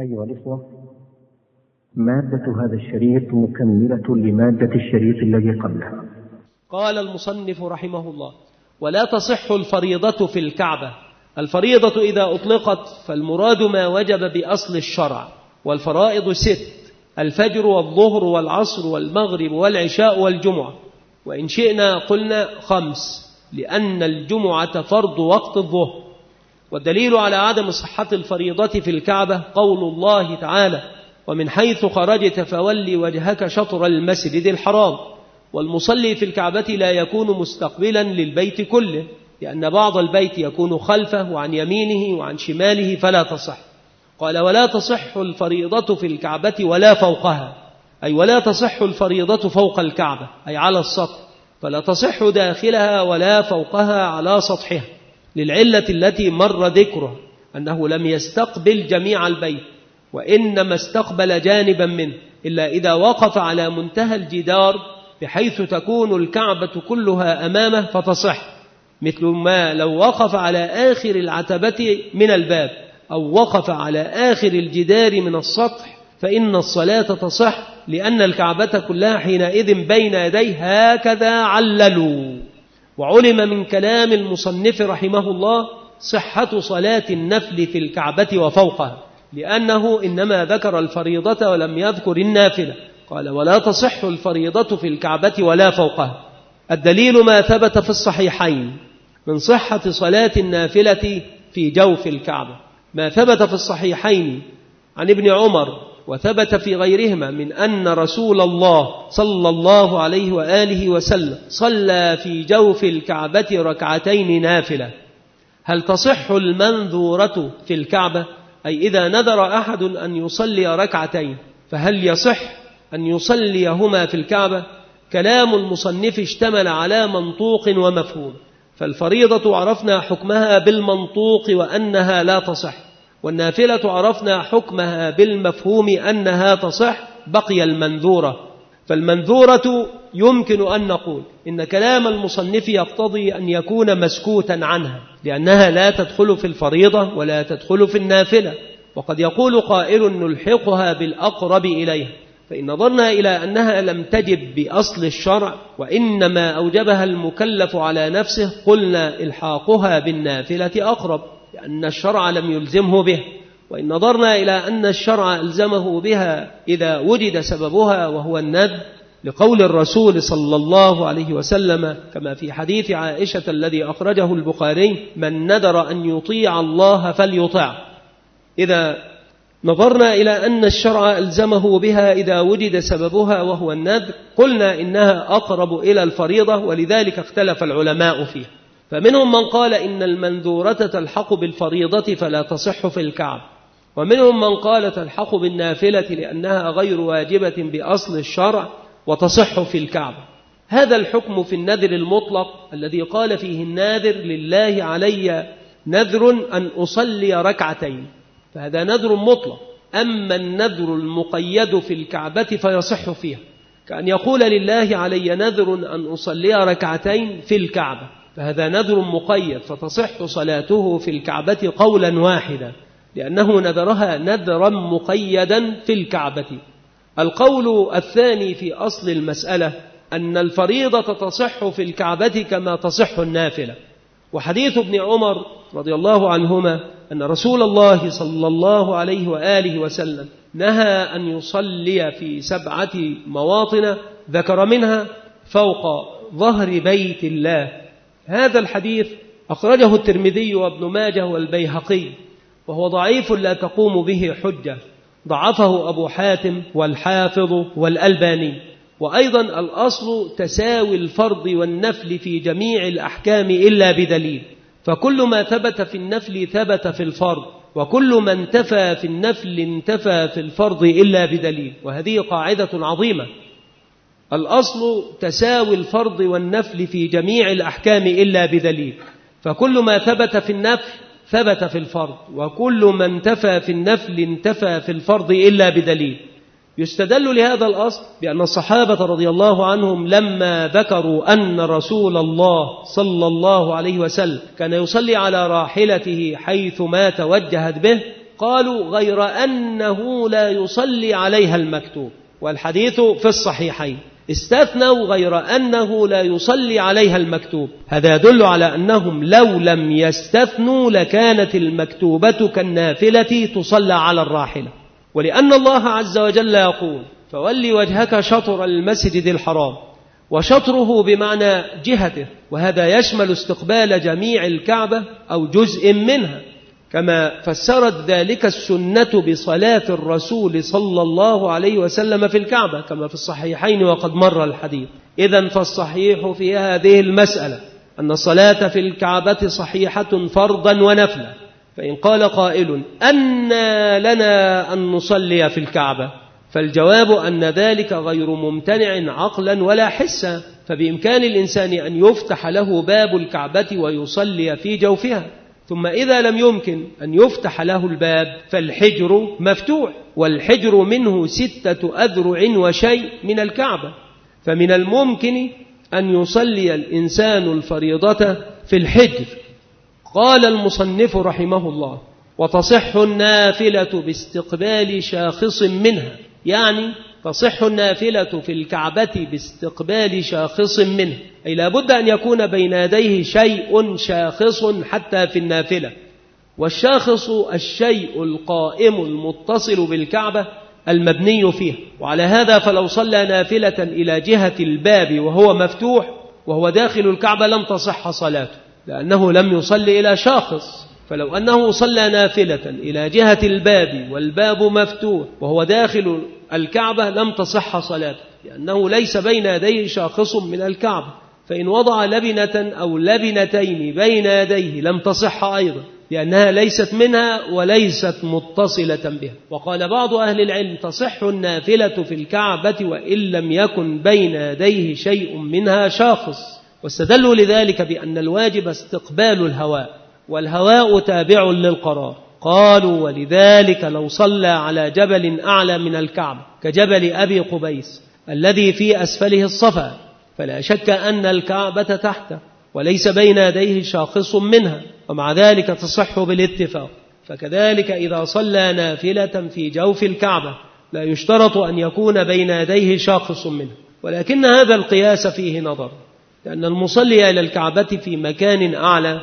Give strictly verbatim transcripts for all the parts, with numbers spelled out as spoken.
أيها الإخوة، مادة هذا الشريط مكملة لمادة الشريط الذي قبلها. قال المصنف رحمه الله: ولا تصح الفريضة في الكعبة. الفريضة إذا أطلقت فالمراد ما وجب بأصل الشرع، والفرائض ست: الفجر والظهر والعصر والمغرب والعشاء والجمعة، وإن شئنا قلنا خمس، لأن الجمعة فرض وقت الظهر. والدليل على عدم صحة الفريضة في الكعبة قول الله تعالى: ومن حيث خرجت فولي وجهك شطر المسجد الحرام. والمصلي في الكعبة لا يكون مستقبلا للبيت كله، لأن بعض البيت يكون خلفه وعن يمينه وعن شماله فلا تصح. قال: ولا تصح الفريضة في الكعبة ولا فوقها، أي ولا تصح الفريضة فوق الكعبة أي على السطح، فلا تصح داخلها ولا فوقها على سطحها، للعلة التي مر ذكرها أنه لم يستقبل جميع البيت، وإنما استقبل جانبا منه، إلا إذا وقف على منتهى الجدار بحيث تكون الكعبة كلها أمامه فتصح، مثل ما لو وقف على آخر العتبة من الباب أو وقف على آخر الجدار من السطح فإن الصلاة تصح، لأن الكعبة كلها حينئذ بين يديه هكذا عللوا. وعلم من كلام المصنف رحمه الله صحة صلاة النفل في الكعبة وفوقها، لأنه إنما ذكر الفريضة ولم يذكر النافلة. قال: ولا تصح الفريضة في الكعبة ولا فوقها. الدليل ما ثبت في الصحيحين من صحة صلاة النافلة في جوف الكعبة، ما ثبت في الصحيحين عن ابن عمر وثبت في غيرهما من أن رسول الله صلى الله عليه وآله وسلم صلى في جوف الكعبة ركعتين نافلة. هل تصح المنذورة في الكعبة؟ أي إذا نذر أحد أن يصلي ركعتين فهل يصح أن يصليهما في الكعبة؟ كلام المصنف اشتمل على منطوق ومفهوم، فالفريضة عرفنا حكمها بالمنطوق وأنها لا تصح، والنافلة عرفنا حكمها بالمفهوم أنها تصح، بقي المنذورة. فالمنذورة يمكن أن نقول إن كلام المصنف يقتضي أن يكون مسكوتا عنها، لأنها لا تدخل في الفريضة ولا تدخل في النافلة. وقد يقول قائل نلحقها بالأقرب إليها، فإن نظرنا إلى أنها لم تجب بأصل الشرع وإنما أوجبها المكلف على نفسه قلنا إلحاقها بالنافلة أقرب، لأن الشرع لم يلزمه به. وإن نظرنا إلى أن الشرع ألزمه بها إذا وجد سببها وهو الندب، لقول الرسول صلى الله عليه وسلم كما في حديث عائشة الذي أخرجه البخاري: من نذر أن يطيع الله فليطع. إذا نظرنا إلى أن الشرع ألزمه بها إذا وجد سببها وهو الندب، قلنا إنها أقرب إلى الفريضة، ولذلك اختلف العلماء فيها. فمنهم من قال إن المنذورة تلحق بالفريضة فلا تصح في الكعب، ومنهم من قال تلحق بالنافلة لأنها غير واجبة بأصل الشرع وتصح في الكعب. هذا الحكم في النذر المطلق الذي قال فيه الناذر: لله علي نذر أن أصلي ركعتين، فهذا نذر مطلق. أما النذر المقيد في الكعبة فيصح فيها، كأن يقول: لله علي نذر أن أصلي ركعتين في الكعبة، فهذا نذر مقيد فتصح صلاته في الكعبة قولا واحدا، لأنه نذرها نذرا مقيدا في الكعبة. القول الثاني في أصل المسألة أن الفريضة تصح في الكعبة كما تصح النافلة، وحديث ابن عمر رضي الله عنهما أن رسول الله صلى الله عليه وآله وسلم نهى أن يصلي في سبعة مواطن ذكر منها فوق ظهر بيت الله. هذا الحديث أخرجه الترمذي وابن ماجه والبيهقي، وهو ضعيف لا تقوم به حجة، ضعفه أبو حاتم والحافظ والألباني. وأيضا الأصل تساوي الفرض والنفل في جميع الأحكام إلا بدليل، فكل ما ثبت في النفل ثبت في الفرض، وكل ما انتفى في النفل انتفى في الفرض إلا بدليل، وهذه قاعدة عظيمة. الأصل تساوي الفرض والنفل في جميع الأحكام إلا بدليل، فكل ما ثبت في النفل ثبت في الفرض، وكل ما انتفى في النفل انتفى في الفرض إلا بدليل. يستدل لهذا الأصل بأن الصحابة رضي الله عنهم لما ذكروا أن رسول الله صلى الله عليه وسلم كان يصلي على راحلته حيث ما توجهت به، قالوا غير أنه لا يصلي عليها المكتوب، والحديث في الصحيحين. استثنوا غير أنه لا يصلي عليها المكتوب. هذا يدل على أنهم لو لم يستثنوا لكانت المكتوبة كالنافلة تصلى على الراحلة. ولأن الله عز وجل يقول فولي وجهك شطر المسجد الحرام، وشطره بمعنى جهته، وهذا يشمل استقبال جميع الكعبة أو جزء منها، كما فسرت ذلك السنة بصلاة الرسول صلى الله عليه وسلم في الكعبة كما في الصحيحين وقد مر الحديث. إذن فالصحيح في هذه المسألة أن الصلاة في الكعبة صحيحة فرضا ونفلا. فإن قال قائل أن لنا أن نصلي في الكعبة، فالجواب أن ذلك غير ممتنع عقلا ولا حسا، فبإمكان الإنسان أن يفتح له باب الكعبة ويصلي في جوفها. ثم إذا لم يمكن أن يفتح له الباب فالحجر مفتوح، والحجر منه ستة أذرع وشيء من الكعبة، فمن الممكن أن يصلي الإنسان الفريضة في الحجر. قال المصنف رحمه الله وتصح النافلة باستقبال شاخص منها، يعني تصح النافلة في الكعبة باستقبال شاخص منه، أي لا بد أن يكون بين يديه شيء شاخص حتى في النافلة. والشاخص الشيء القائم المتصل بالكعبة المبني فيها. وعلى هذا فلو صلى نافلة إلى جهة الباب وهو مفتوح وهو داخل الكعبة لم تصح صلاته، لأنه لم يصلي إلى شاخص. فلو أنه صلى نافلة إلى جهة الباب والباب مفتوح وهو داخل الكعبة لم تصح صلاته، لأنه ليس بين يديه شاخص من الكعبة. فإن وضع لبنة أو لبنتين بين يديه لم تصح أيضا، لأنها ليست منها وليست متصلة بها. وقال بعض أهل العلم تصح النافلة في الكعبة وإن لم يكن بين يديه شيء منها شاخص، واستدلوا لذلك بأن الواجب استقبال الهواء، والهواء تابع للقرار. قالوا ولذلك لو صلى على جبل أعلى من الكعبة كجبل أبي قبيس الذي في أسفله الصفا، فلا شك أن الكعبة تحته وليس بين يديه شاخص منها، ومع ذلك تصح بالاتفاق. فكذلك إذا صلى نافلة في جوف الكعبة لا يشترط أن يكون بين يديه شاخص منها، ولكن هذا القياس فيه نظر، لأن المصلي إلى الكعبة في مكان أعلى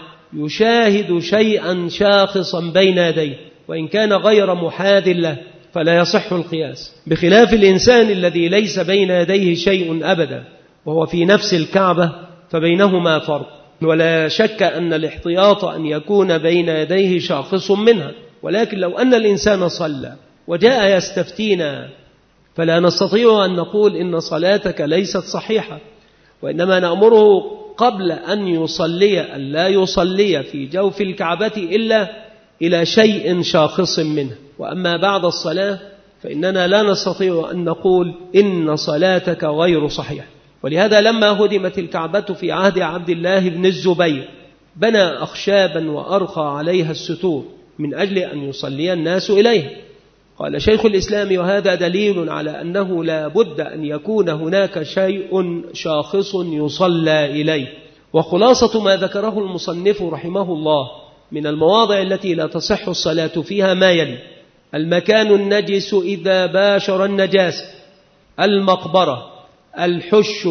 يشاهد شيئا شاخصا بين يديه، وإن كان غير محاذ له فلا يصح القياس، بخلاف الإنسان الذي ليس بين يديه شيء أبدا وهو في نفس الكعبة فبينهما فرق. ولا شك أن الاحتياط أن يكون بين يديه شاخص منها، ولكن لو أن الإنسان صلى وجاء يستفتينا فلا نستطيع أن نقول إن صلاتك ليست صحيحة، وإنما نأمره قبل أن يصلي أن لا يصلي في جوف الكعبة إلا إلى شيء شاخص منه. وأما بعد الصلاة فإننا لا نستطيع أن نقول إن صلاتك غير صحيحة. ولهذا لما هدمت الكعبة في عهد عبد الله بن الزبير بنى أخشابا وأرخى عليها الستور من أجل أن يصلي الناس إليها. قال شيخ الإسلام وهذا دليل على أنه لا بد أن يكون هناك شيء شاخص يصلى إليه. وخلاصة ما ذكره المصنف رحمه الله من المواضع التي لا تصح الصلاة فيها ما يلي: المكان النجس إذا باشر النجاسة، المقبرة، الحش،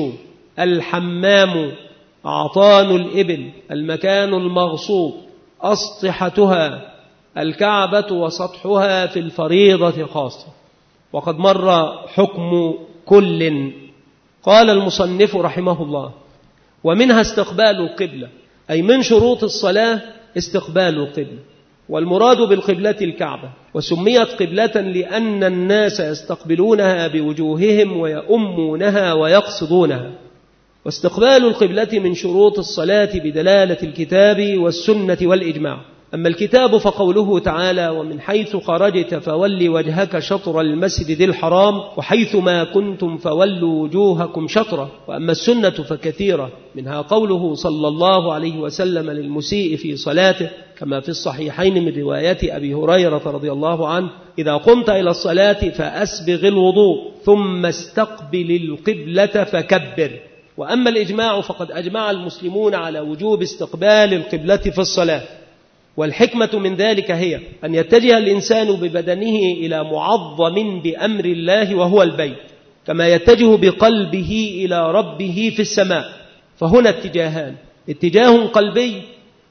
الحمام، أعطان الإبل، المكان المغصوب، أسطحتها، الكعبة وسطحها في الفريضة خاصة. وقد مر حكم كل. قال المصنف رحمه الله: ومنها استقبال القبلة، أي من شروط الصلاة استقبال القبلة، والمراد بالقبلة الكعبة، وسميت قبلة لأن الناس يستقبلونها بوجوههم ويؤمونها ويقصدونها. واستقبال القبلة من شروط الصلاة بدلالة الكتاب والسنة والإجماع. أما الكتاب فقوله تعالى: ومن حيث خرجت فول وجهك شطر المسجد الحرام وحيث ما كنتم فولوا وجوهكم شطره. وأما السنة فكثيرة، منها قوله صلى الله عليه وسلم للمسيء في صلاته كما في الصحيحين من رواية أبي هريرة رضي الله عنه: إذا قمت إلى الصلاة فأسبغ الوضوء ثم استقبل القبلة فكبر. وأما الإجماع فقد أجمع المسلمون على وجوب استقبال القبلة في الصلاة، والحكمة من ذلك هي أن يتجه الإنسان ببدنه إلى معظم بأمر الله وهو البيت، كما يتجه بقلبه إلى ربه في السماء. فهنا اتجاهان، اتجاه قلبي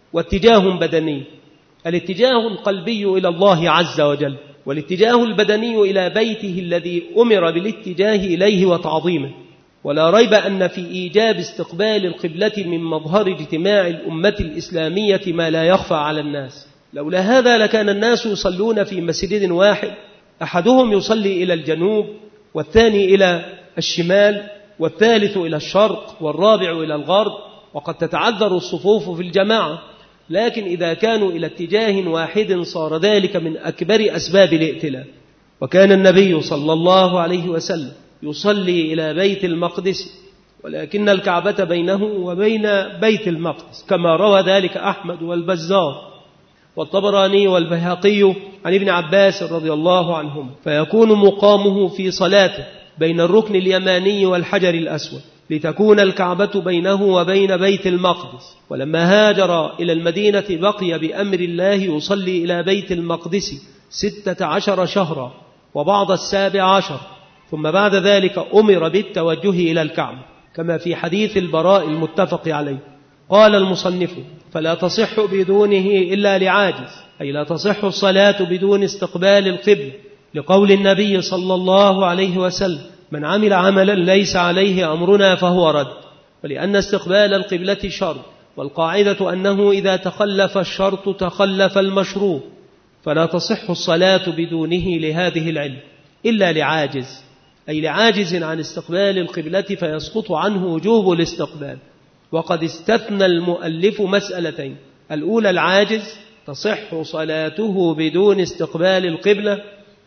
واتجاه بدني. الاتجاه القلبي إلى الله عز وجل، والاتجاه البدني إلى بيته الذي أمر بالاتجاه إليه وتعظيمه. ولا ريب أن في إيجاب استقبال القبلة من مظهر اجتماع الأمة الإسلامية ما لا يخفى على الناس. لولا هذا لكان الناس يصلون في مسجد واحد، أحدهم يصلي إلى الجنوب، والثاني إلى الشمال، والثالث إلى الشرق، والرابع إلى الغرب، وقد تتعذر الصفوف في الجماعة. لكن إذا كانوا إلى اتجاه واحد صار ذلك من أكبر أسباب الائتلاف. وكان النبي صلى الله عليه وسلم يصلي إلى بيت المقدس، ولكن الكعبة بينه وبين بيت المقدس، كما روى ذلك أحمد والبزار والطبراني والبيهقي عن ابن عباس رضي الله عنهما. فيكون مقامه في صلاته بين الركن اليماني والحجر الأسود، لتكون الكعبة بينه وبين بيت المقدس. ولما هاجر إلى المدينة بقي بأمر الله يصلي إلى بيت المقدس ستة عشر شهرا وبعض السابع عشر، ثم بعد ذلك أمر بالتوجه إلى الكعبة، كما في حديث البراء المتفق عليه. قال المصنف: فلا تصح بدونه إلا لعاجز، أي لا تصح الصلاة بدون استقبال القبلة، لقول النبي صلى الله عليه وسلم: من عمل عملا ليس عليه أمرنا فهو رد. ولأن استقبال القبلة شرط، والقاعدة أنه إذا تخلف الشرط تخلف المشروط، فلا تصح الصلاة بدونه لهذه العلة إلا لعاجز، أي لعاجز عن استقبال القبلة فيسقط عنه وجوب الاستقبال. وقد استثنى المؤلف مسألتين: الأولى العاجز تصح صلاته بدون استقبال القبلة،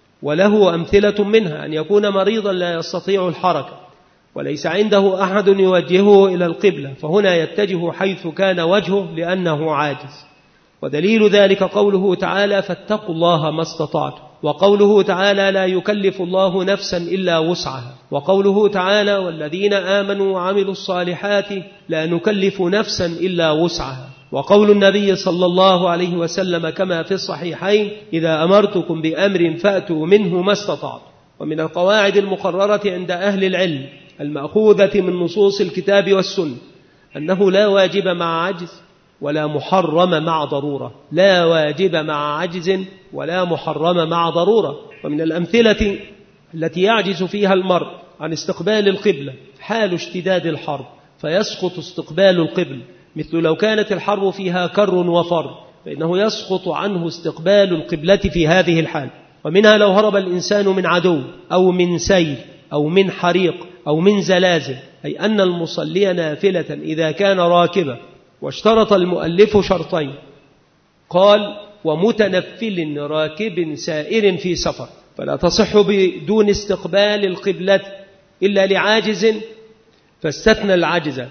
وله أمثلة منها أن يكون مريضا لا يستطيع الحركة وليس عنده أحد يوجهه إلى القبلة، فهنا يتجه حيث كان وجهه لأنه عاجز. ودليل ذلك قوله تعالى: فاتقوا الله ما استطعتم، وقوله تعالى: لا يكلف الله نفسا إلا وسعها، وقوله تعالى: والذين آمنوا وعملوا الصالحات لا نكلف نفسا إلا وسعها، وقول النبي صلى الله عليه وسلم كما في الصحيحين: إذا أمرتكم بأمر فأتوا منه ما استطعتم. ومن القواعد المقررة عند أهل العلم المأخوذة من نصوص الكتاب والسنة أنه لا واجب مع عجز ولا محرم مع ضرورة، لا واجب مع عجز ولا محرم مع ضرورة. ومن الأمثلة التي يعجز فيها المرء عن استقبال القبلة حال اشتداد الحرب فيسقط استقبال القبلة، مثل لو كانت الحرب فيها كر وفر فإنه يسقط عنه استقبال القبلة في هذه الحال. ومنها لو هرب الإنسان من عدو أو من سيل أو من حريق أو من زلازل، أي أن المصلي نافلة إذا كان راكبا. واشترط المؤلف شرطين، قال: ومتنفل راكب سائر في سفر، فلا تصح بدون استقبال القبلة إلا لعاجز، فاستثنى العجز: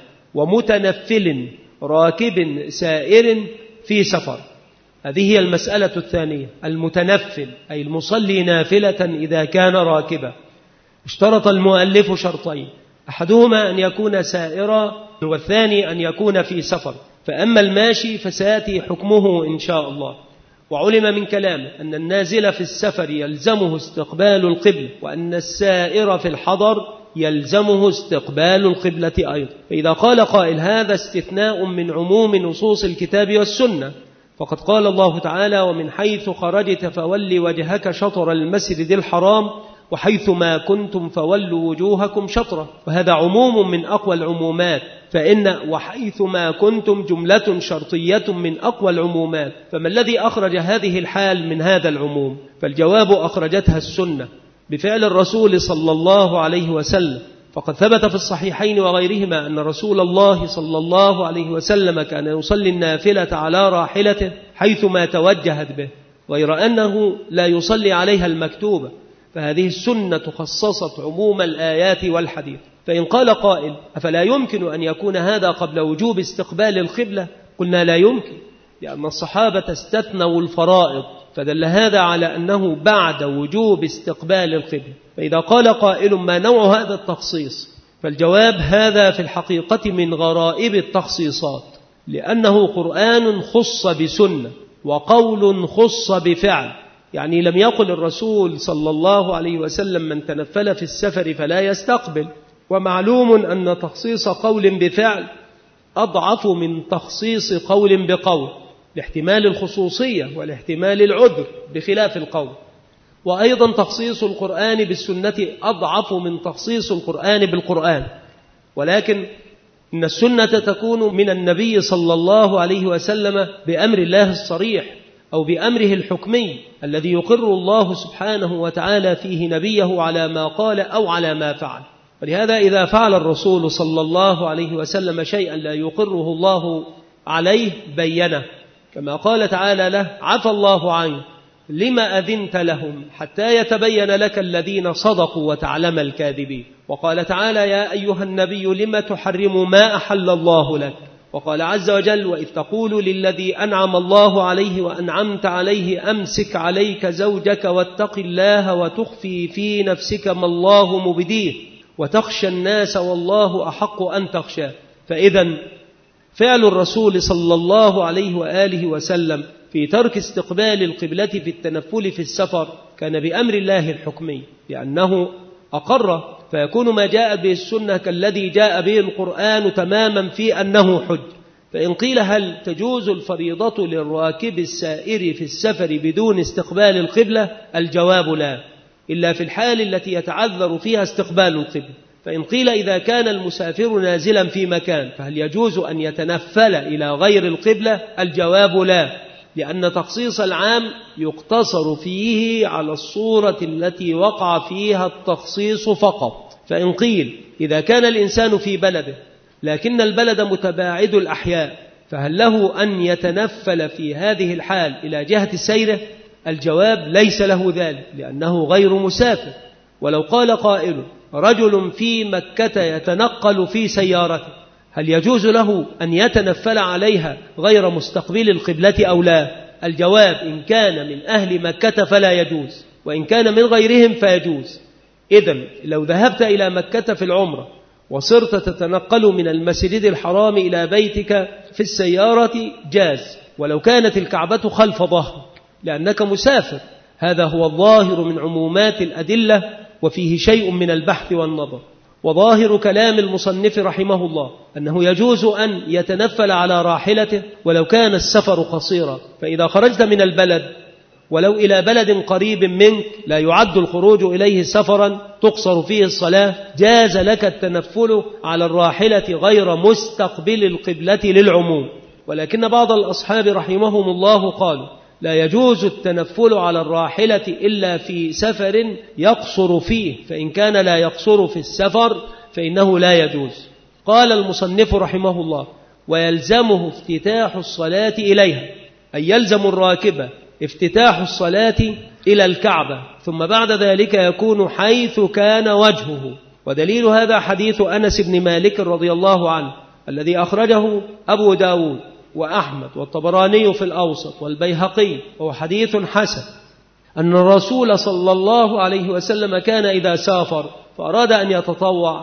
ومتنفل راكب سائر في سفر. هذه هي المسألة الثانية، المتنفل أي المصلي نافلة إذا كان راكبا. اشترط المؤلف شرطين، أحدهما أن يكون سائرا، والثاني أن يكون في سفر. فأما الماشي فسيأتي حكمه إن شاء الله. وعلم من كلامه أن النازل في السفر يلزمه استقبال القبلة، وأن السائر في الحضر يلزمه استقبال القبلة أيضا. فإذا قال قائل: هذا استثناء من عموم نصوص الكتاب والسنة، فقد قال الله تعالى: ومن حيث خرجت فول وجهك شطر المسجد الحرام وحيث ما كنتم فولوا وجوهكم شطرة. وهذا عموم من أقوى العمومات، فإن وحيث ما كنتم جملة شرطية من أقوى العمومات. فما الذي أخرج هذه الحال من هذا العموم؟ فالجواب: أخرجتها السنة بفعل الرسول صلى الله عليه وسلم. فقد ثبت في الصحيحين وغيرهما أن رسول الله صلى الله عليه وسلم كان يصلي النافلة على راحلته حيثما توجهت به، غير أنه لا يصلي عليها المكتوبة. فهذه السنة خصصت عموم الآيات والحديث. فإن قال قائل: أفلا يمكن أن يكون هذا قبل وجوب استقبال القبلة؟ قلنا لا يمكن، لأن الصحابة استثنوا الفرائض، فدل هذا على أنه بعد وجوب استقبال القبلة. فإذا قال قائل: ما نوع هذا التخصيص؟ فالجواب: هذا في الحقيقة من غرائب التخصيصات، لأنه قرآن خص بسنة، وقول خص بفعل، يعني لم يقل الرسول صلى الله عليه وسلم من تنفل في السفر فلا يستقبل، ومعلوم أن تخصيص قول بفعل أضعف من تخصيص قول بقول لاحتمال الخصوصية والاحتمال العذر بخلاف القول. وأيضا تخصيص القرآن بالسنة أضعف من تخصيص القرآن بالقرآن، ولكن إن السنة تكون من النبي صلى الله عليه وسلم بأمر الله الصريح أو بأمره الحكمي الذي يقر الله سبحانه وتعالى فيه نبيه على ما قال أو على ما فعل. ولهذا إذا فعل الرسول صلى الله عليه وسلم شيئا لا يقره الله عليه بينه، كما قال تعالى له عفى الله عنه لما أذنت لهم حتى يتبين لك الذين صدقوا وتعلم الكاذبين. وقال تعالى يا أيها النبي لما تحرم ما أحل الله لك. وقال عز وجل وإذ تقول للذي أنعم الله عليه وأنعمت عليه أمسك عليك زوجك واتق الله وتخفي في نفسك ما الله مبديه وتخشى الناس والله أحق أن تخشى. فإذا فعل الرسول صلى الله عليه وآله وسلم في ترك استقبال القبلة في التنفل في السفر كان بأمر الله الحكمي، لأنه أقر، فيكون ما جاء به السنة كالذي جاء به القرآن تماما في أنه حج. فإن قيل هل تجوز الفريضة للراكب السائر في السفر بدون استقبال القبلة؟ الجواب لا، إلا في الحال التي يتعذر فيها استقبال القبلة. فإن قيل إذا كان المسافر نازلا في مكان فهل يجوز أن يتنفل إلى غير القبلة؟ الجواب لا، لأن تخصيص العام يقتصر فيه على الصورة التي وقع فيها التخصيص فقط. فإن قيل إذا كان الإنسان في بلده لكن البلد متباعد الأحياء فهل له أن يتنفل في هذه الحال إلى جهة سيره؟ الجواب ليس له ذلك، لأنه غير مسافر. ولو قال قائل رجل في مكة يتنقل في سيارته هل يجوز له أن يتنفل عليها غير مستقبل القبلة أو لا؟ الجواب إن كان من أهل مكة فلا يجوز، وإن كان من غيرهم فيجوز. إذن لو ذهبت إلى مكة في العمرة وصرت تتنقل من المسجد الحرام إلى بيتك في السيارة جاز، ولو كانت الكعبة خلف ظهرك لأنك مسافر. هذا هو الظاهر من عمومات الأدلة، وفيه شيء من البحث والنظر. وظاهر كلام المصنف رحمه الله أنه يجوز أن يتنفل على راحلته ولو كان السفر قصيرا. فإذا خرجت من البلد ولو إلى بلد قريب منك لا يعد الخروج إليه سفرا تقصر فيه الصلاة، جاز لك التنفل على الراحلة غير مستقبل القبلة للعموم. ولكن بعض الأصحاب رحمهم الله قالوا لا يجوز التنفل على الراحلة إلا في سفر يقصر فيه، فإن كان لا يقصر في السفر فإنه لا يجوز. قال المصنف رحمه الله ويلزمه افتتاح الصلاة إليها، أي يلزم الراكب افتتاح الصلاة إلى الكعبة، ثم بعد ذلك يكون حيث كان وجهه. ودليل هذا حديث أنس بن مالك رضي الله عنه الذي أخرجه أبو داود وأحمد والطبراني في الأوسط والبيهقي، وهو حديث حسن، أن الرسول صلى الله عليه وسلم كان إذا سافر فأراد أن يتطوع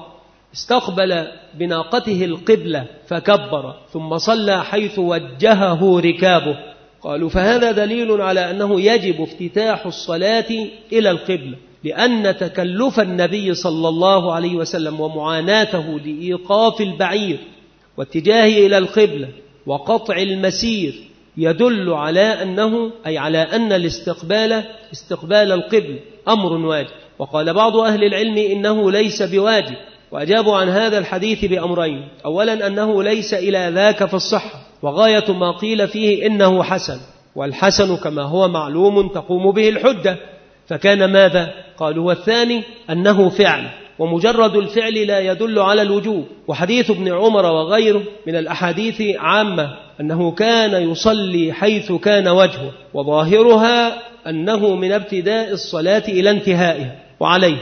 استقبل بناقته القبلة فكبر ثم صلى حيث وجهه ركابه. قالوا فهذا دليل على أنه يجب افتتاح الصلاة إلى القبلة، لأن تكلف النبي صلى الله عليه وسلم ومعاناته لإيقاف البعير واتجاهه إلى القبلة وقطع المسير يدل على أنه أي على أن الاستقبال استقبال القبل أمر واجب. وقال بعض أهل العلم إنه ليس بواجب، وأجابوا عن هذا الحديث بأمرين: أولا أنه ليس إلى ذاك في الصحة، وغاية ما قيل فيه إنه حسن، والحسن كما هو معلوم تقوم به الحجة، فكان ماذا؟ قالوا والثاني أنه فعل، ومجرد الفعل لا يدل على الوجوب. وحديث ابن عمر وغيره من الأحاديث عامة أنه كان يصلي حيث كان وجهه، وظاهرها أنه من ابتداء الصلاة إلى انتهائها. وعليه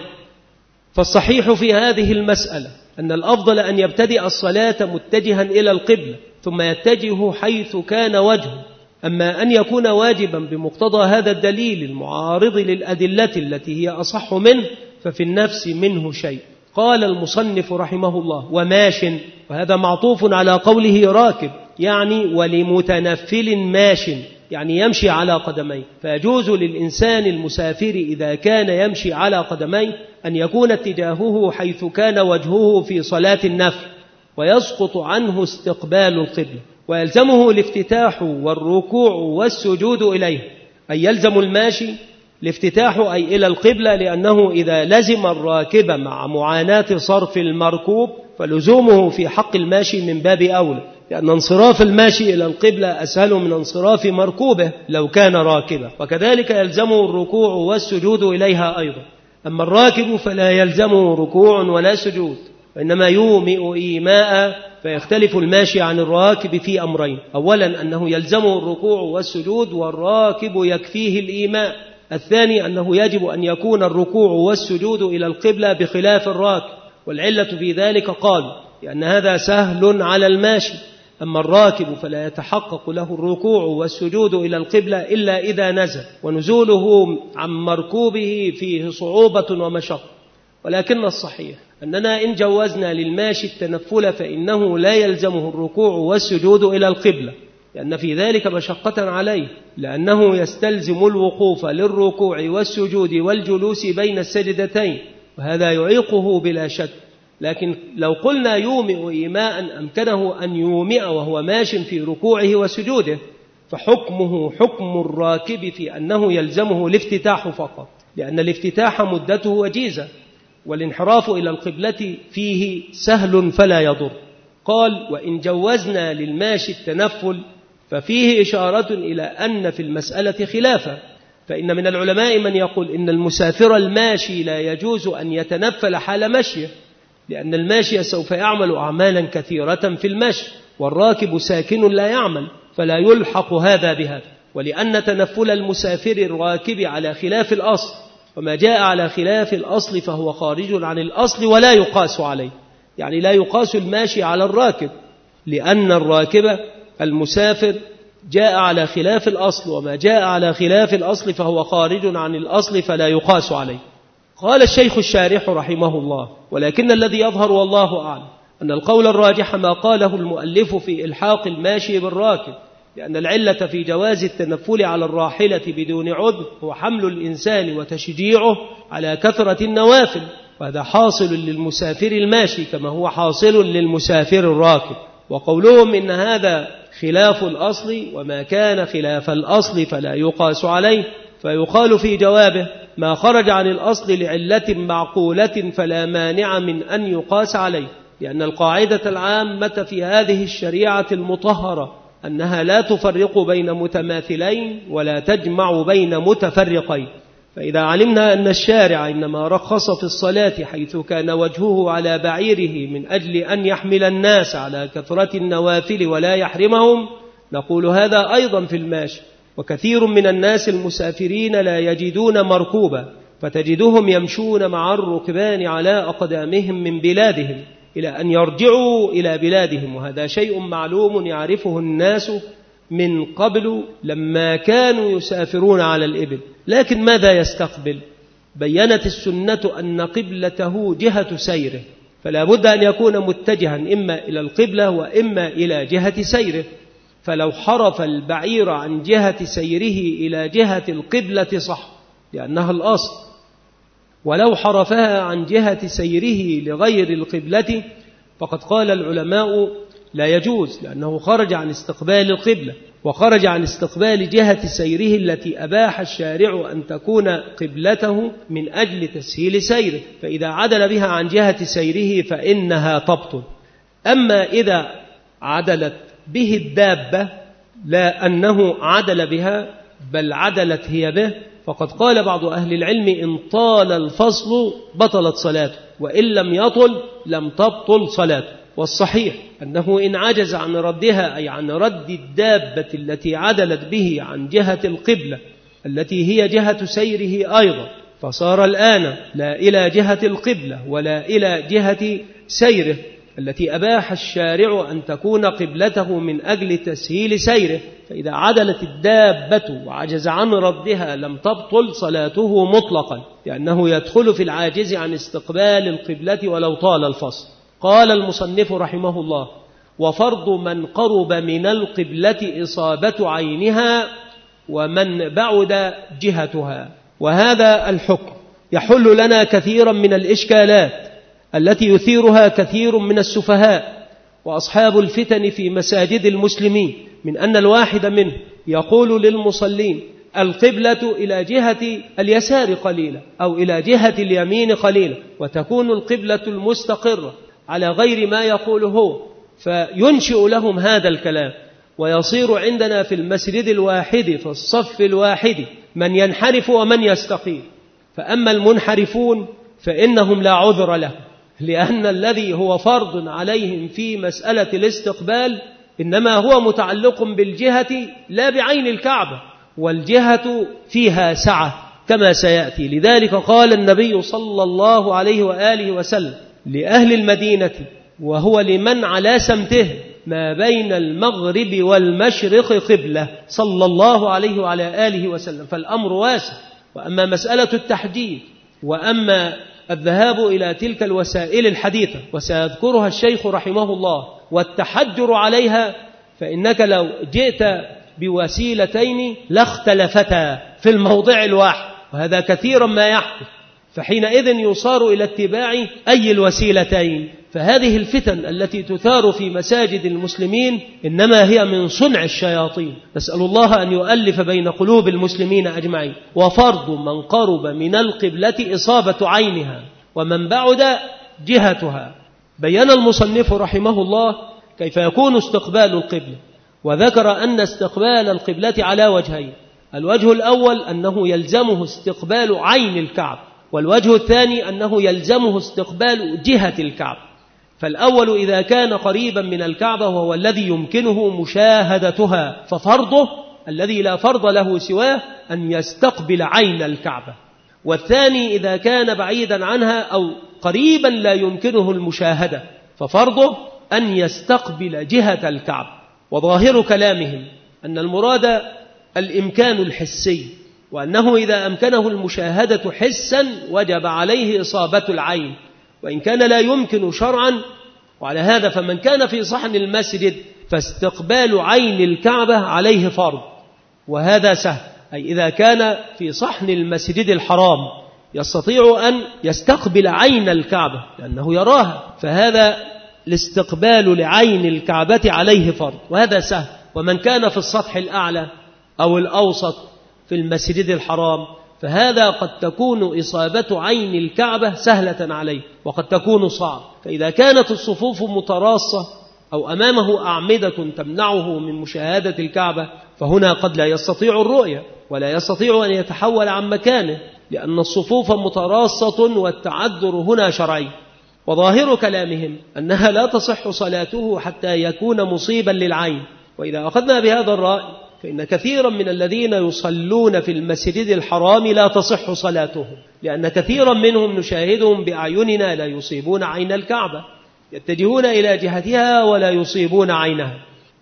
فالصحيح في هذه المسألة أن الأفضل أن يبتدئ الصلاة متجها إلى القبلة ثم يتجه حيث كان وجهه. أما أن يكون واجبا بمقتضى هذا الدليل المعارض للأدلة التي هي أصح منه ففي النفس منه شيء. قال المصنف رحمه الله وماش، وهذا معطوف على قوله راكب، يعني ولمتنفل ماش، يعني يمشي على قدميه، فيجوز للإنسان المسافر إذا كان يمشي على قدميه أن يكون اتجاهه حيث كان وجهه في صلاة النفل، ويسقط عنه استقبال القبلة، ويلزمه الافتتاح والركوع والسجود إليه، أي يلزم الماشي الافتتاح أي إلى القبلة، لأنه إذا لزم الراكب مع معاناة صرف المركوب فلزومه في حق الماشي من باب أولى، لأن انصراف الماشي إلى القبلة أسهل من انصراف مركوبه لو كان راكبا، وكذلك يلزمه الركوع والسجود إليها أيضا. أما الراكب فلا يلزمه ركوع ولا سجود، وإنما يومئ إيماء، فيختلف الماشي عن الراكب في أمرين: أولا أنه يلزمه الركوع والسجود والراكب يكفيه الإيماء، الثاني أنه يجب أن يكون الركوع والسجود إلى القبلة بخلاف الراكب، والعلة في ذلك قالوا لأن هذا سهل على الماشي، أما الراكب فلا يتحقق له الركوع والسجود إلى القبلة إلا إذا نزل، ونزوله عن مركوبه فيه صعوبة ومشقة. ولكن الصحيح أننا إن جوزنا للماشي التنفل فإنه لا يلزمه الركوع والسجود إلى القبلة، لأن في ذلك مشقة عليه، لأنه يستلزم الوقوف للركوع والسجود والجلوس بين السجدتين، وهذا يعيقه بلا شك. لكن لو قلنا يومئ إيماء أمكنه أن يومئ وهو ماش في ركوعه وسجوده، فحكمه حكم الراكب في أنه يلزمه الافتتاح فقط، لأن الافتتاح مدته وجيزة، والانحراف إلى القبلة فيه سهل فلا يضر. قال: وإن جوزنا للماشي التنفل ففيه إشارة إلى أن في المسألة خلافا، فإن من العلماء من يقول إن المسافر الماشي لا يجوز أن يتنفل حال مشيه، لأن الماشي سوف يعمل أعمالا كثيرة في المشي، والراكب ساكن لا يعمل، فلا يلحق هذا بهذا، ولأن تنفل المسافر الراكب على خلاف الأصل، وما جاء على خلاف الأصل فهو خارج عن الأصل ولا يقاس عليه، يعني لا يقاس الماشي على الراكب، لأن الراكب المسافر جاء على خلاف الأصل، وما جاء على خلاف الأصل فهو خارج عن الأصل فلا يقاس عليه. قال الشيخ الشارح رحمه الله: ولكن الذي يظهر والله أعلم أن القول الراجح ما قاله المؤلف في إلحاق الماشي بالراكب، لأن العلة في جواز التنفل على الراحلة بدون عذر هو حمل الإنسان وتشجيعه على كثرة النوافل، وهذا حاصل للمسافر الماشي كما هو حاصل للمسافر الراكب. وقولهم إن هذا خلاف الأصل، وما كان خلاف الأصل فلا يقاس عليه، فيقال في جوابه: ما خرج عن الأصل لعلة معقولة فلا مانع من أن يقاس عليه، لأن القاعدة العامة في هذه الشريعة المطهرة أنها لا تفرق بين متماثلين ولا تجمع بين متفرقين. فإذا علمنا أن الشارع إنما رخص في الصلاة حيث كان وجهه على بعيره من أجل أن يحمل الناس على كثرة النوافل ولا يحرمهم، نقول هذا أيضا في الماشي. وكثير من الناس المسافرين لا يجدون مركوبا، فتجدهم يمشون مع الركبان على أقدامهم من بلادهم إلى أن يرجعوا إلى بلادهم، وهذا شيء معلوم يعرفه الناس من قبل لما كانوا يسافرون على الإبل. لكن ماذا يستقبل؟ بيّنت السنة أن قبلته جهة سيره، فلا بد أن يكون متجها إما إلى القبلة وإما إلى جهة سيره، فلو حرف البعير عن جهة سيره إلى جهة القبلة صح لأنها الأصل، ولو حرفها عن جهة سيره لغير القبلة فقد قال العلماء لا يجوز، لأنه خرج عن استقبال القبلة وخرج عن استقبال جهة سيره التي أباح الشارع أن تكون قبلته من أجل تسهيل سيره، فإذا عدل بها عن جهة سيره فإنها تبطل. أما إذا عدلت به الدابة لا أنه عدل بها بل عدلت هي به، فقد قال بعض أهل العلم إن طال الفصل بطلت صلاته، وإن لم يطل لم تبطل صلاته. والصحيح أنه إن عجز عن ردها، أي عن رد الدابة التي عدلت به عن جهة القبلة التي هي جهة سيره أيضا، فصار الآن لا إلى جهة القبلة ولا إلى جهة سيره التي أباح الشارع أن تكون قبلته من أجل تسهيل سيره، فإذا عدلت الدابة وعجز عن ردها لم تبطل صلاته مطلقا، لأنه يدخل في العاجز عن استقبال القبلة ولو طال الفصل. قال المصنف رحمه الله: وفرض من قرب من القبلة إصابة عينها ومن بعد جهتها. وهذا الحكم يحل لنا كثيرا من الإشكالات التي يثيرها كثير من السفهاء وأصحاب الفتن في مساجد المسلمين، من أن الواحد منه يقول للمصلين القبلة إلى جهة اليسار قليلا أو إلى جهة اليمين قليلا، وتكون القبلة المستقرة على غير ما يقوله هو، فينشئ لهم هذا الكلام، ويصير عندنا في المسجد الواحد في الصف الواحد من ينحرف ومن يستقيم. فأما المنحرفون فإنهم لا عذر لهم، لأن الذي هو فرض عليهم في مسألة الاستقبال إنما هو متعلق بالجهة لا بعين الكعبة، والجهة فيها سعة كما سيأتي. لذلك قال النبي صلى الله عليه وآله وسلم لأهل المدينة وهو لمن على سمته ما بين المغرب والمشرق قبلة صلى الله عليه وعلى آله وسلم، فالأمر واسع. وأما مسألة التحديد وأما الذهاب إلى تلك الوسائل الحديثة وسيذكرها الشيخ رحمه الله والتحجر عليها، فإنك لو جئت بوسيلتين لاختلفتا في الموضع الواحد، وهذا كثيرا ما يحدث، فحينئذ يصار إلى اتباع أي الوسيلتين. فهذه الفتن التي تثار في مساجد المسلمين إنما هي من صنع الشياطين، نسأل الله أن يؤلف بين قلوب المسلمين أجمعين. وفرض من قرب من القبلة إصابة عينها ومن بعد جهتها. بيّن المصنف رحمه الله كيف يكون استقبال القبلة، وذكر أن استقبال القبلة على وجهين: الوجه الأول أنه يلزمه استقبال عين الكعب، والوجه الثاني أنه يلزمه استقبال جهة الكعب. فالأول إذا كان قريبا من الكعبة وهو الذي يمكنه مشاهدتها ففرضه الذي لا فرض له سواه أن يستقبل عين الكعبة، والثاني إذا كان بعيدا عنها أو قريبا لا يمكنه المشاهدة ففرضه أن يستقبل جهة الكعبة. وظاهر كلامهم أن المراد الإمكان الحسي، وأنه إذا أمكنه المشاهدة حسا وجب عليه إصابة العين، وإن كان لا يمكن شرعا. وعلى هذا فمن كان في صحن المسجد فاستقبال عين الكعبة عليه فرض، وهذا سهل، أي إذا كان في صحن المسجد الحرام يستطيع أن يستقبل عين الكعبة لأنه يراها، فهذا الاستقبال لعين الكعبة عليه فرض، وهذا سهل. ومن كان في السطح الأعلى أو الأوسط في المسجد الحرام فهذا قد تكون إصابة عين الكعبة سهلة عليه وقد تكون صعب. فإذا كانت الصفوف متراصة أو أمامه أعمدة تمنعه من مشاهدة الكعبة فهنا قد لا يستطيع الرؤية ولا يستطيع أن يتحول عن مكانه، لأن الصفوف متراصة والتعذر هنا شرعي. وظاهر كلامهم أنها لا تصح صلاته حتى يكون مصيبا للعين. وإذا أخذنا بهذا الرأي فإن كثيرا من الذين يصلون في المسجد الحرام لا تصح صلاتهم، لأن كثيرا منهم نشاهدهم بأعيننا لا يصيبون عين الكعبة، يتجهون إلى جهتها ولا يصيبون عينها.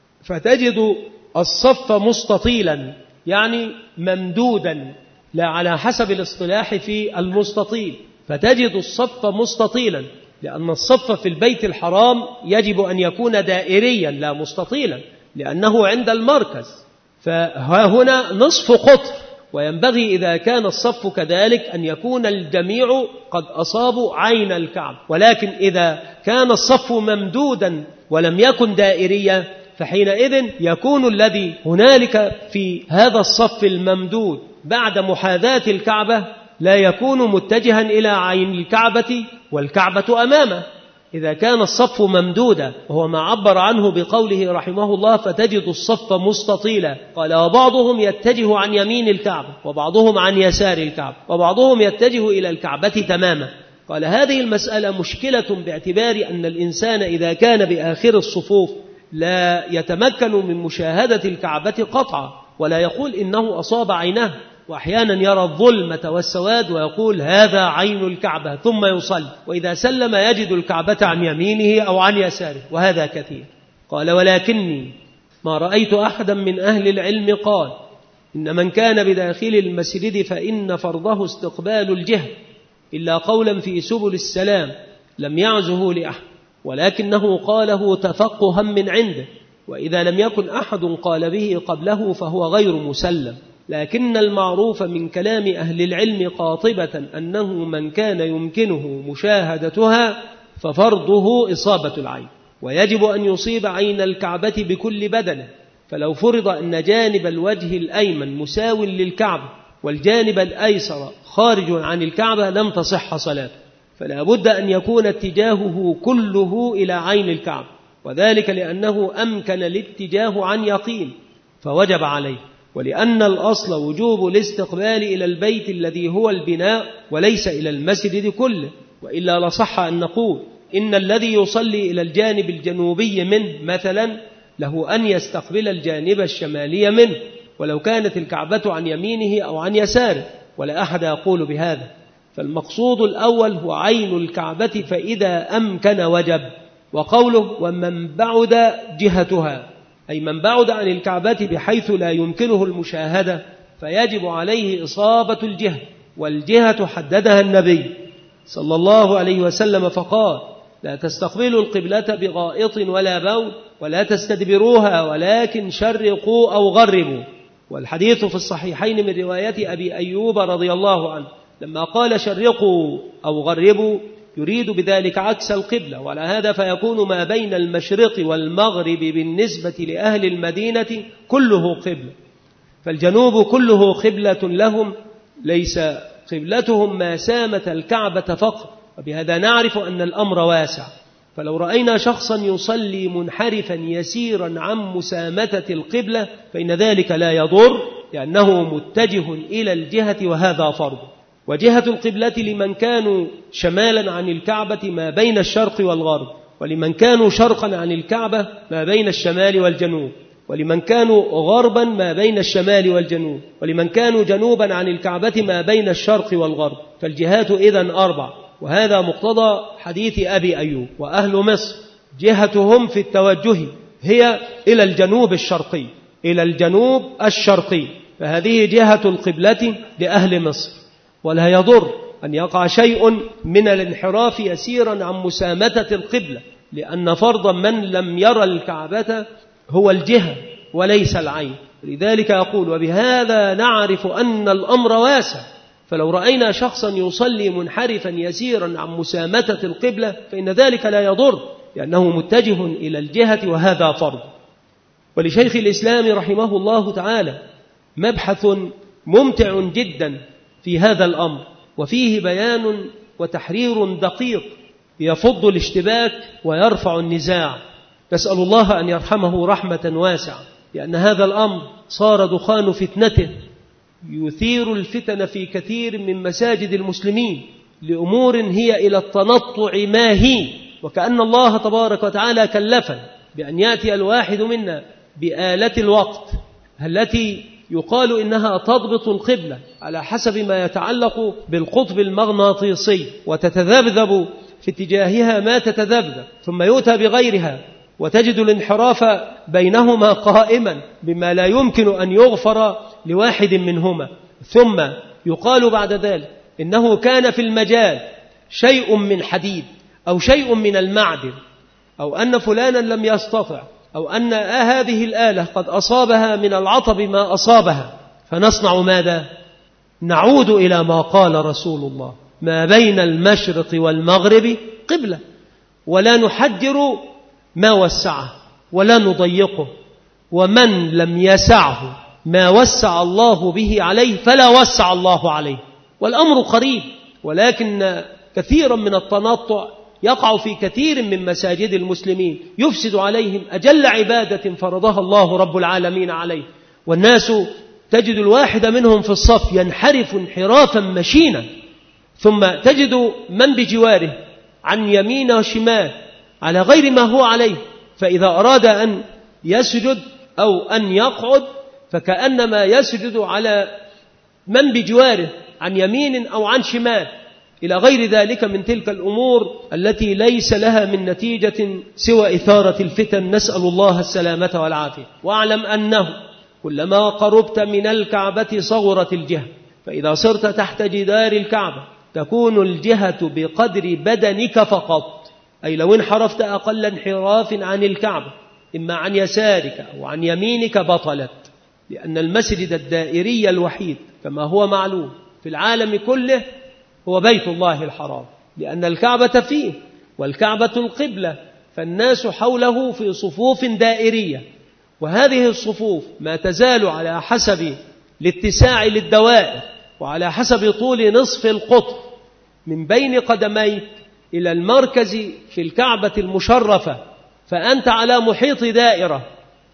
فتجد الصف مستطيلا يعني ممدودا، لا على حسب الاصطلاح في المستطيل، فتجد الصف مستطيلا، لأن الصف في البيت الحرام يجب أن يكون دائريا لا مستطيلا، لأنه عند المركز، فها هنا نصف قطر. وينبغي إذا كان الصف كذلك أن يكون الجميع قد أصابوا عين الكعب. ولكن إذا كان الصف ممدودا ولم يكن دائريا فحينئذ يكون الذي هنالك في هذا الصف الممدود بعد محاذاة الكعبة لا يكون متجها إلى عين الكعبة والكعبة أمامه. إذا كان الصف ممدودا، وهو ما عبر عنه بقوله رحمه الله فتجد الصف مستطيلا، قال وبعضهم يتجه عن يمين الكعبة وبعضهم عن يسار الكعبة وبعضهم يتجه إلى الكعبة تماما. قال هذه المسألة مشكلة باعتبار أن الإنسان إذا كان بآخر الصفوف لا يتمكن من مشاهدة الكعبة قطعا، ولا يقول إنه أصاب عينه، وأحيانا يرى الظلمة والسواد ويقول هذا عين الكعبة ثم يصلي، وإذا سلم يجد الكعبة عن يمينه أو عن يساره، وهذا كثير. قال ولكني ما رأيت أحدا من أهل العلم قال إن من كان بداخل المسجد فإن فرضه استقبال الجهة، إلا قولا في سبل السلام لم يعزه لأحد، ولكنه قاله تفقها من عنده، وإذا لم يكن أحد قال به قبله فهو غير مسلم. لكن المعروف من كلام أهل العلم قاطبة أنه من كان يمكنه مشاهدتها ففرضه إصابة العين، ويجب أن يصيب عين الكعبة بكل بدنه. فلو فرض أن جانب الوجه الأيمن مساو للكعبة والجانب الأيسر خارج عن الكعبة لم تصح صلاته، فلا بد أن يكون اتجاهه كله إلى عين الكعبة، وذلك لأنه أمكن الاتجاه عن يقين فوجب عليه، ولأن الأصل وجوب الاستقبال إلى البيت الذي هو البناء وليس إلى المسجد كله، وإلا لصح أن نقول إن الذي يصلي إلى الجانب الجنوبي منه مثلا له أن يستقبل الجانب الشمالي منه، ولو كانت الكعبة عن يمينه أو عن يساره، ولا أحد يقول بهذا. فالمقصود الأول هو عين الكعبة فإذا أمكن وجب. وقوله ومن بعد جهتها، أي من بعد عن الكعبة بحيث لا يمكنه المشاهدة فيجب عليه إصابة الجهة، والجهة حددها النبي صلى الله عليه وسلم فقال لا تستقبلوا القبلة بغائط ولا بول ولا تستدبروها ولكن شرقوا أو غربوا. والحديث في الصحيحين من رواية أبي أيوب رضي الله عنه لما قال شرقوا أو غربوا يريد بذلك عكس القبلة، وعلى هذا فيكون ما بين المشرق والمغرب بالنسبة لأهل المدينة كله قبلة، فالجنوب كله قبلة لهم، ليس قبلتهم ما سامة الكعبة فقط. وبهذا نعرف أن الأمر واسع. فلو رأينا شخصا يصلي منحرفا يسيرا عن مسامة القبلة فإن ذلك لا يضر، لأنه متجه إلى الجهة وهذا فرض. وجهة القبلة لمن كانوا شمالا عن الكعبة ما بين الشرق والغرب، ولمن كانوا شرقا عن الكعبة ما بين الشمال والجنوب، ولمن كانوا غربا ما بين الشمال والجنوب، ولمن كانوا جنوبا عن الكعبة ما بين الشرق والغرب. فالجهات إذن أربع، وهذا مقتضى حديث أبي أيوب. وأهل مصر جهتهم في التوجه هي إلى الجنوب الشرقي، إلى الجنوب الشرقي، فهذه جهة القبلة لأهل مصر. ولا يضر أن يقع شيء من الانحراف يسيرا عن مسامة القبلة، لأن فرض من لم يرى الكعبة هو الجهة وليس العين. لذلك أقول وبهذا نعرف أن الأمر واسع. فلو رأينا شخصا يصلي منحرفا يسيرا عن مسامة القبلة فإن ذلك لا يضر، لأنه متجه إلى الجهة وهذا فرض. ولشيخ الإسلام رحمه الله تعالى مبحث ممتع جدا في هذا الأمر، وفيه بيان وتحرير دقيق يفض الاشتباك ويرفع النزاع. نسأل الله أن يرحمه رحمة واسعة، لأن هذا الأمر صار دخان فتنته يثير الفتن في كثير من مساجد المسلمين لأمور هي إلى التنطع ما هي، وكأن الله تبارك وتعالى كلفا بأن يأتي الواحد منا بآلة الوقت التي يقال إنها تضبط القبلة على حسب ما يتعلق بالقطب المغناطيسي، وتتذبذب في اتجاهها ما تتذبذب، ثم يؤتى بغيرها وتجد الانحراف بينهما قائما بما لا يمكن أن يغفر لواحد منهما. ثم يقال بعد ذلك إنه كان في المجال شيء من حديد أو شيء من المعدن، أو أن فلانا لم يستطع، أو أن هذه الآلة قد أصابها من العطب ما أصابها، فنصنع ماذا؟ نعود إلى ما قال رسول الله ما بين المشرق والمغرب قبلة، ولا نحجر ما وسعه ولا نضيقه، ومن لم يسعه ما وسع الله به عليه فلا وسع الله عليه. والأمر قريب، ولكن كثيرا من التنطع يقع في كثير من مساجد المسلمين يفسد عليهم أجل عبادة فرضها الله رب العالمين عليه، والناس تجد الواحد منهم في الصف ينحرف انحرافا مشينا، ثم تجد من بجواره عن يمين وشمال على غير ما هو عليه، فإذا أراد أن يسجد أو أن يقعد فكأنما يسجد على من بجواره عن يمين أو عن شمال، إلى غير ذلك من تلك الأمور التي ليس لها من نتيجة سوى إثارة الفتن، نسأل الله السلامة والعافية. واعلم أنه كلما قربت من الكعبة صغرت الجهة، فإذا صرت تحت جدار الكعبة تكون الجهة بقدر بدنك فقط، أي لو انحرفت أقل انحراف عن الكعبة إما عن يسارك أو عن يمينك بطلت. لأن المسجد الدائري الوحيد كما هو معلوم في العالم كله هو بيت الله الحرام، لأن الكعبة فيه والكعبة القبلة، فالناس حوله في صفوف دائرية، وهذه الصفوف ما تزال على حسب الاتساع للدوائر وعلى حسب طول نصف القطر من بين قدميك إلى المركز في الكعبة المشرفة، فأنت على محيط دائرة،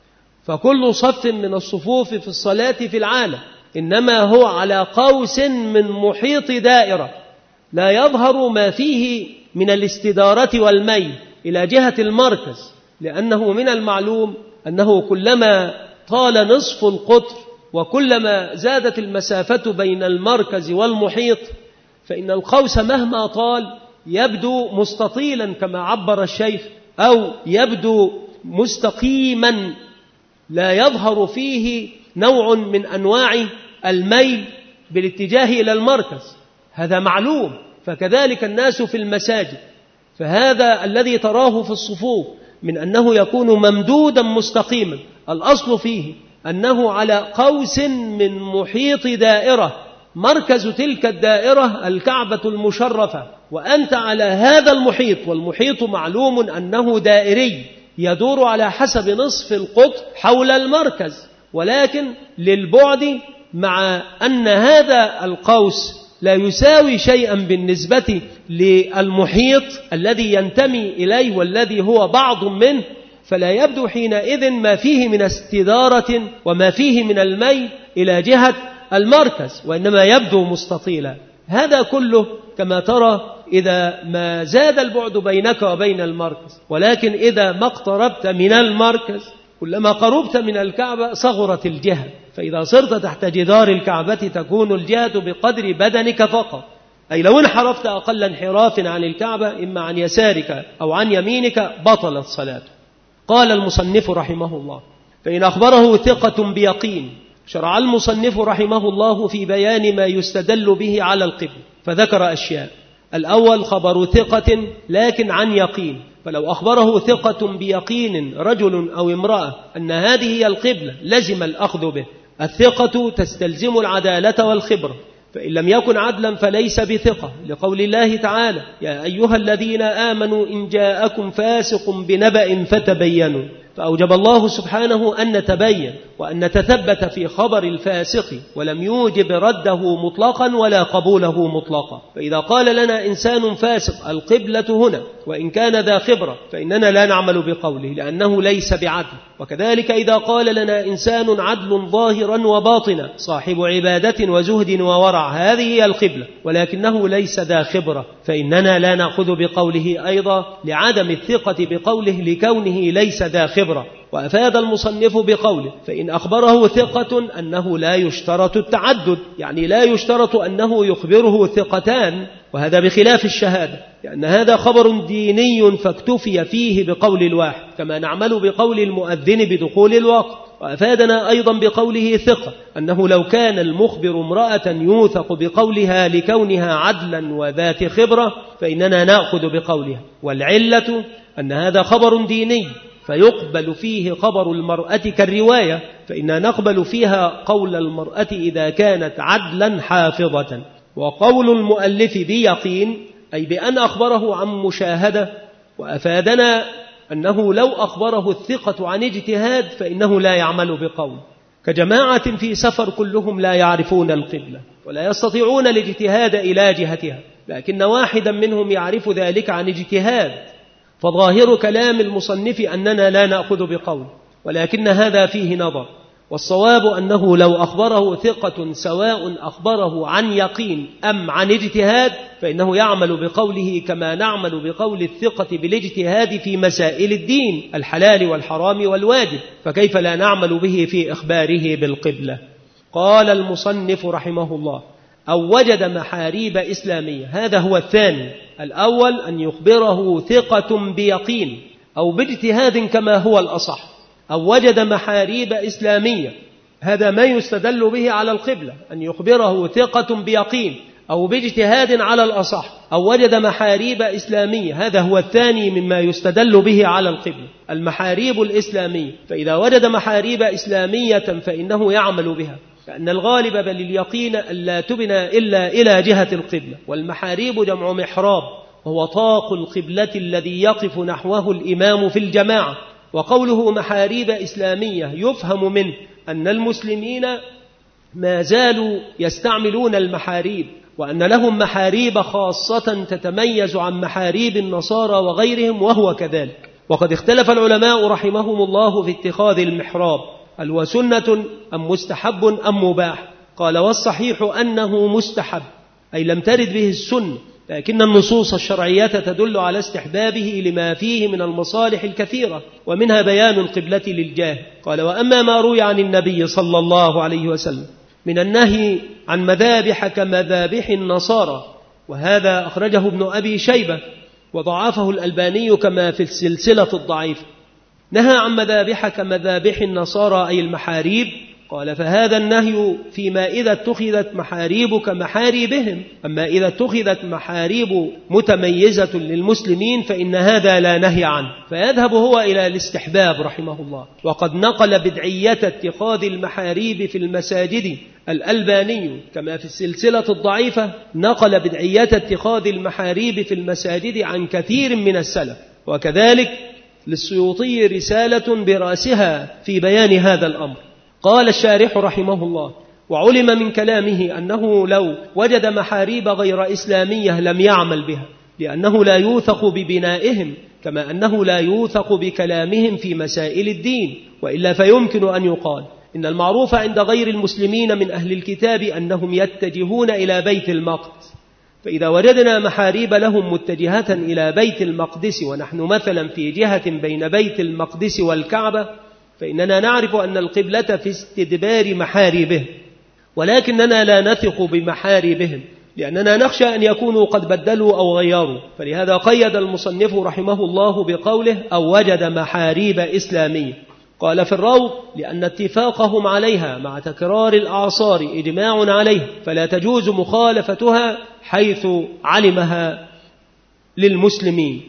فكل صف من الصفوف في الصلاة في العالم إنما هو على قوس من محيط دائرة، لا يظهر ما فيه من الاستدارة والميل إلى جهة المركز، لأنه من المعلوم أنه كلما طال نصف القطر وكلما زادت المسافة بين المركز والمحيط فإن القوس مهما طال يبدو مستطيلا كما عبر الشيخ، أو يبدو مستقيما لا يظهر فيه نوع من أنواع الميل بالاتجاه إلى المركز، هذا معلوم. فكذلك الناس في المساجد، فهذا الذي تراه في الصفوف من أنه يكون ممدودا مستقيما الأصل فيه أنه على قوس من محيط دائرة، مركز تلك الدائرة الكعبة المشرفة، وأنت على هذا المحيط، والمحيط معلوم أنه دائري يدور على حسب نصف القطر حول المركز، ولكن للبعد، مع أن هذا القوس لا يساوي شيئا بالنسبة للمحيط الذي ينتمي إليه والذي هو بعض منه، فلا يبدو حينئذ ما فيه من استدارة وما فيه من الميل إلى جهة المركز، وإنما يبدو مستطيلا. هذا كله كما ترى إذا ما زاد البعد بينك وبين المركز، ولكن إذا ما اقتربت من المركز كلما قربت من الكعبة صغرت الجهة، فإذا صرت تحت جدار الكعبة تكون الجهة بقدر بدنك فقط، أي لو انحرفت أقل انحراف عن الكعبة إما عن يسارك أو عن يمينك بطلت صلاته. قال المصنف رحمه الله: فإن أخبره ثقة بيقين. شرع المصنف رحمه الله في بيان ما يستدل به على القبلة، فذكر أشياء. الأول خبر ثقة لكن عن يقين، فلو أخبره ثقة بيقين رجل أو امرأة أن هذه هي القبلة لزم الأخذ به. الثقة تستلزم العدالة والخبرة، فإن لم يكن عدلا فليس بثقة، لقول الله تعالى: يا أيها الذين آمنوا إن جاءكم فاسق بنبأ فتبينوا، فأوجب الله سبحانه أن نتبين وأن نتثبت في خبر الفاسق، ولم يوجب رده مطلقا ولا قبوله مطلقا. فإذا قال لنا إنسان فاسق القبلة هنا وإن كان ذا خبرة فإننا لا نعمل بقوله لأنه ليس بعدل. وكذلك إذا قال لنا إنسان عدل ظاهرا وباطنا صاحب عبادة وزهد وورع هذه هي القبلة ولكنه ليس ذا خبرة، فإننا لا نأخذ بقوله أيضا لعدم الثقة بقوله لكونه ليس ذا خبرة. وأفاد المصنف بقوله: فإن أخبره ثقة أنه لا يشترط التعدد، يعني لا يشترط أنه يخبره ثقتان، وهذا بخلاف الشهادة، لأن هذا خبر ديني فاكتفي فيه بقول الواحد، كما نعمل بقول المؤذن بدخول الوقت. وأفادنا أيضا بقوله ثقة أنه لو كان المخبر امرأة يوثق بقولها لكونها عدلا وذات خبرة فإننا نأخذ بقولها، والعلة أن هذا خبر ديني فيقبل فيه خبر المرأة كالرواية، فإننا نقبل فيها قول المرأة إذا كانت عدلا حافظة. وقول المؤلف بيقين أي بأن أخبره عن مشاهدة. وأفادنا أنه لو أخبره الثقة عن اجتهاد فإنه لا يعمل بقول، كجماعة في سفر كلهم لا يعرفون القبلة ولا يستطيعون الاجتهاد إلى جهتها، لكن واحدا منهم يعرف ذلك عن اجتهاد، فظاهر كلام المصنف أننا لا نأخذ بقول، ولكن هذا فيه نظر. والصواب أنه لو أخبره ثقة سواء أخبره عن يقين أم عن اجتهاد فإنه يعمل بقوله كما نعمل بقول الثقة بالاجتهاد في مسائل الدين الحلال والحرام والواجب، فكيف لا نعمل به في إخباره بالقبلة؟ قال المصنف رحمه الله: أو وجد محاريب إسلامية. هذا هو الثاني. الأول أن يخبره ثقة بيقين أو باجتهاد كما هو الأصح، أو وجد محاريب إسلامية، هذا ما يستدل به على القبلة، أن يخبره ثقة بيقين أو باجتهاد على الأصح، أو وجد محاريب إسلامية، هذا هو الثاني مما يستدل به على القبلة، المحاريب الإسلامية. فإذا وجد محاريب إسلامية فإنه يعمل بها، لأن الغالب بل اليقين ألا تبنى إلا إلى جهة القبلة. والمحاريب جمع محراب، وهو طاق القبلة الذي يقف نحوه الإمام في الجماعة. وقوله محاريب إسلامية يفهم منه أن المسلمين ما زالوا يستعملون المحاريب، وأن لهم محاريب خاصة تتميز عن محاريب النصارى وغيرهم، وهو كذلك. وقد اختلف العلماء رحمهم الله في اتخاذ المحراب، هل هو سنة أم مستحب أم مباح؟ قال والصحيح أنه مستحب، أي لم ترد به السنة، لكن النصوص الشرعية تدل على استحبابه لما فيه من المصالح الكثيرة، ومنها بيان القبلة للجاهل. قال وأما ما روي عن النبي صلى الله عليه وسلم من النهي عن مذابح كمذابح النصارى، وهذا أخرجه ابن أبي شيبة وضعفه الألباني كما في السلسلة الضعيفة. نهى عن مذابح كمذابح النصارى أي المحاريب، قال فهذا النهي فيما إذا اتخذت محاريب كمحاريبهم، أما إذا اتخذت محاريب متميزة للمسلمين فإن هذا لا نهي عنه، فيذهب هو إلى الاستحباب رحمه الله. وقد نقل بدعية اتخاذ المحاريب في المساجد الألباني كما في السلسلة الضعيفة، نقل بدعية اتخاذ المحاريب في المساجد عن كثير من السلف. وكذلك للسيوطي رسالة برأسها في بيان هذا الأمر. قال الشارح رحمه الله وعلم من كلامه أنه لو وجد محاريب غير إسلامية لم يعمل بها، لأنه لا يوثق ببنائهم، كما أنه لا يوثق بكلامهم في مسائل الدين، وإلا فيمكن أن يقال إن المعروف عند غير المسلمين من أهل الكتاب أنهم يتجهون إلى بيت المقدس، فإذا وجدنا محاريب لهم متجهة إلى بيت المقدس ونحن مثلا في جهة بين بيت المقدس والكعبة، فإننا نعرف أن القبلة في استدبار محاريبهم، ولكننا لا نثق بمحاريبهم لأننا نخشى أن يكونوا قد بدلوا أو غيروا. فلهذا قيد المصنف رحمه الله بقوله أو وجد محاريب إسلامية. قال في الروض لأن اتفاقهم عليها مع تكرار الأعصار إجماع عليه، فلا تجوز مخالفتها حيث علمها للمسلمين،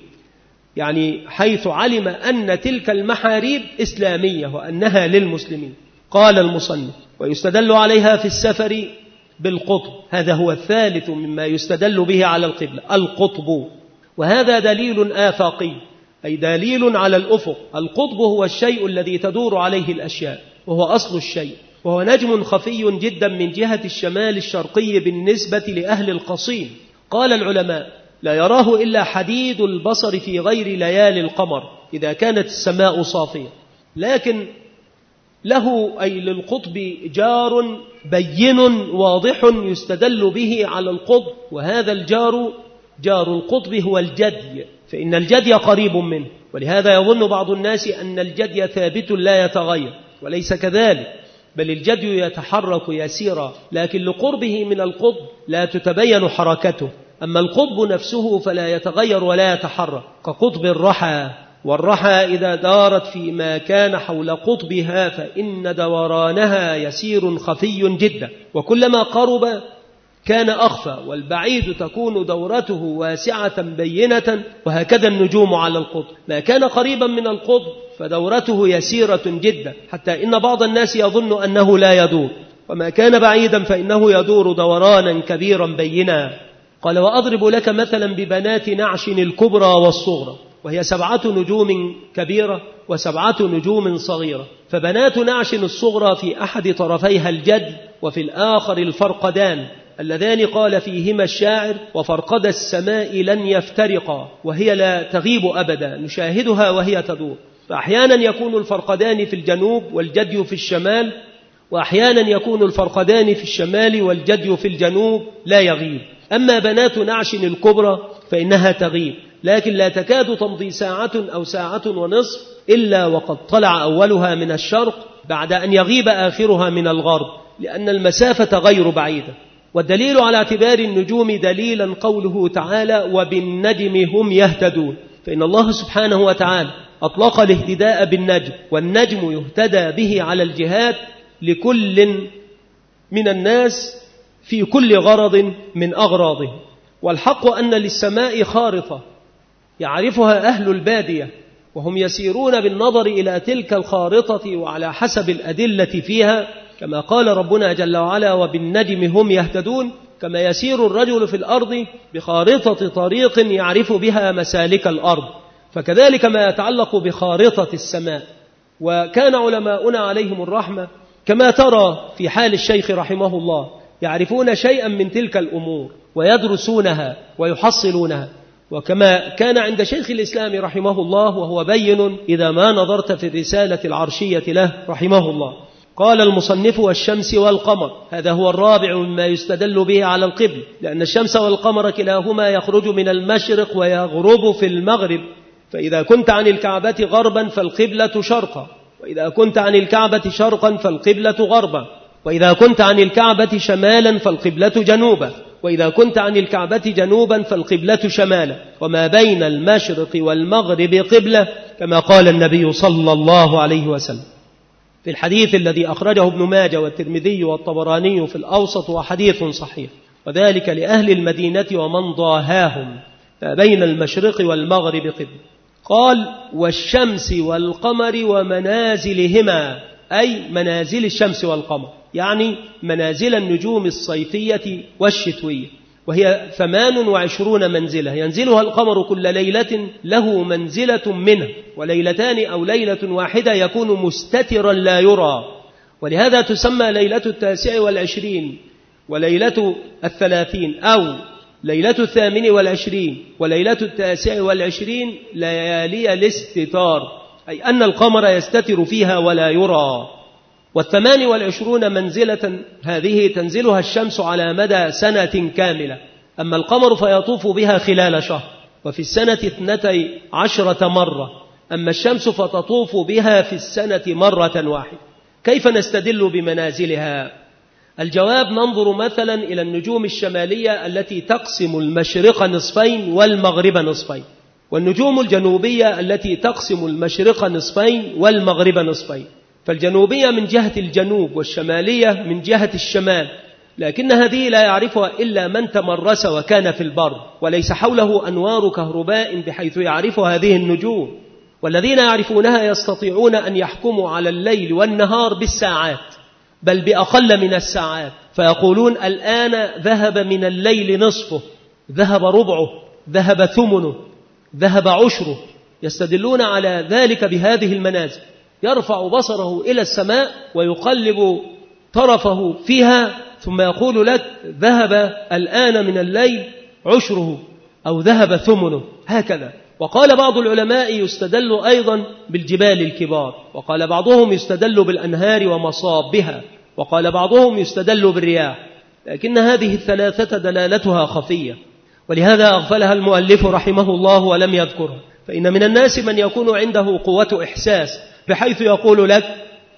يعني حيث علم أن تلك المحاريب إسلامية وأنها للمسلمين. قال المصنف ويستدل عليها في السفر بالقطب، هذا هو الثالث مما يستدل به على القبلة، القطب، وهذا دليل آفاقي أي دليل على الأفق. القطب هو الشيء الذي تدور عليه الأشياء، وهو أصل الشيء، وهو نجم خفي جدا من جهة الشمال الشرقي بالنسبة لأهل القصيم. قال العلماء لا يراه إلا حديد البصر في غير ليالي القمر إذا كانت السماء صافية، لكن له أي للقطب جار بين واضح يستدل به على القطب، وهذا الجار جار القطب هو الجدي، فإن الجدي قريب منه، ولهذا يظن بعض الناس أن الجدي ثابت لا يتغير، وليس كذلك، بل الجدي يتحرك يسيرا، لكن لقربه من القطب لا تتبين حركته. أما القطب نفسه فلا يتغير ولا يتحرك، كقطب الرحى، والرحى إذا دارت فيما كان حول قطبها فإن دورانها يسير خفي جدا، وكلما قرب كان أخفى، والبعيد تكون دورته واسعة بينة، وهكذا النجوم على القطب، ما كان قريبا من القطب فدورته يسيرة جدا، حتى إن بعض الناس يظن أنه لا يدور، وما كان بعيدا فإنه يدور دورانا كبيرا بينا. قال وأضرب لك مثلا ببنات نعش الكبرى والصغرى، وهي سبعة نجوم كبيرة وسبعة نجوم صغيرة، فبنات نعش الصغرى في أحد طرفيها الجد، وفي الآخر الفرقدان اللذان قال فيهما الشاعر وفرقد السماء لن يفترقا، وهي لا تغيب أبدا، نشاهدها وهي تدور، فأحيانا يكون الفرقدان في الجنوب والجدي في الشمال، وأحيانا يكون الفرقدان في الشمال والجدي في الجنوب لا يغيب. أما بنات نعش الكبرى فإنها تغيب، لكن لا تكاد تمضي ساعة أو ساعة ونصف إلا وقد طلع أولها من الشرق بعد أن يغيب آخرها من الغرب، لأن المسافة غير بعيدة. والدليل على اعتبار النجوم دليلا قوله تعالى وبالنجم هم يهتدون، فإن الله سبحانه وتعالى أطلق الاهتداء بالنجم، والنجم يهتدى به على الجهات لكل من الناس في كل غرض من أغراضه. والحق أن للسماء خارطة يعرفها أهل البادية، وهم يسيرون بالنظر إلى تلك الخارطة وعلى حسب الأدلة فيها، كما قال ربنا جل وعلا: وبالنجم هم يهتدون. كما يسير الرجل في الأرض بخارطة طريق يعرف بها مسالك الأرض، فكذلك ما يتعلق بخارطة السماء. وكان علماؤنا عليهم الرحمة كما ترى في حال الشيخ رحمه الله يعرفون شيئا من تلك الأمور ويدرسونها ويحصلونها، وكما كان عند شيخ الإسلام رحمه الله، وهو بين إذا ما نظرت في الرسالة العرشية له رحمه الله. قال المصنف: والشمس والقمر. هذا هو الرابع مما يستدل به على القبل، لأن الشمس والقمر كلاهما يخرج من المشرق ويغرب في المغرب، فإذا كنت عن الكعبة غربا فالقبلة شرقا، وإذا كنت عن الكعبة شرقا فالقبلة غربا، وإذا كنت عن الكعبة شمالا فالقبلة جنوبا، وإذا كنت عن الكعبة جنوبا فالقبلة شمالا، وما بين المشرق والمغرب قبلة، كما قال النبي صلى الله عليه وسلم في الحديث الذي أخرجه ابن ماجه والترمذي والطبراني في الأوسط، وحديث صحيح. وذلك لأهل المدينة ومن ضاهاهم، ما بين المشرق والمغرب قبلة. قال: والشمس والقمر ومنازلهما، أي منازل الشمس والقمر، يعني منازل النجوم الصيفية والشتوية، وهي ثمان وعشرون منزلة ينزلها القمر كل ليلة، له منزلة منه، وليلتان أو ليلة واحدة يكون مستترا لا يرى، ولهذا تسمى ليلة التاسع والعشرين وليلة الثلاثين، أو ليلة الثامن والعشرين وليلة التاسع والعشرين ليالي الاستتار، أي أن القمر يستتر فيها ولا يرى. والثمان والعشرون منزلة هذه تنزلها الشمس على مدى سنة كاملة، أما القمر فيطوف بها خلال شهر، وفي السنة اثنتي عشرة مرة، أما الشمس فتطوف بها في السنة مرة واحدة. كيف نستدل بمنازلها؟ الجواب: ننظر مثلا إلى النجوم الشمالية التي تقسم المشرق نصفين والمغرب نصفين، والنجوم الجنوبية التي تقسم المشرق نصفين والمغرب نصفين. فالجنوبية من جهة الجنوب والشمالية من جهة الشمال، لكن هذه لا يعرفها إلا من تمرس وكان في البر، وليس حوله أنوار كهرباء بحيث يعرف هذه النجوم. والذين يعرفونها يستطيعون أن يحكموا على الليل والنهار بالساعات، بل بأقل من الساعات، فيقولون: الآن ذهب من الليل نصفه، ذهب ربعه، ذهب ثمنه، ذهب عشره. يستدلون على ذلك بهذه المنازل. يرفع بصره إلى السماء ويقلب طرفه فيها، ثم يقول لك: ذهب الآن من الليل عشره، أو ذهب ثمنه، هكذا. وقال بعض العلماء: يستدل أيضا بالجبال الكبار، وقال بعضهم يستدل بالأنهار ومصابها، وقال بعضهم يستدل بالرياح، لكن هذه الثلاثة دلالتها خفية، ولهذا أغفلها المؤلف رحمه الله ولم يذكرها. فإن من الناس من يكون عنده قوة إحساس بحيث يقول لك: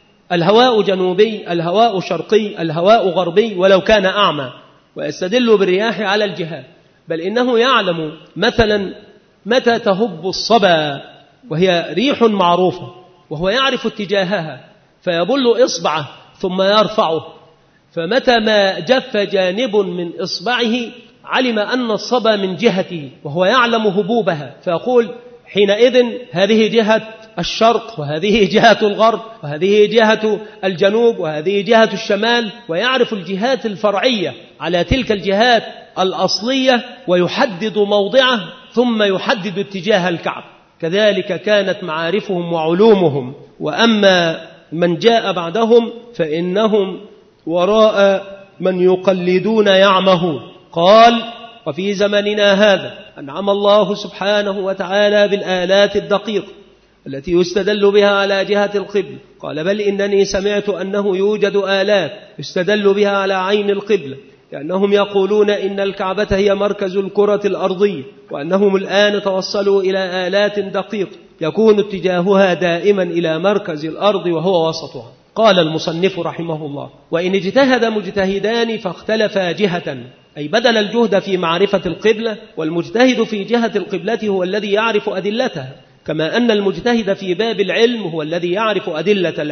الهواء جنوبي، الهواء شرقي، الهواء غربي، ولو كان أعمى، ويستدل بالرياح على الجهات. بل إنه يعلم مثلا متى تهب الصبا، وهي ريح معروفة، وهو يعرف اتجاهها، فيبل إصبعه ثم يرفعه، فمتى ما جف جانب من إصبعه علم أن الصبا من جهته، وهو يعلم هبوبها، فيقول حينئذ هذه جهة الشرق، وهذه جهة الغرب، وهذه جهة الجنوب، وهذه جهة الشمال، ويعرف الجهات الفرعية على تلك الجهات الأصلية، ويحدد موضعه ثم يحدد اتجاه الكعب. كذلك كانت معارفهم وعلومهم. وأما من جاء بعدهم فإنهم وراء من يقلدون يعمهون. قال: وفي زمننا هذا أنعم الله سبحانه وتعالى بالآلات الدقيقة التي يستدل بها على جهة القبل. قال: بل إنني سمعت أنه يوجد آلات يستدل بها على عين القبلة، لأنهم يقولون إن الكعبة هي مركز الكرة الأرضية، وأنهم الآن توصلوا إلى آلات دقيقة يكون اتجاهها دائما إلى مركز الأرض وهو وسطها. قال المصنف رحمه الله: وإن اجتهد مجتهدان فاختلفا جهة، أي بدل الجهد في معرفة القبلة، والمجتهد في جهة القبلة هو الذي يعرف أدلتها، كما أن المجتهد في باب العلم هو الذي يعرف أدلة العلم.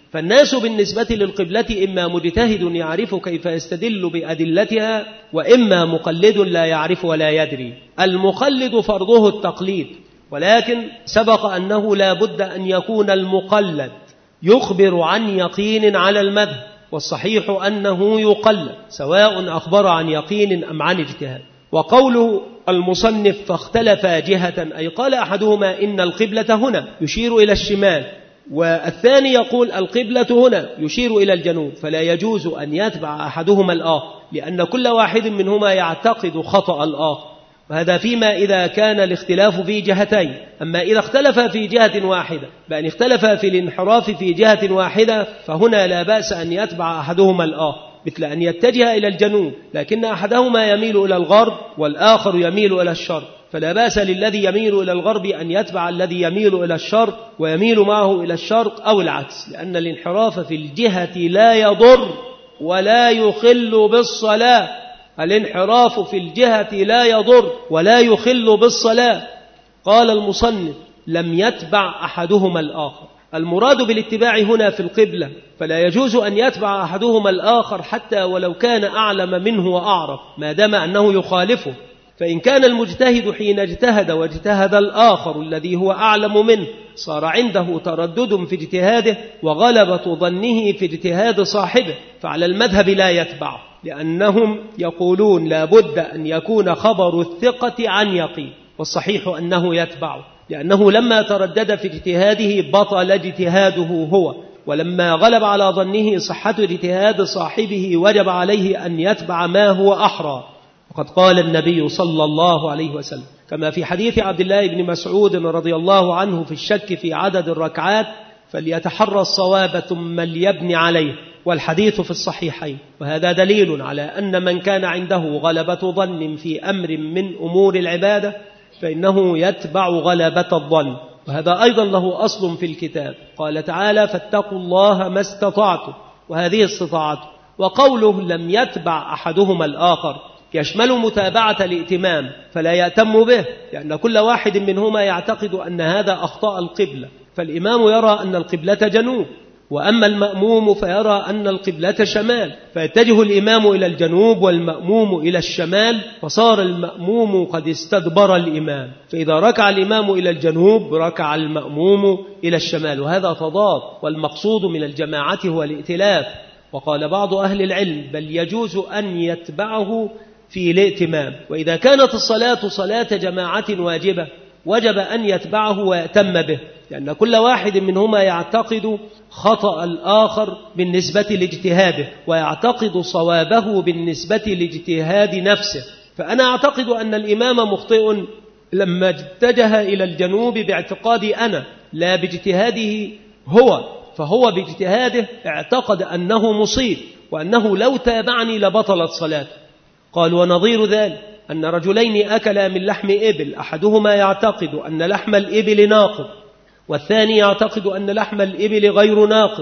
فالناس بالنسبة للقبلة إما مجتهد يعرف كيف يستدل بأدلتها، وإما مقلد لا يعرف ولا يدري. المقلد فرضه التقليد، ولكن سبق أنه لا بد أن يكون المقلد يخبر عن يقين على المذهب، والصحيح أنه يقلد سواء أخبر عن يقين أم عن اجتهاد. وقوله المصنف فاختلف جهة، أي قال أحدهما إن القبلة هنا يشير إلى الشمال، والثاني يقول القبلة هنا يشير إلى الجنوب، فلا يجوز أن يتبع أحدهما الآخر، لأن كل واحد منهما يعتقد خطأ الآخر، وهذا فيما إذا كان الاختلاف في جهتين. أما إذا اختلف في جهة واحدة بأن اختلف في الانحراف في جهة واحدة، فهنا لا بأس أن يتبع أحدهما الآخر، مثل أن يتجه إلى الجنوب لكن أحدهما يميل إلى الغرب والآخر يميل إلى الشرق، فلا بأس للذي يميل إلى الغرب أن يتبع الذي يميل إلى الشرق ويميل معه إلى الشرق أو العكس، لأن الانحراف في الجهة لا يضر ولا يخل بالصلاة. الانحراف في الجهة لا يضر ولا يخل بالصلاة. قال المصنف لم يتبع أحدهما الآخر. المراد بالاتباع هنا في القبلة، فلا يجوز أن يتبع أحدهما الآخر حتى ولو كان أعلم منه وأعرف، ما دام أنه يخالفه. فإن كان المجتهد حين اجتهد واجتهد الآخر الذي هو أعلم منه صار عنده تردد في اجتهاده وغلبة ظنه في اجتهاد صاحبه، فعلى المذهب لا يتبعه، لأنهم يقولون لا بد أن يكون خبر الثقة عن يقين، والصحيح أنه يتبعه، لأنه لما تردد في اجتهاده بطل اجتهاده هو، ولما غلب على ظنه صحة اجتهاد صاحبه وجب عليه أن يتبع ما هو أحرى. وقد قال النبي صلى الله عليه وسلم كما في حديث عبد الله بن مسعود رضي الله عنه في الشك في عدد الركعات فليتحرى الصواب ثم ليبني عليه، والحديث في الصحيحين. وهذا دليل على أن من كان عنده غلبة ظن في أمر من أمور العبادة فإنه يتبع غلبة الظن، وهذا أيضا له أصل في الكتاب. قال تعالى فاتقوا الله ما استطعتم، وهذه استطاعته. وقوله لم يتبع أحدهما الآخر يشمل متابعة الائتمام، فلا يأتم به، لأن كل واحد منهما يعتقد أن هذا أخطاء القبلة، فالإمام يرى أن القبلة جنوب، وأما المأموم فيرى أن القبلة شمال، فيتجه الإمام إلى الجنوب والمأموم إلى الشمال، فصار المأموم قد استدبر الإمام، فإذا ركع الإمام إلى الجنوب ركع المأموم إلى الشمال، وهذا تضاد، والمقصود من الجماعة هو الائتلاف. وقال بعض أهل العلم بل يجوز أن يتبعه في الائتمام، وإذا كانت الصلاة صلاة جماعة واجبة وجب أن يتبعه ويأتم به، لأن كل واحد منهما يعتقد خطأ الآخر بالنسبة لاجتهاده ويعتقد صوابه بالنسبة لاجتهاد نفسه. فأنا أعتقد أن الإمام مخطئ لما اتجه إلى الجنوب باعتقادي أنا لا باجتهاده هو، فهو باجتهاده اعتقد أنه مصيب وأنه لو تابعني لبطلت صلاته. قال ونظير ذلك أن رجلين أكلا من لحم إبل، أحدهما يعتقد أن لحم الإبل ناقض والثاني يعتقد أن لحم الإبل غير ناقض،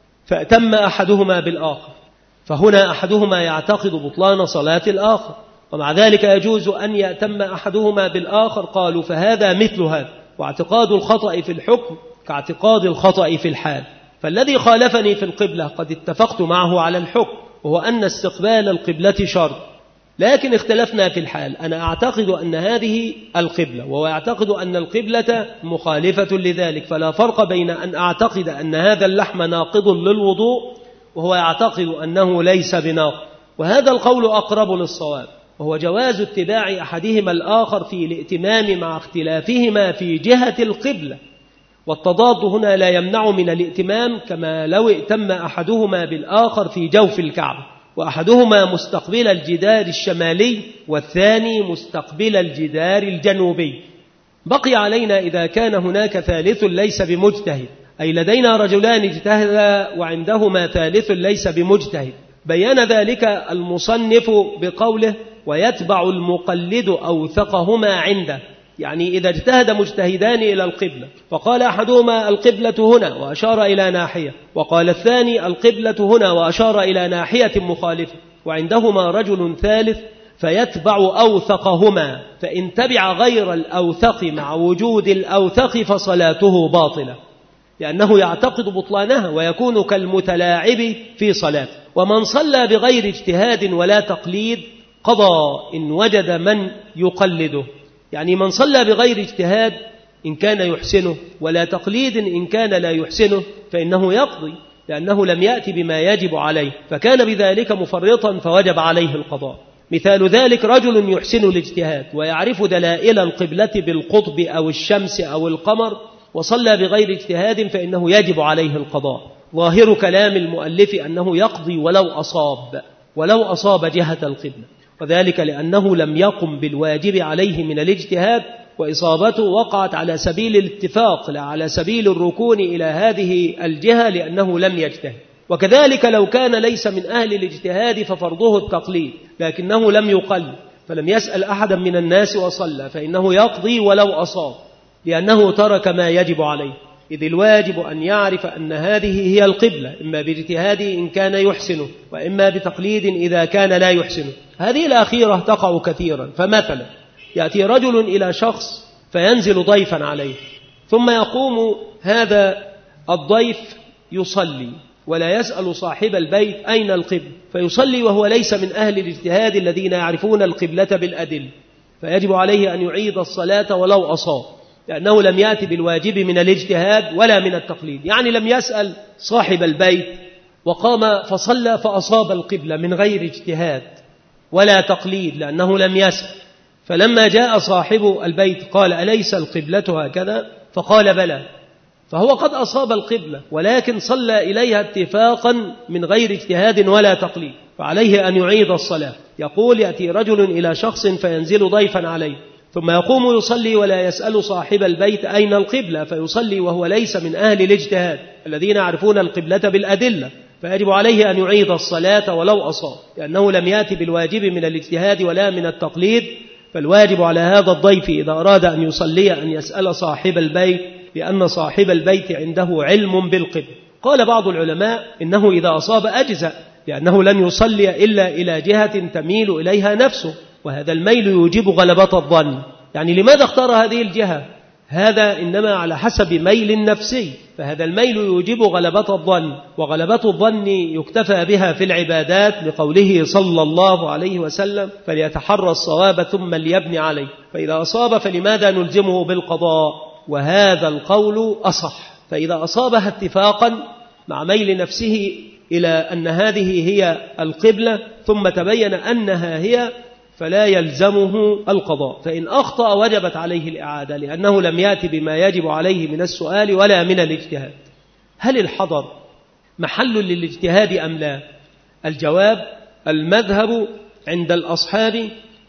فأتم أحدهما بالآخر، فهنا أحدهما يعتقد بطلان صلاة الآخر، ومع ذلك يجوز أن يأتم أحدهما بالآخر. قالوا فهذا مثل هذا، واعتقاد الخطأ في الحكم كاعتقاد الخطأ في الحال. فالذي خالفني في القبلة قد اتفقت معه على الحكم، وهو أن استقبال القبلة شرط، لكن اختلفنا في الحال. أنا أعتقد أن هذه القبلة وهو يعتقد أن القبلة مخالفة لذلك، فلا فرق بين أن أعتقد أن هذا اللحم ناقض للوضوء وهو يعتقد أنه ليس بناقض، وهذا القول أقرب للصواب، وهو جواز اتباع أحدهما الآخر في الائتمام مع اختلافهما في جهة القبلة. والتضاد هنا لا يمنع من الائتمام، كما لو ائتم أحدهما بالآخر في جوف الكعبة، وأحدهما مستقبل الجدار الشمالي والثاني مستقبل الجدار الجنوبي. بقي علينا إذا كان هناك ثالث ليس بمجتهد، أي لدينا رجلان اجتهدا وعندهما ثالث ليس بمجتهد. بيان ذلك المصنف بقوله ويتبع المقلد أوثقهما عنده، يعني إذا اجتهد مجتهدان إلى القبلة فقال أحدهما القبلة هنا وأشار إلى ناحية، وقال الثاني القبلة هنا وأشار إلى ناحية مخالفة، وعندهما رجل ثالث فيتبع أوثقهما، فإن تبع غير الأوثق مع وجود الأوثق فصلاته باطلة، لأنه يعتقد بطلانها ويكون كالمتلاعب في صلاة. ومن صلى بغير اجتهاد ولا تقليد قضى إن وجد من يقلده. يعني من صلى بغير اجتهاد إن كان يحسنه ولا تقليد إن كان لا يحسنه فإنه يقضي، لأنه لم يأتي بما يجب عليه فكان بذلك مفرطا فوجب عليه القضاء. مثال ذلك رجل يحسن الاجتهاد ويعرف دلائل القبلة بالقطب أو الشمس أو القمر وصلى بغير اجتهاد فإنه يجب عليه القضاء. ظاهر كلام المؤلف أنه يقضي ولو أصاب ولو أصاب جهة القبلة، وذلك لأنه لم يقم بالواجب عليه من الاجتهاد، وإصابته وقعت على سبيل الاتفاق لا على سبيل الركون إلى هذه الجهة لأنه لم يجتهد. وكذلك لو كان ليس من أهل الاجتهاد ففرضه التقليد لكنه لم يقل فلم يسأل أحدا من الناس وصلى فإنه يقضي ولو أصاب لأنه ترك ما يجب عليه، إذ الواجب أن يعرف أن هذه هي القبلة إما باجتهاده إن كان يحسنه وإما بتقليد إذا كان لا يحسنه. هذه الأخيرة تقع كثيرا. فمثلا يأتي رجل إلى شخص فينزل ضيفا عليه ثم يقوم هذا الضيف يصلي ولا يسأل صاحب البيت أين القبلة فيصلي وهو ليس من أهل الاجتهاد الذين يعرفون القبلة بالأدلة، فيجب عليه أن يعيد الصلاة ولو أصاب لأنه لم يأتي بالواجب من الاجتهاد ولا من التقليد. يعني لم يسأل صاحب البيت وقام فصلى فأصاب القبلة من غير اجتهاد ولا تقليد لأنه لم يسأل، فلما جاء صاحب البيت قال أليس القبلة هكذا؟ فقال بلى، فهو قد أصاب القبلة ولكن صلى إليها اتفاقا من غير اجتهاد ولا تقليد، فعليه أن يعيد الصلاة. يقول يأتي رجل إلى شخص فينزل ضيفا عليه ثم يقوم يصلي ولا يسأل صاحب البيت أين القبلة فيصلي وهو ليس من أهل الاجتهاد الذين يعرفون القبلة بالأدلة، فيجب عليه أن يعيد الصلاة ولو أصاب لأنه لم يأتي بالواجب من الاجتهاد ولا من التقليد. فالواجب على هذا الضيف إذا أراد أن يصلي أن يسأل صاحب البيت لأن صاحب البيت عنده علم بالقبلة. قال بعض العلماء إنه إذا أصاب أجزأ لأنه لن يصلي إلا إلى جهة تميل إليها نفسه، وهذا الميل يوجب غلبة الظن. يعني لماذا اختار هذه الجهة؟ هذا إنما على حسب ميل نفسي، فهذا الميل يوجب غلبة الظن، وغلبة الظن يكتفى بها في العبادات لقوله صلى الله عليه وسلم فليتحرى الصواب ثم ليبني عليه، فإذا أصاب فلماذا نلزمه بالقضاء؟ وهذا القول أصح. فإذا أصابها اتفاقا مع ميل نفسه إلى أن هذه هي القبلة ثم تبين أنها هي فلا يلزمه القضاء، فإن أخطأ وجبت عليه الإعادة لأنه لم يأتي بما يجب عليه من السؤال ولا من الاجتهاد. هل الحضر محل للاجتهاد أم لا؟ الجواب المذهب عند الأصحاب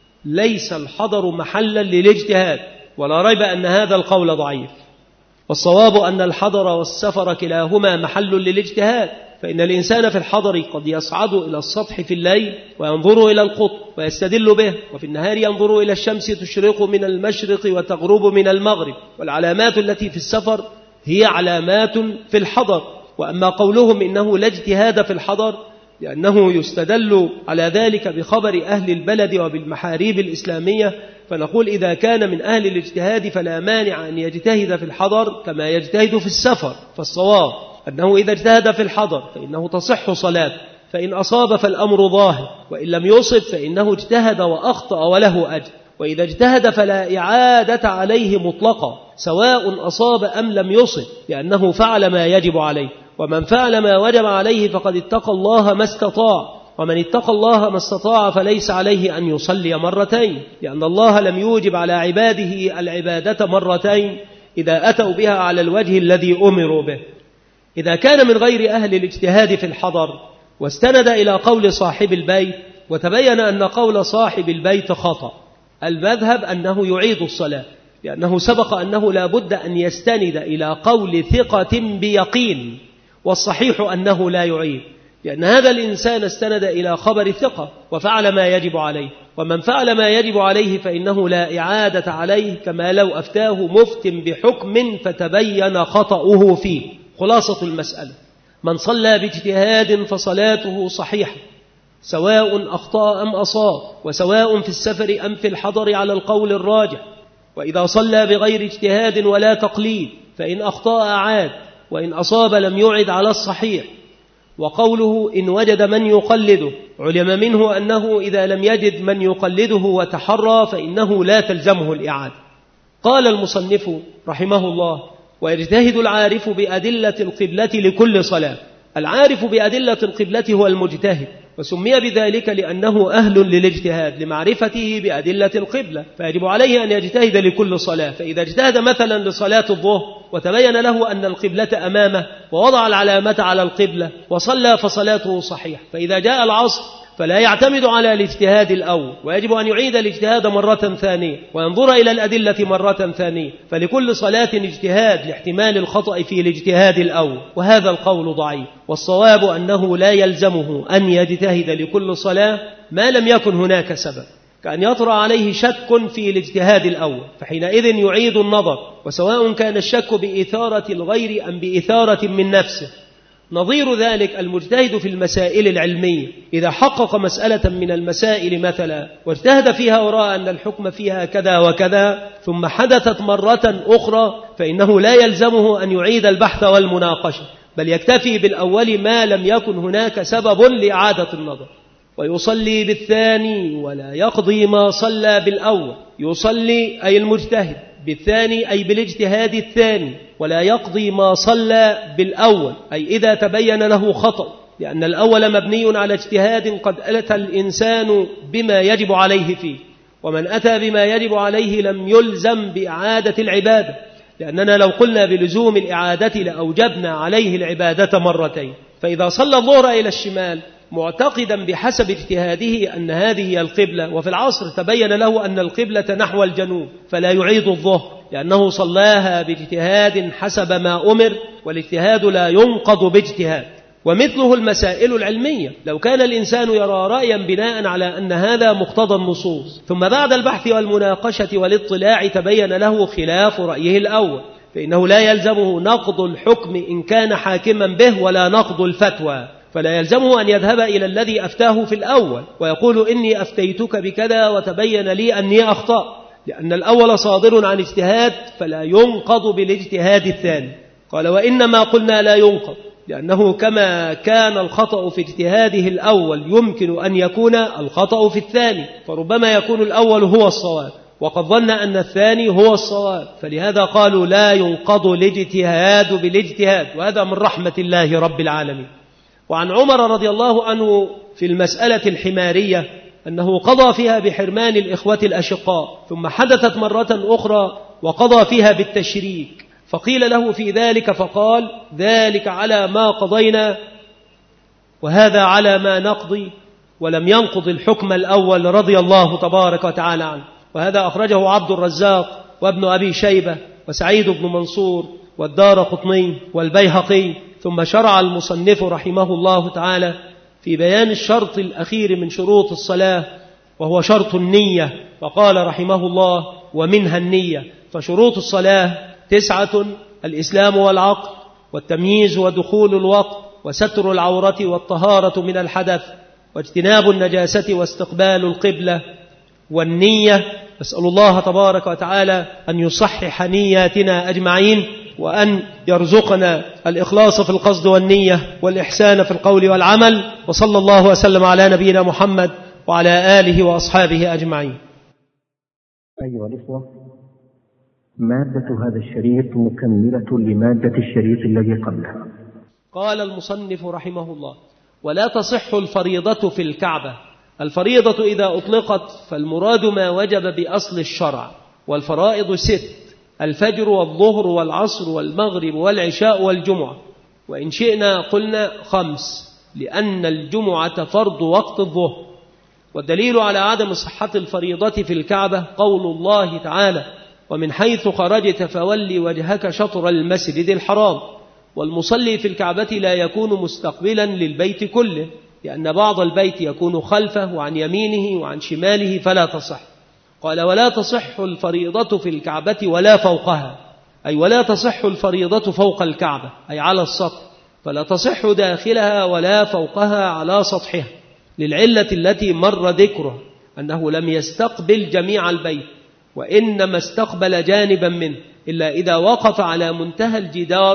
ليس الحضر محلا للاجتهاد، ولا ريب أن هذا القول ضعيف، والصواب أن الحضر والسفر كلاهما محل للاجتهاد، فإن الإنسان في الحضر قد يصعد إلى السطح في الليل وينظر إلى القطب ويستدل به، وفي النهار ينظر إلى الشمس تشرق من المشرق وتغرب من المغرب، والعلامات التي في السفر هي علامات في الحضر. وأما قولهم إنه لا اجتهاد في الحضر لأنه يستدل على ذلك بخبر أهل البلد وبالمحاريب الإسلامية، فنقول إذا كان من أهل الاجتهاد فلا مانع أن يجتهد في الحضر كما يجتهد في السفر. فالصواب أنه إذا اجتهد في الحضر فإنه تصح صلاة، فإن أصاب فالأمر ظاهر، وإن لم يصب فإنه اجتهد وأخطأ وله أجر، وإذا اجتهد فلا إعادة عليه مطلقا سواء أصاب أم لم يصب لأنه فعل ما يجب عليه، ومن فعل ما وجب عليه فقد اتقى الله ما استطاع، ومن اتقى الله ما استطاع فليس عليه أن يصلي مرتين، لأن الله لم يوجب على عباده العبادة مرتين إذا أتوا بها على الوجه الذي أمروا به. إذا كان من غير أهل الاجتهاد في الحضر واستند إلى قول صاحب البيت وتبين أن قول صاحب البيت خطأ، المذهب أنه يعيد الصلاة، لأنه سبق أنه لا بد أن يستند إلى قول ثقة بيقين، والصحيح أنه لا يعيد، لأن هذا الإنسان استند إلى خبر ثقة وفعل ما يجب عليه، ومن فعل ما يجب عليه فإنه لا إعادة عليه، كما لو أفتاه مفت بحكم فتبين خطأه فيه. خلاصة المسألة: من صلى باجتهاد فصلاته صحيحة سواء أخطأ أم أصاب، وسواء في السفر أم في الحضر على القول الراجح. وإذا صلى بغير اجتهاد ولا تقليد فإن أخطأ أعاد، وإن أصاب لم يعد على الصحيح. وقوله إن وجد من يقلده علم منه أنه إذا لم يجد من يقلده وتحرى فإنه لا تلزمه الإعادة. قال المصنف رحمه الله: ويجتهد العارف بأدلة القبلة لكل صلاة. العارف بأدلة القبلة هو المجتهد، وسمي بذلك لأنه أهل للاجتهاد لمعرفته بأدلة القبلة، فيجب عليه أن يجتهد لكل صلاة. فإذا اجتهد مثلا لصلاة الظهر وتبين له أن القبلة أمامه ووضع العلامة على القبلة وصلى فصلاته صحيح، فإذا جاء العصر فلا يعتمد على الاجتهاد الأول، ويجب أن يعيد الاجتهاد مرة ثانية وينظر إلى الأدلة مرة ثانية، فلكل صلاة اجتهاد لاحتمال الخطأ في الاجتهاد الأول، وهذا القول ضعيف. والصواب أنه لا يلزمه أن يجتهد لكل صلاة ما لم يكن هناك سبب، كأن يطرأ عليه شك في الاجتهاد الأول، فحينئذ يعيد النظر، وسواء كان الشك بإثارة الغير أم بإثارة من نفسه. نظير ذلك المجتهد في المسائل العلمية، إذا حقق مسألة من المسائل مثلا واجتهد فيها ورأى أن الحكم فيها كذا وكذا، ثم حدثت مرة أخرى، فإنه لا يلزمه أن يعيد البحث والمناقشة، بل يكتفي بالأول ما لم يكن هناك سبب لإعادة النظر، ويصلي بالثاني ولا يقضي ما صلى بالأول. يصلي أي المجتهد بالثاني أي بالاجتهاد الثاني، ولا يقضي ما صلى بالأول أي إذا تبين له خطأ، لأن الأول مبني على اجتهاد قد أتى الإنسان بما يجب عليه فيه، ومن أتى بما يجب عليه لم يلزم بإعادة العبادة، لأننا لو قلنا بلزوم الإعادة لأوجبنا عليه العبادة مرتين. فإذا صلى الظهر إلى الشمال معتقدا بحسب اجتهاده أن هذه هي القبلة، وفي العصر تبين له أن القبلة نحو الجنوب، فلا يعيد الظهر لأنه صلاها باجتهاد حسب ما أمر، والاجتهاد لا ينقض باجتهاد. ومثله المسائل العلمية، لو كان الإنسان يرى رأيا بناء على أن هذا مقتضى النصوص، ثم بعد البحث والمناقشة والاطلاع تبين له خلاف رأيه الأول، فإنه لا يلزمه نقض الحكم إن كان حاكما به ولا نقض الفتوى، فلا يلزمه أن يذهب إلى الذي أفتاه في الأول ويقول إني أفتيتك بكذا وتبين لي أني أخطأ، لأن الأول صادر عن اجتهاد فلا ينقض بالاجتهاد الثاني. قال: وإنما قلنا لا ينقض لأنه كما كان الخطأ في اجتهاده الأول يمكن أن يكون الخطأ في الثاني، فربما يكون الأول هو الصواب وقد ظن أن الثاني هو الصواب، فلهذا قالوا لا ينقض الاجتهاد بالاجتهاد، وهذا من رحمة الله رب العالمين. وعن عمر رضي الله عنه في المسألة الحمارية أنه قضى فيها بحرمان الإخوة الأشقاء، ثم حدثت مرة أخرى وقضى فيها بالتشريك، فقيل له في ذلك فقال: ذلك على ما قضينا وهذا على ما نقضي، ولم ينقض الحكم الأول رضي الله تبارك وتعالى عنه. وهذا أخرجه عبد الرزاق وابن أبي شيبة وسعيد بن منصور والدارقطني والبيهقي. ثم شرع المصنف رحمه الله تعالى في بيان الشرط الأخير من شروط الصلاة، وهو شرط النية، فقال رحمه الله: ومنها النية. فشروط الصلاة تسعة: الإسلام والعقل والتمييز ودخول الوقت وستر العورة والطهارة من الحدث واجتناب النجاسة واستقبال القبلة والنية. نسأل الله تبارك وتعالى أن يصحح نياتنا أجمعين، وأن يرزقنا الإخلاص في القصد والنية والإحسان في القول والعمل. وصلى الله وسلم على نبينا محمد وعلى آله وأصحابه أجمعين. أيها الإخوة، مادة هذا الشريط مكملة لمادة الشريط الذي قبله. قال المصنف رحمه الله: ولا تصح الفريضة في الكعبة. الفريضة إذا أطلقت فالمراد ما وجب بأصل الشرع، والفرائض ست: الفجر والظهر والعصر والمغرب والعشاء والجمعة، وإن شئنا قلنا خمس، لأن الجمعة فرض وقت الظهر. والدليل على عدم صحة الفريضة في الكعبة قول الله تعالى: ومن حيث خرجت فولي وجهك شطر المسجد الحرام. والمصلي في الكعبة لا يكون مستقبلا للبيت كله، لأن بعض البيت يكون خلفه وعن يمينه وعن شماله فلا تصح. قال: ولا تصح الفريضة في الكعبة ولا فوقها، أي ولا تصح الفريضة فوق الكعبة أي على السطح، فلا تصح داخلها ولا فوقها على سطحها، للعلة التي مر ذكرها أنه لم يستقبل جميع البيت، وإنما استقبل جانبا منه، إلا إذا وقف على منتهى الجدار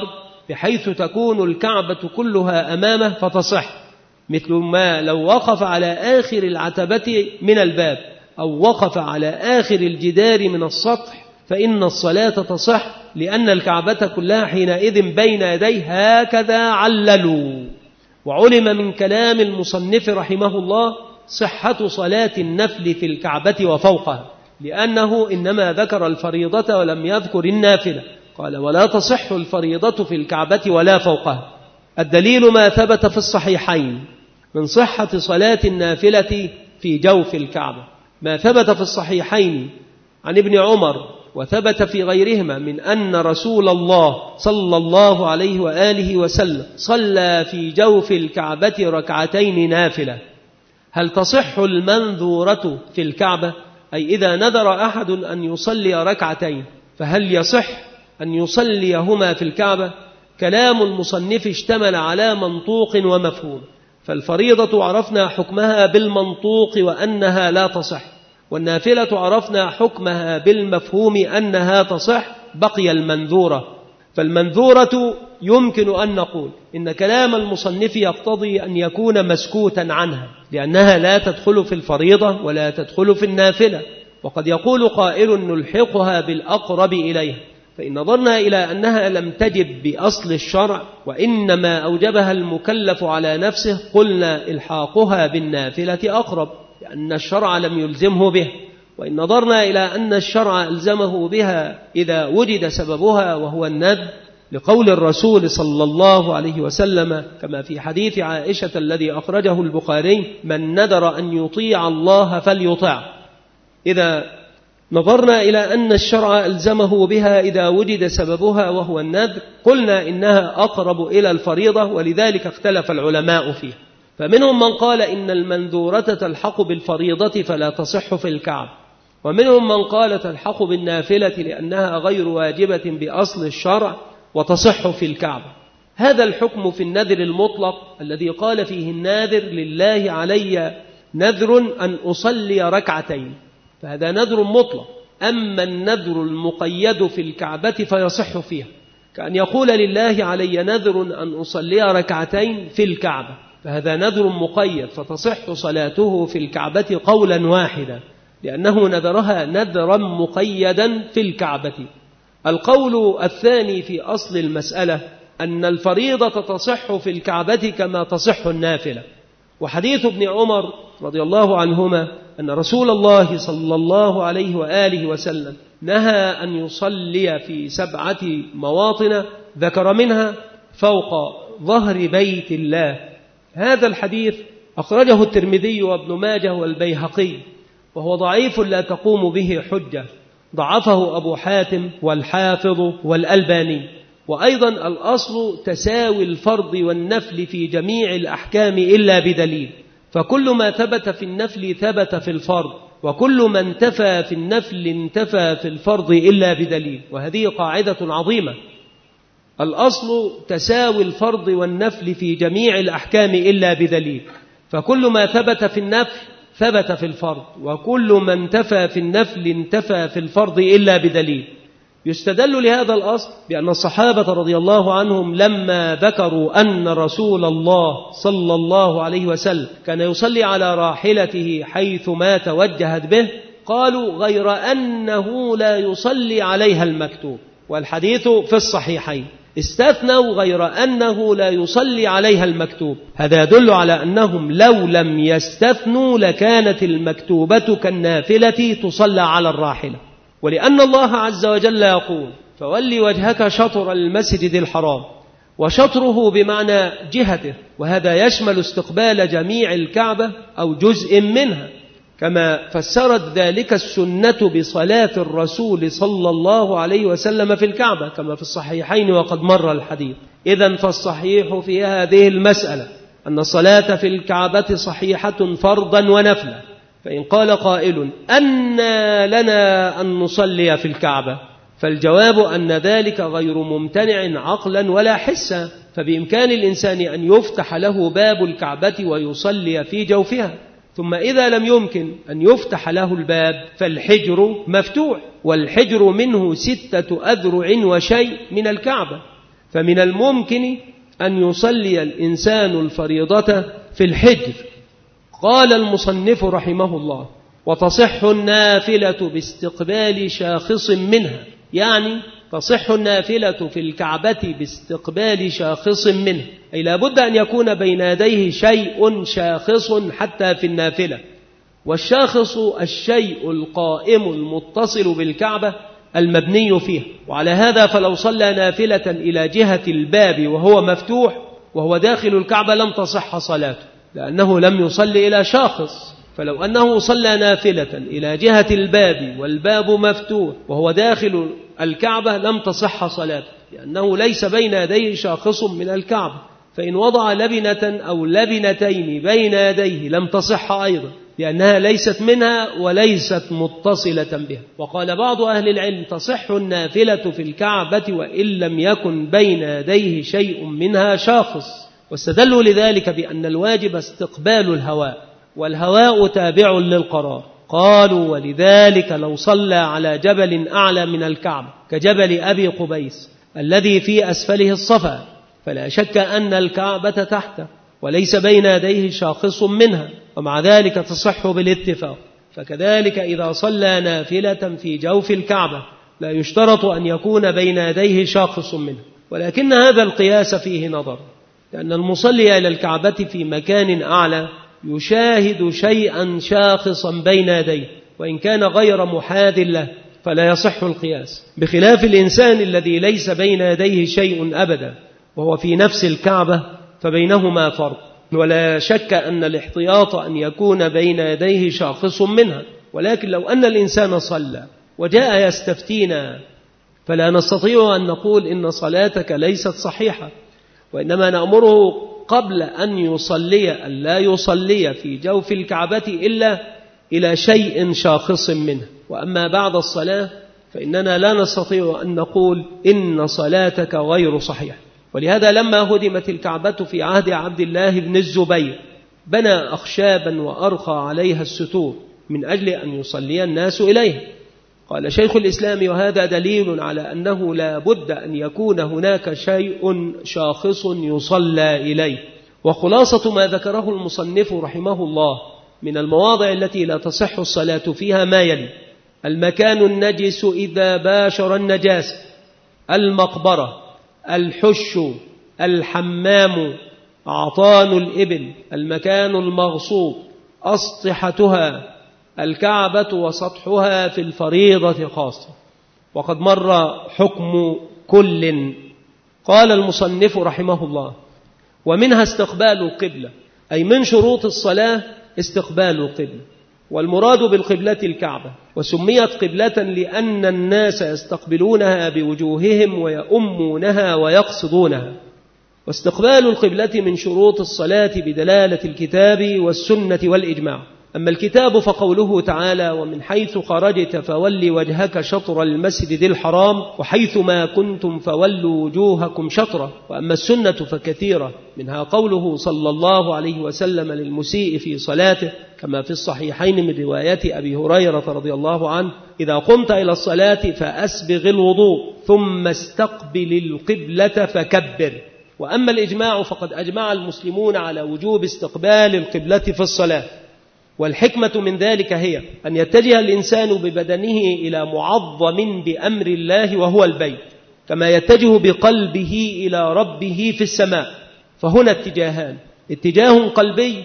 بحيث تكون الكعبة كلها أمامه فتصح، مثل ما لو وقف على آخر العتبة من الباب أو وقف على آخر الجدار من السطح فإن الصلاة تصح، لأن الكعبة كلها حينئذ بين يديه. هكذا عللوا. وعلم من كلام المصنف رحمه الله صحة صلاة النفل في الكعبة وفوقها، لأنه إنما ذكر الفريضة ولم يذكر النافلة. قال: ولا تصح الفريضة في الكعبة ولا فوقها. الدليل ما ثبت في الصحيحين من صحة صلاة النافلة في جوف الكعبة، ما ثبت في الصحيحين عن ابن عمر وثبت في غيرهما من أن رسول الله صلى الله عليه وآله وسلم صلى في جوف الكعبة ركعتين نافلة. هل تصح المنذورة في الكعبة؟ أي إذا نذر أحد أن يصلي ركعتين فهل يصح أن يصليهما في الكعبة؟ كلام المصنف اشتمل على منطوق ومفهوم، فالفريضة عرفنا حكمها بالمنطوق وأنها لا تصح، والنافلة عرفنا حكمها بالمفهوم أنها تصح، بقي المنذورة. فالمنذورة يمكن أن نقول إن كلام المصنف يقتضي أن يكون مسكوتا عنها، لأنها لا تدخل في الفريضة ولا تدخل في النافلة. وقد يقول قائل نلحقها بالأقرب إليها، فإن نظرنا إلى أنها لم تجب بأصل الشرع وإنما أوجبها المكلف على نفسه قلنا إلحاقها بالنافلة أقرب، لأن الشرع لم يلزمه به. وإن نظرنا إلى أن الشرع ألزمه بها إذا وجد سببها وهو الندب، لقول الرسول صلى الله عليه وسلم كما في حديث عائشة الذي أخرجه البخاري: من نذر أن يطيع الله فليطع. إذا نظرنا إلى أن الشرع ألزمه بها إذا وجد سببها وهو النذر، قلنا إنها أقرب إلى الفريضة، ولذلك اختلف العلماء فيها. فمنهم من قال إن المنذورة تلحق بالفريضة فلا تصح في الكعبة، ومنهم من قال تلحق بالنافلة لأنها غير واجبة بأصل الشرع وتصح في الكعبة. هذا الحكم في النذر المطلق الذي قال فيه الناذر: لله علي نذر أن أصلي ركعتين، فهذا نذر مطلق. أما النذر المقيد في الكعبة فيصح فيها، كأن يقول: لله علي نذر أن أصلي ركعتين في الكعبة، فهذا نذر مقيد فتصح صلاته في الكعبة قولا واحدا، لأنه نذرها نذرا مقيدا في الكعبة. القول الثاني في أصل المسألة أن الفريضة تصح في الكعبة كما تصح النافلة، وحديث ابن عمر رضي الله عنهما أن رسول الله صلى الله عليه وآله وسلم نهى أن يصلي في سبعة مواطن ذكر منها فوق ظهر بيت الله. هذا الحديث أخرجه الترمذي وابن ماجه والبيهقي، وهو ضعيف لا تقوم به حجة، ضعفه أبو حاتم والحافظ والألباني. وأيضا الأصل تساوي الفرض والنفل في جميع الأحكام إلا بدليل، فكل ما ثبت في النفل ثبت في الفرض، وكل ما انتفى في النفل انتفى في الفرض إلا بدليل، وهذه قاعدة عظيمة. الأصل تساوي الفرض والنفل في جميع الأحكام إلا بدليل، فكل ما ثبت في النفل ثبت في الفرض، وكل ما انتفى في النفل انتفى في الفرض إلا بدليل. يستدل لهذا الأصل بأن الصحابة رضي الله عنهم لما ذكروا أن رسول الله صلى الله عليه وسلم كان يصلي على راحلته حيث ما توجهت به قالوا: غير أنه لا يصلي عليها المكتوب، والحديث في الصحيحين. استثنوا غير أنه لا يصلي عليها المكتوب. هذا يدل على أنهم لو لم يستثنوا لكانت المكتوبة كالنافلة تصلى على الراحلة. ولأن الله عز وجل يقول: فولي وجهك شطر المسجد الحرام، وشطره بمعنى جهته، وهذا يشمل استقبال جميع الكعبة أو جزء منها، كما فسرت ذلك السنة بصلاة الرسول صلى الله عليه وسلم في الكعبة كما في الصحيحين وقد مر الحديث. إذن فالصحيح في هذه المسألة أن الصلاة في الكعبة صحيحة فرضا ونفلا. فإن قال قائل: أن لنا أن نصلي في الكعبة؟ فالجواب أن ذلك غير ممتنع عقلا ولا حسا، فبإمكان الإنسان أن يفتح له باب الكعبة ويصلي في جوفها. ثم إذا لم يمكن أن يفتح له الباب فالحجر مفتوح، والحجر منه ستة أذرع وشيء من الكعبة، فمن الممكن أن يصلي الإنسان الفريضة في الحجر. قال المصنف رحمه الله: وتصح النافلة باستقبال شاخص منها، يعني تصح النافلة في الكعبة باستقبال شاخص منه، أي لا بد أن يكون بين يديه شيء شاخص حتى في النافلة. والشاخص الشيء القائم المتصل بالكعبة المبني فيها. وعلى هذا فلو صلى نافلة إلى جهة الباب وهو مفتوح وهو داخل الكعبة لم تصح صلاته، لأنه لم يصلي إلى شاخص. فلو أنه صلى نافلة إلى جهة الباب والباب مفتوح وهو داخل الكعبة لم تصح صلاته، لأنه ليس بين يديه شاخص من الكعبة. فإن وضع لبنة أو لبنتين بين يديه لم تصح أيضا، لأنها ليست منها وليست متصلة بها. وقال بعض أهل العلم: تصح النافلة في الكعبة وإن لم يكن بين يديه شيء منها شاخص. واستدلوا لذلك بأن الواجب استقبال الهواء، والهواء تابع للقرار. قالوا: ولذلك لو صلى على جبل أعلى من الكعبة كجبل أبي قبيس الذي في أسفله الصفا، فلا شك أن الكعبة تحته وليس بين يديه شاخص منها، ومع ذلك تصح بالاتفاق. فكذلك إذا صلى نافلة في جوف الكعبة لا يشترط أن يكون بين يديه شاخص منها. ولكن هذا القياس فيه نظر، لأن المصلي إلى الكعبة في مكان أعلى يشاهد شيئا شاخصا بين يديه، وإن كان غير محاذ له فلا يصح القياس، بخلاف الإنسان الذي ليس بين يديه شيء أبدا وهو في نفس الكعبة، فبينهما فرق. ولا شك أن الاحتياط أن يكون بين يديه شاخص منها. ولكن لو أن الإنسان صلى وجاء يستفتينا فلا نستطيع أن نقول إن صلاتك ليست صحيحة، وإنما نأمره قبل أن يصلي أن لا يصلي في جوف الكعبة إلا إلى شيء شاخص منه. وأما بعد الصلاة فإننا لا نستطيع أن نقول إن صلاتك غير صحيحة. ولهذا لما هدمت الكعبة في عهد عبد الله بن الزبير بنى أخشابا وأرخى عليها الستور من أجل أن يصلي الناس إليها. قال شيخ الإسلام: وهذا دليل على أنه لا بد أن يكون هناك شيء شاخص يصلى إليه. وخلاصة ما ذكره المصنف رحمه الله من المواضع التي لا تصح الصلاة فيها ما يلي: المكان النجس إذا باشر النجاسة، المقبرة، الحش، الحمام، أعطان الإبل، المكان المغصوب، أسطحتها، الكعبة وسطحها في الفريضة خاصة. وقد مر حكم كل. قال المصنف رحمه الله: ومنها استقبال القبلة، أي من شروط الصلاة استقبال القبلة، والمراد بالقبلة الكعبة، وسميت قبلة لأن الناس يستقبلونها بوجوههم ويؤمونها ويقصدونها. واستقبال القبلة من شروط الصلاة بدلالة الكتاب والسنة والإجماع. أما الكتاب فقوله تعالى: ومن حيث خرجت فول وجهك شطر المسجد الحرام وحيث ما كنتم فولوا وجوهكم شطرة. وأما السنة فكثيرة، منها قوله صلى الله عليه وسلم للمسيء في صلاته كما في الصحيحين من رواية أبي هريرة رضي الله عنه: إذا قمت إلى الصلاة فأسبغ الوضوء ثم استقبل القبلة فكبر. وأما الإجماع فقد أجمع المسلمون على وجوب استقبال القبلة في الصلاة، والحكمة من ذلك هي أن يتجه الإنسان ببدنه إلى معظم بأمر الله وهو البيت، كما يتجه بقلبه إلى ربه في السماء. فهنا اتجاهان: اتجاه قلبي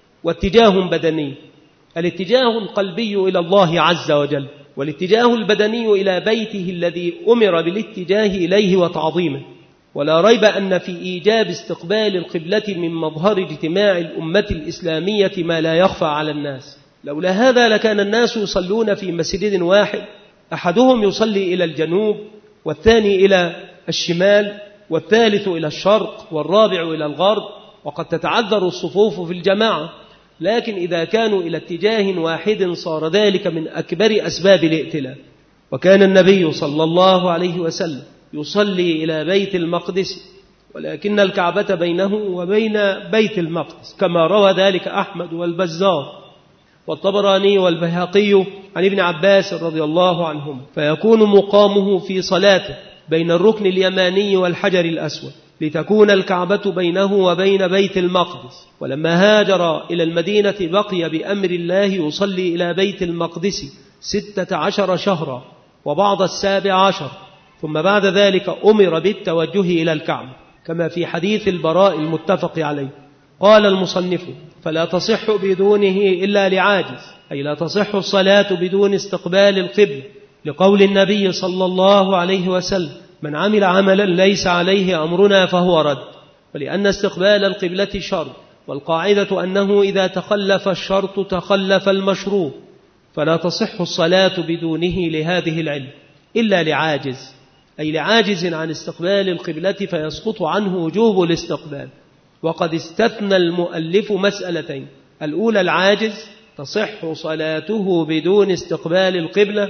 واتجاه بدني. الاتجاه القلبي إلى الله عز وجل، والاتجاه البدني إلى بيته الذي أمر بالاتجاه إليه وتعظيمه. ولا ريب أن في إيجاب استقبال القبلة من مظهر اجتماع الأمة الإسلامية ما لا يخفى على الناس. لولا هذا لكان الناس يصلون في مسجد واحد، أحدهم يصلي إلى الجنوب، والثاني إلى الشمال، والثالث إلى الشرق، والرابع إلى الغرب، وقد تتعذر الصفوف في الجماعة. لكن إذا كانوا إلى اتجاه واحد صار ذلك من أكبر أسباب الائتلاف. وكان النبي صلى الله عليه وسلم يصلي إلى بيت المقدس، ولكن الكعبة بينه وبين بيت المقدس، كما روى ذلك أحمد والبزار والطبراني والبيهقي عن ابن عباس رضي الله عنهما. فيكون مقامه في صلاته بين الركن اليماني والحجر الأسود، لتكون الكعبة بينه وبين بيت المقدس. ولما هاجر إلى المدينة بقي بأمر الله يصلي إلى بيت المقدس ستة عشر شهرا وبعض السابع عشر، ثم بعد ذلك أمر بالتوجه إلى الكعبة كما في حديث البراء المتفق عليه. قال المصنف: فلا تصح بدونه إلا لعاجز، أي لا تصح الصلاة بدون استقبال القبلة، لقول النبي صلى الله عليه وسلم: من عمل عملا ليس عليه أمرنا فهو رد. ولأن استقبال القبلة شرط، والقاعدة أنه إذا تخلف الشرط تخلف المشروط، فلا تصح الصلاة بدونه لهذه العلة إلا لعاجز، أي لعاجز عن استقبال القبلة فيسقط عنه وجوب الاستقبال. وقد استثنى المؤلف مسألتين: الأولى العاجز تصح صلاته بدون استقبال القبلة،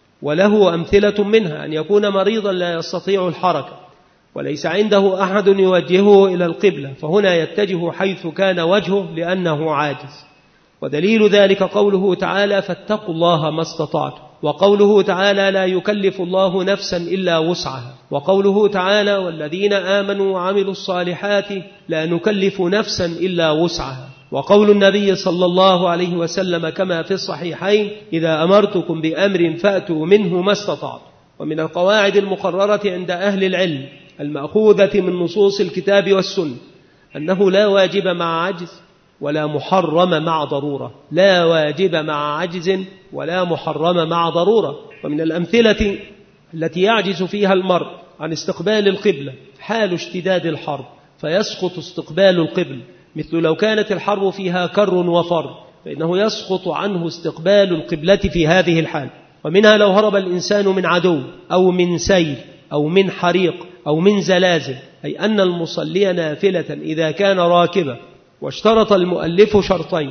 وله أمثلة منها أن يكون مريضا لا يستطيع الحركة وليس عنده أحد يوجهه إلى القبلة، فهنا يتجه حيث كان وجهه لأنه عاجز. ودليل ذلك قوله تعالى: فاتقوا الله ما استطعتم، وقوله تعالى: لا يكلف الله نفسا إلا وسعها، وقوله تعالى: والذين آمنوا وعملوا الصالحات لا نكلف نفسا إلا وسعها، وقول النبي صلى الله عليه وسلم كما في الصحيحين: إذا أمرتكم بأمر فأتوا منه ما استطعتم. ومن القواعد المقررة عند أهل العلم المأخوذة من نصوص الكتاب والسنة أنه لا واجب مع عجز ولا محرم مع ضرورة، لا واجب مع عجز ولا محرم مع ضرورة. ومن الأمثلة التي يعجز فيها المرء عن استقبال القبلة حال اشتداد الحرب فيسقط استقبال القبلة، مثل لو كانت الحرب فيها كر وفر فإنه يسقط عنه استقبال القبلة في هذه الحال. ومنها لو هرب الإنسان من عدو أو من سيل أو من حريق أو من زلازل، أي أن المصلي نافلة إذا كان راكبا. واشترط المؤلف شرطين،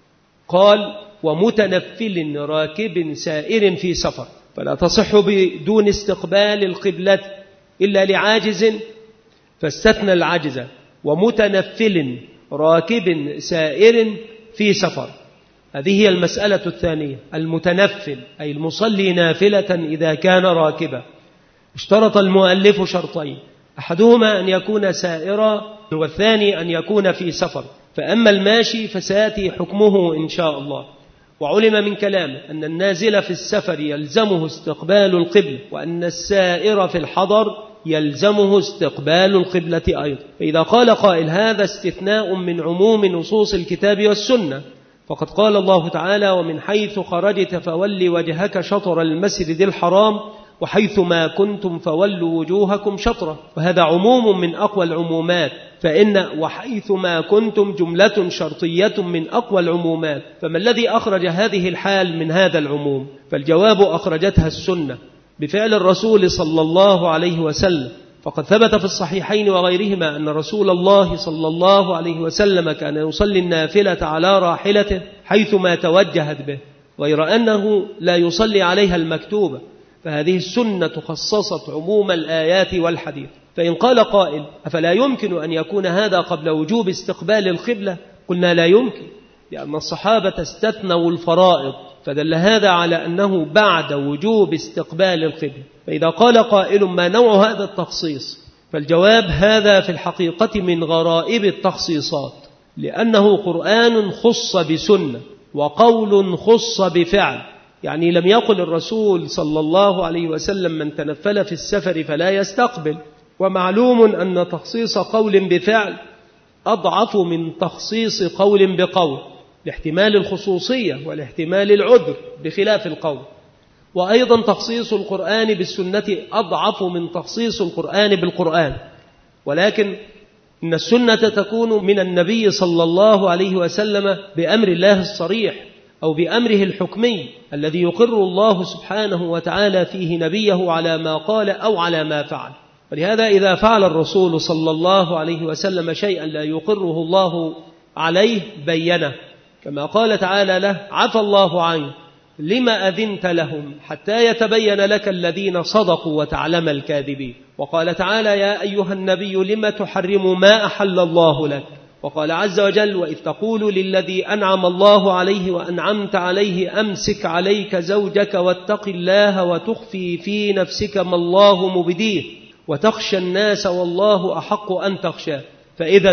قال: ومتنفل راكب سائر في سفر، فلا تصح بدون استقبال القبلة إلا لعاجز، فاستثنى العجز، ومتنفل راكب سائر في سفر. هذه هي المسألة الثانية، المتنفل أي المصلي نافلة إذا كان راكبا. اشترط المؤلف شرطين، أحدهما أن يكون سائرا، والثاني أن يكون في سفر. فأما الماشي فسيأتي حكمه إن شاء الله. وعلم من كلامه أن النازل في السفر يلزمه استقبال القبلة، وأن السائر في الحضر يلزمه استقبال القبلة أيضا. فإذا قال قائل: هذا استثناء من عموم نصوص الكتاب والسنة، فقد قال الله تعالى: ومن حيث خرجت فول وجهك شطر المسجد الحرام وحيث ما كنتم فولوا وجوهكم شطرة. وهذا عموم من أقوى العمومات، فإن وحيث ما كنتم جملة شرطية من أقوى العمومات، فما الذي أخرج هذه الحال من هذا العموم؟ فالجواب: أخرجتها السنة بفعل الرسول صلى الله عليه وسلم. فقد ثبت في الصحيحين وغيرهما أن رسول الله صلى الله عليه وسلم كان يصلي النافلة على راحلته حيثما توجهت به، غير أنه لا يصلي عليها المكتوبة، فهذه السنة خصصت عموم الآيات والحديث. فإن قال قائل: أفلا يمكن أن يكون هذا قبل وجوب استقبال القبلة؟ قلنا لا يمكن، لأن الصحابة استثنوا الفرائض، فدل هذا على أنه بعد وجوب استقبال القبلة. فإذا قال قائل: ما نوع هذا التخصيص؟ فالجواب: هذا في الحقيقة من غرائب التخصيصات، لأنه قرآن خص بسنة وقول خص بفعل. يعني لم يقل الرسول صلى الله عليه وسلم: من تنفل في السفر فلا يستقبل. ومعلوم أن تخصيص قول بفعل أضعف من تخصيص قول بقول، لاحتمال الخصوصية والاحتمال العذر بخلاف القول. وأيضا تخصيص القرآن بالسنة أضعف من تخصيص القرآن بالقرآن، ولكن إن السنة تكون من النبي صلى الله عليه وسلم بأمر الله الصريح أو بأمره الحكمي الذي يقر الله سبحانه وتعالى فيه نبيه على ما قال أو على ما فعل. ولهذا إذا فعل الرسول صلى الله عليه وسلم شيئا لا يقره الله عليه بينه، كما قال تعالى له: عفى الله عنه لما أذنت لهم حتى يتبين لك الذين صدقوا وتعلم الكاذبين. وقال تعالى: يا أيها النبي لما تحرم ما أحل الله لك وقال عز وجل: وإذ تقول للذي أنعم الله عليه وأنعمت عليه أمسك عليك زوجك واتق الله وتخفي في نفسك ما الله مبديه وتخشى الناس والله أحق أن تخشاه. فإذا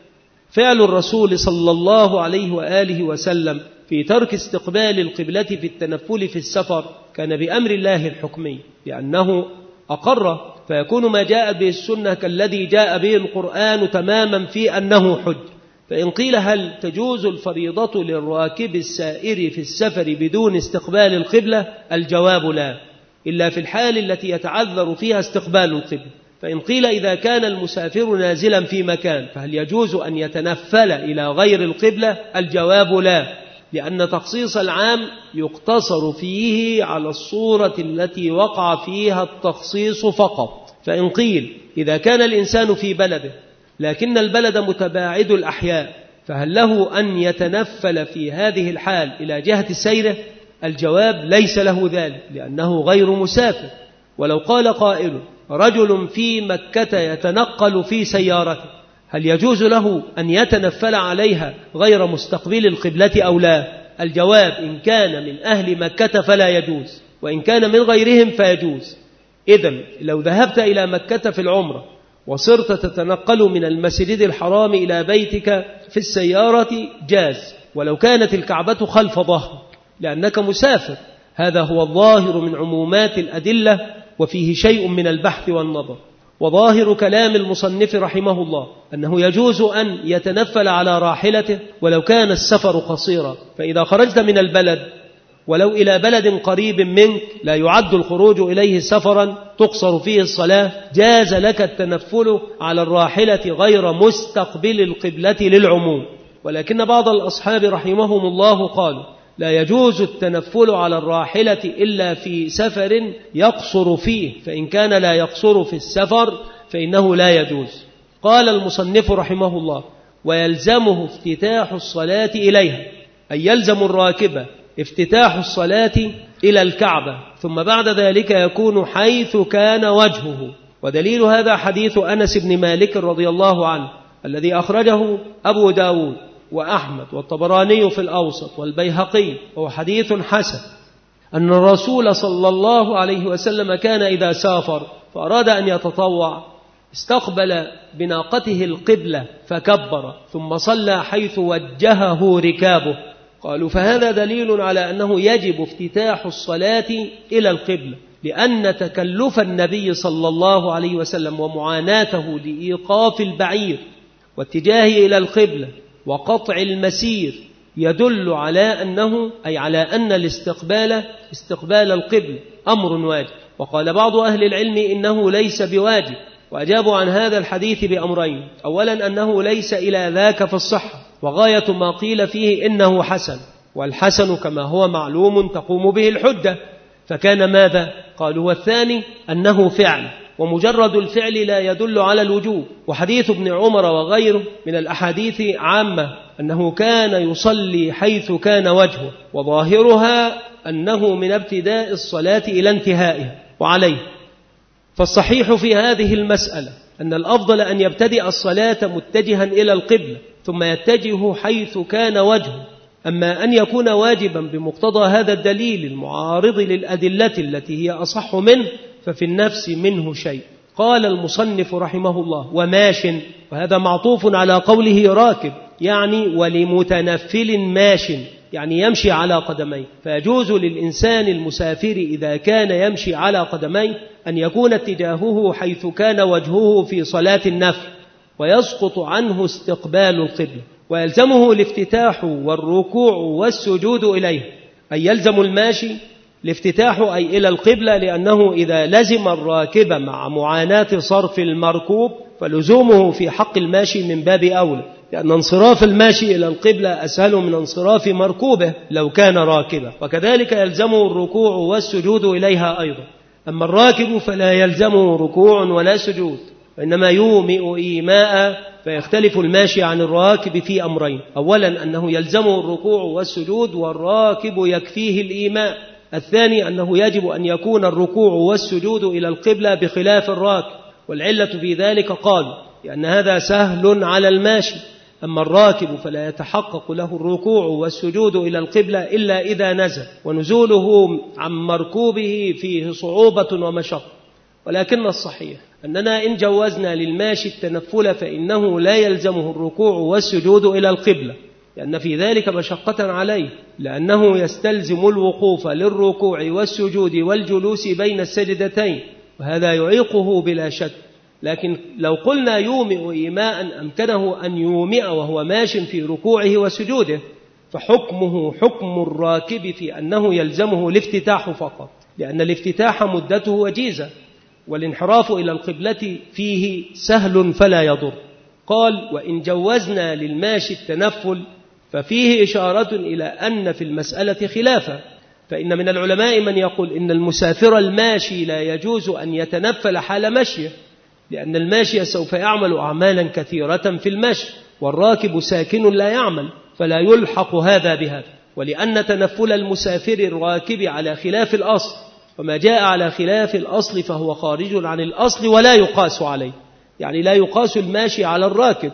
فعل الرسول صلى الله عليه وآله وسلم في ترك استقبال القبلة في التنفل في السفر كان بأمر الله الحكمي، لأنه أقر، فيكون ما جاء به السنة كالذي جاء به القرآن تماما في أنه حج. فإن قيل هل تجوز الفريضة للراكب السائر في السفر بدون استقبال القبلة؟ الجواب لا، إلا في الحال التي يتعذر فيها استقبال القبلة. فإن قيل إذا كان المسافر نازلا في مكان فهل يجوز أن يتنفل إلى غير القبلة؟ الجواب لا، لأن تخصيص العام يقتصر فيه على الصورة التي وقع فيها التخصيص فقط. فإن قيل إذا كان الإنسان في بلده لكن البلد متباعد الأحياء فهل له أن يتنفل في هذه الحال إلى جهة سيره؟ الجواب ليس له ذلك، لأنه غير مسافر. ولو قال قائل: رجل في مكة يتنقل في سيارته، هل يجوز له أن يتنفل عليها غير مستقبل القبلة أو لا؟ الجواب: إن كان من أهل مكة فلا يجوز، وإن كان من غيرهم فيجوز. إذن لو ذهبت إلى مكة في العمرة وصرت تتنقل من المسجد الحرام إلى بيتك في السيارة جاز، ولو كانت الكعبة خلف ظهرك، لأنك مسافر. هذا هو الظاهر من عمومات الأدلة، وفيه شيء من البحث والنظر. وظاهر كلام المصنف رحمه الله أنه يجوز أن يتنفل على راحلته ولو كان السفر قصيرا. فإذا خرجت من البلد ولو إلى بلد قريب منك لا يعد الخروج إليه سفرا تقصر فيه الصلاة، جاز لك التنفل على الراحلة غير مستقبل القبلة للعموم. ولكن بعض الأصحاب رحمهم الله قالوا: لا يجوز التنفل على الراحلة إلا في سفر يقصر فيه، فإن كان لا يقصر في السفر فإنه لا يجوز. قال المصنف رحمه الله: ويلزمه افتتاح الصلاة إليها، أي يلزم الراكب افتتاح الصلاة إلى الكعبة، ثم بعد ذلك يكون حيث كان وجهه. ودليل هذا حديث أنس بن مالك رضي الله عنه الذي أخرجه أبو داود وأحمد والطبراني في الأوسط والبيهقي، وهو حديث حسن، أن الرسول صلى الله عليه وسلم كان إذا سافر فأراد أن يتطوع استقبل بناقته القبلة فكبر ثم صلى حيث وجهه ركابه. قالوا: فهذا دليل على أنه يجب افتتاح الصلاة إلى القبلة، لأن تكلف النبي صلى الله عليه وسلم ومعاناته لإيقاف البعير واتجاهه إلى القبلة وقطع المسير يدل على أنه أي على أن الاستقبال استقبال القبلة أمر واجب. وقال بعض أهل العلم إنه ليس بواجب، وأجابوا عن هذا الحديث بأمرين: أولا أنه ليس إلى ذاك في الصحة، وغاية ما قيل فيه إنه حسن، والحسن كما هو معلوم تقوم به الحجة، فكان ماذا؟ قالوا: والثاني أنه فعل، ومجرد الفعل لا يدل على الوجوب. وحديث ابن عمر وغيره من الأحاديث عامة أنه كان يصلي حيث كان وجهه، وظاهرها أنه من ابتداء الصلاة إلى انتهائها. وعليه فالصحيح في هذه المسألة أن الأفضل أن يبتدئ الصلاة متجها إلى القبلة ثم يتجه حيث كان وجهه. أما أن يكون واجبا بمقتضى هذا الدليل المعارض للأدلة التي هي أصح منه ففي النفس منه شيء. قال المصنف رحمه الله: وماش، وهذا معطوف على قوله راكب، يعني ولمتنفل ماش، يعني يمشي على قدميه. فيجوز للإنسان المسافر إذا كان يمشي على قدميه أن يكون اتجاهه حيث كان وجهه في صلاة النفل، ويسقط عنه استقبال القبلة، ويلزمه الافتتاح والركوع والسجود إليه. أي يلزم الماشي الافتتاح أي إلى القبلة، لأنه إذا لزم الراكب مع معاناة صرف المركوب فلزومه في حق الماشي من باب أولى، لأن انصراف الماشي إلى القبلة أسهل من انصراف مركوبه لو كان راكبا. وكذلك يلزمه الركوع والسجود إليها أيضا. أما الراكب فلا يلزمه ركوع ولا سجود، وإنما يومئ إيماء. فيختلف الماشي عن الراكب في أمرين: أولا أنه يلزمه الركوع والسجود والراكب يكفيه الإيماء. الثاني أنه يجب أن يكون الركوع والسجود إلى القبلة بخلاف الراكب، والعلة في ذلك قالوا لأن هذا سهل على الماشي، أما الراكب فلا يتحقق له الركوع والسجود إلى القبلة إلا إذا نزل، ونزوله عن مركوبه فيه صعوبة ومشقة. ولكن الصحيح أننا إن جوزنا للماشي التنفل فإنه لا يلزمه الركوع والسجود إلى القبلة، لأن في ذلك مشقة عليه، لأنه يستلزم الوقوف للركوع والسجود والجلوس بين السجدتين، وهذا يعيقه بلا شك. لكن لو قلنا يومئ إيماء أمكنه أن يومئ وهو ماش في ركوعه وسجوده، فحكمه حكم الراكب في أنه يلزمه الافتتاح فقط، لأن الافتتاح مدته وجيزة، والانحراف إلى القبلة فيه سهل فلا يضر. قال: وإن جوزنا للماشي التنفل ففيه إشارة إلى أن في المسألة خلافا، فإن من العلماء من يقول إن المسافر الماشي لا يجوز أن يتنفل حال مشيه، لأن الماشي سوف يعمل أعمالا كثيرة في المشي، والراكب ساكن لا يعمل، فلا يلحق هذا بهذا. ولأن تنفل المسافر الراكب على خلاف الأصل، وما جاء على خلاف الأصل فهو خارج عن الأصل ولا يقاس عليه، يعني لا يقاس الماشي على الراكب،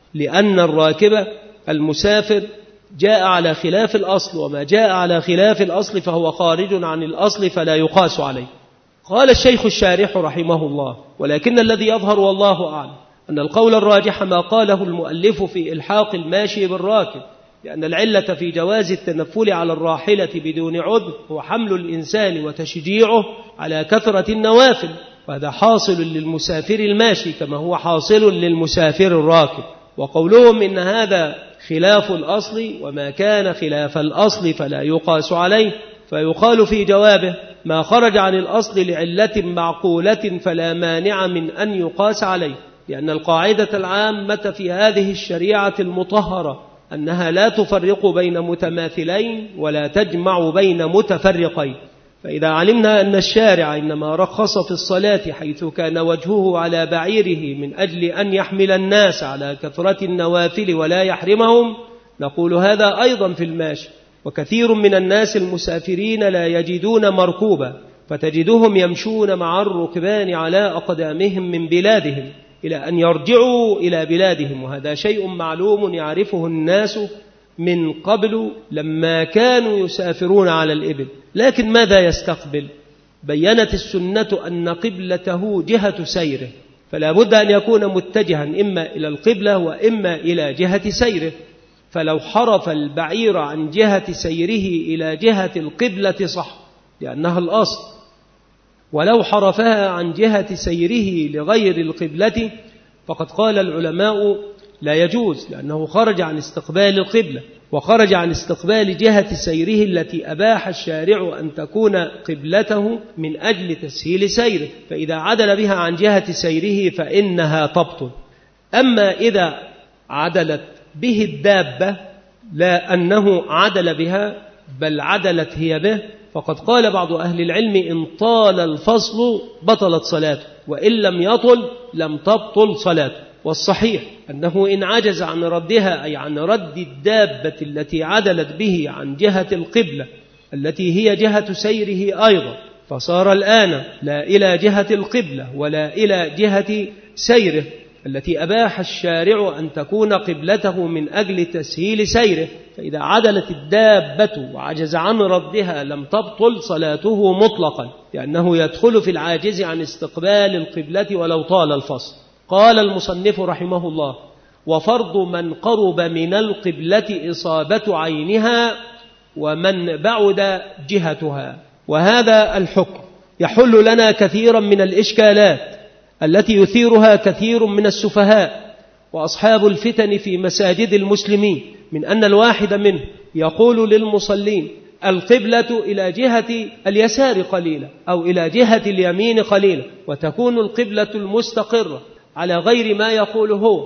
لأن الراكب المسافر جاء على خلاف الأصل، وما جاء على خلاف الأصل فهو خارج عن الأصل فلا يقاس عليه. قال الشيخ الشارح رحمه الله: ولكن الذي يظهر والله أعلم أن القول الراجح ما قاله المؤلف في إلحاق الماشي بالراكب، لأن العلة في جواز التنفل على الراحلة بدون عذر هو حمل الإنسان وتشجيعه على كثرة النوافل، وهذا حاصل للمسافر الماشي كما هو حاصل للمسافر الراكب. وقولهم إن هذا خلاف الأصل، وما كان خلاف الأصل فلا يقاس عليه، فيقال في جوابه: ما خرج عن الأصل لعلة معقولة فلا مانع من أن يقاس عليه، لأن القاعدة العامة في هذه الشريعة المطهرة أنها لا تفرق بين متماثلين ولا تجمع بين متفرقين. فإذا علمنا أن الشارع إنما رخص في الصلاة حيث كان وجهه على بعيره من أجل أن يحمل الناس على كثرة النوافل ولا يحرمهم، نقول هذا أيضا في الماشي. وكثير من الناس المسافرين لا يجدون مركوبا، فتجدهم يمشون مع الركبان على أقدامهم من بلادهم إلى أن يرجعوا إلى بلادهم، وهذا شيء معلوم يعرفه الناس من قبل لما كانوا يسافرون على الإبل. لكن ماذا يستقبل؟ بيّنت السنة أن قبلته جهة سيره، فلا بد أن يكون متجها إما إلى القبلة وإما إلى جهة سيره. فلو حرف البعير عن جهة سيره إلى جهة القبلة صح، لأنها الأصل، ولو حرفها عن جهة سيره لغير القبلة فقد قال العلماء لا يجوز، لأنه خرج عن استقبال القبلة وخرج عن استقبال جهة سيره التي أباح الشارع أن تكون قبلته من أجل تسهيل سيره، فإذا عدل بها عن جهة سيره فإنها تبطل. أما إذا عدلت به الدابة، لا أنه عدل بها بل عدلت هي به، فقد قال بعض أهل العلم إن طال الفصل بطلت صلاته، وإن لم يطل لم تبطل صلاته. والصحيح أنه إن عجز عن ردها، أي عن رد الدابة التي عدلت به عن جهة القبلة التي هي جهة سيره أيضا، فصار الآن لا إلى جهة القبلة ولا إلى جهة سيره التي أباح الشارع أن تكون قبلته من أجل تسهيل سيره، فإذا عدلت الدابة وعجز عن ردها لم تبطل صلاته مطلقا، لأنه يدخل في العاجز عن استقبال القبلة ولو طال الفصل. قال المصنف رحمه الله: وفرض من قرب من القبلة إصابة عينها ومن بعد جهتها. وهذا الحكم يحل لنا كثيرا من الإشكالات التي يثيرها كثير من السفهاء وأصحاب الفتن في مساجد المسلمين، من أن الواحد منه يقول للمصلين القبلة إلى جهة اليسار قليلا أو إلى جهة اليمين قليلا، وتكون القبلة المستقرة على غير ما يقول هو،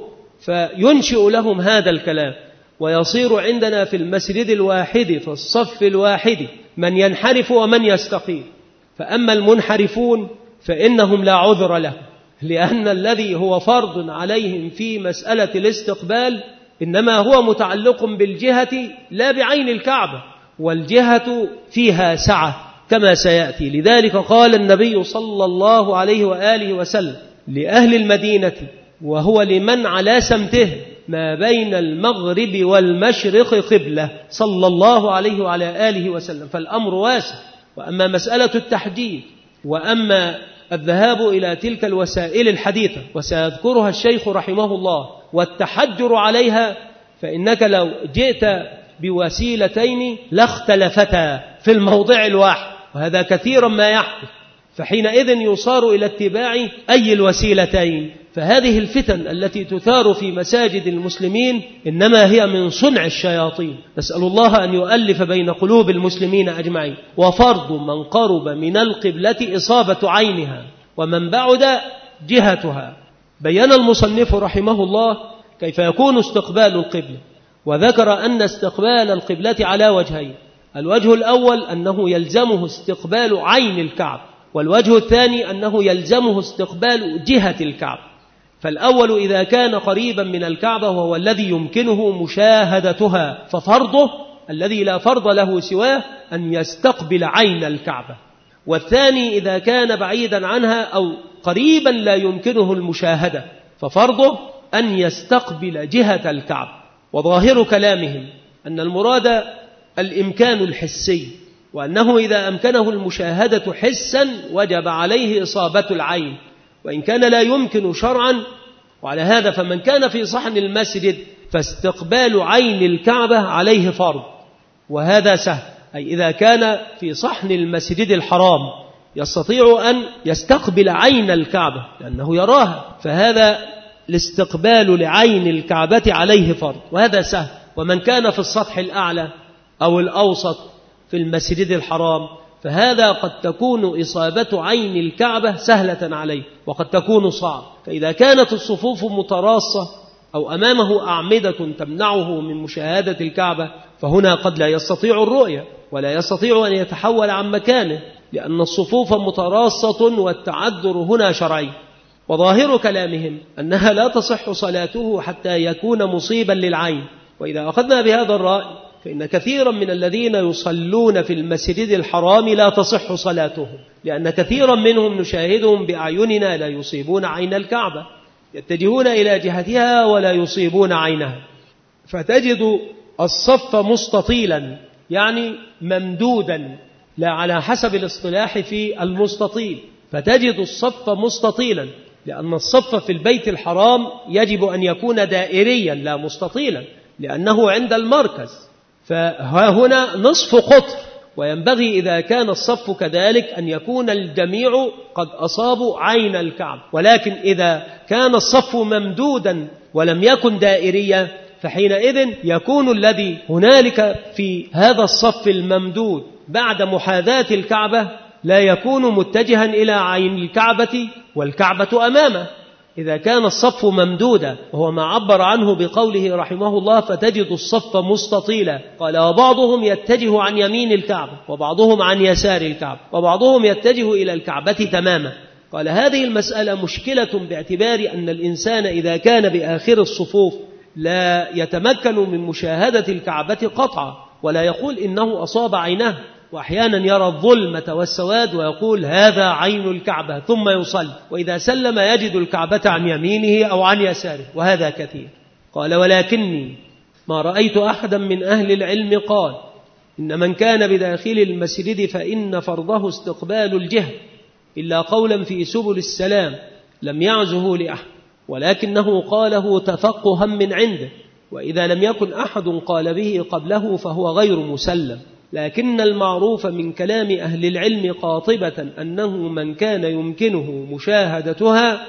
فينشئ لهم هذا الكلام، ويصير عندنا في المسجد الواحد في الصف الواحد من ينحرف ومن يستقيم. فأما المنحرفون فإنهم لا عذر لهم، لأن الذي هو فرض عليهم في مسألة الاستقبال إنما هو متعلق بالجهة لا بعين الكعبة، والجهة فيها سعة كما سيأتي. لذلك قال النبي صلى الله عليه وآله وسلم لأهل المدينة وهو لمن على سمته: ما بين المغرب والمشرق قبلة صلى الله عليه وعلى آله وسلم. فالأمر واسع. وأما مسألة التحديد وأما الذهاب إلى تلك الوسائل الحديثة وسيذكرها الشيخ رحمه الله والتحجر عليها، فإنك لو جئت بوسيلتين لاختلفتا في الموضع الواحد، وهذا كثيرا ما يحدث، فحينئذ يصار إلى اتباع أي الوسيلتين. فهذه الفتن التي تثار في مساجد المسلمين إنما هي من صنع الشياطين. نسأل الله أن يؤلف بين قلوب المسلمين أجمعين. وفرض من قرب من القبلة إصابة عينها ومن بعد جهتها. بيّن المصنف رحمه الله كيف يكون استقبال القبلة، وذكر أن استقبال القبلة على وجهين: الوجه الأول أنه يلزمه استقبال عين الكعب، والوجه الثاني أنه يلزمه استقبال جهة الكعب. فالأول إذا كان قريبا من الكعبة وهو الذي يمكنه مشاهدتها ففرضه الذي لا فرض له سواه أن يستقبل عين الكعبة، والثاني إذا كان بعيدا عنها أو قريبا لا يمكنه المشاهدة ففرضه أن يستقبل جهة الكعبة. وظاهر كلامهم أن المراد الإمكان الحسي، وأنه إذا أمكنه المشاهدة حسا وجب عليه إصابة العين، وإن كان لا يمكن شرعا. وعلى هذا فمن كان في صحن المسجد فاستقبال عين الكعبة عليه فرض، وهذا سهل. أي إذا كان في صحن المسجد الحرام يستطيع أن يستقبل عين الكعبة لأنه يراها، فهذا الاستقبال لعين الكعبة عليه فرض، وهذا سهل. ومن كان في السطح الأعلى أو الأوسط في المسجد الحرام فهذا قد تكون إصابة عين الكعبة سهلة عليه وقد تكون صعب. فإذا كانت الصفوف متراصة أو أمامه أعمدة تمنعه من مشاهدة الكعبة فهنا قد لا يستطيع الرؤية ولا يستطيع أن يتحول عن مكانه، لأن الصفوف متراصة والتعذر هنا شرعي. وظاهر كلامهم أنها لا تصح صلاته حتى يكون مصيبا للعين. وإذا أخذنا بهذا الرأي فإن كثيرا من الذين يصلون في المسجد الحرام لا تصح صلاتهم، لأن كثيرا منهم نشاهدهم بأعيننا لا يصيبون عين الكعبة، يتجهون إلى جهتها ولا يصيبون عينها. فتجد الصف مستطيلا يعني ممدودا، لا على حسب الاصطلاح في المستطيل، فتجد الصف مستطيلا، لأن الصف في البيت الحرام يجب أن يكون دائريا لا مستطيلا لأنه عند المركز، فها هنا نصف قطر. وينبغي إذا كان الصف كذلك أن يكون الجميع قد أصابوا عين الكعب. ولكن إذا كان الصف ممدودا ولم يكن دائريا فحينئذ يكون الذي هنالك في هذا الصف الممدود بعد محاذاة الكعبة لا يكون متجها إلى عين الكعبة والكعبة أمامه. إذا كان الصف ممدودا، وهو ما عبر عنه بقوله رحمه الله فتجد الصف مستطيلا، قال وبعضهم يتجه عن يمين الكعبة وبعضهم عن يسار الكعبة وبعضهم يتجه إلى الكعبة تماما. قال هذه المسألة مشكلة باعتبار أن الإنسان إذا كان بآخر الصفوف لا يتمكن من مشاهدة الكعبة قطعا، ولا يقول إنه أصاب عينه، وأحيانا يرى الظلمة والسواد ويقول هذا عين الكعبة ثم يصلي، وإذا سلم يجد الكعبة عن يمينه أو عن يساره، وهذا كثير. قال ولكني ما رأيت أحدا من أهل العلم قال إن من كان بداخل المسجد فإن فرضه استقبال الجهة، إلا قولا في سبل السلام لم يعزه لأحد، ولكنه قاله تفقها من عنده، وإذا لم يكن أحد قال به قبله فهو غير مسلم. لكن المعروف من كلام أهل العلم قاطبة أنه من كان يمكنه مشاهدتها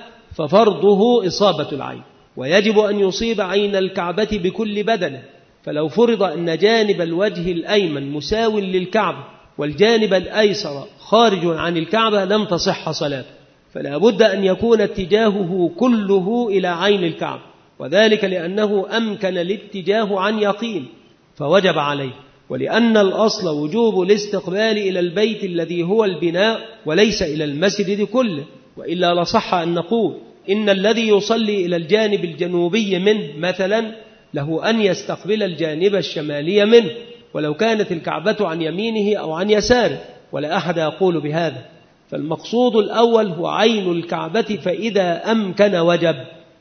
ففرضه إصابة العين، ويجب أن يصيب عين الكعبة بكل بدنه. فلو فرض أن جانب الوجه الأيمن مساو للكعبة والجانب الأيسر خارج عن الكعبة لم تصح صلاته، فلا بد أن يكون اتجاهه كله إلى عين الكعبة، وذلك لأنه أمكن الاتجاه عن يقين فوجب عليه، ولأن الأصل وجوب الاستقبال إلى البيت الذي هو البناء وليس إلى المسجد كله، وإلا لصح أن نقول إن الذي يصلي إلى الجانب الجنوبي منه مثلا له أن يستقبل الجانب الشمالي منه، ولو كانت الكعبة عن يمينه أو عن يساره، ولا أحد يقول بهذا. فالمقصود الأول هو عين الكعبة، فإذا أمكن وجب،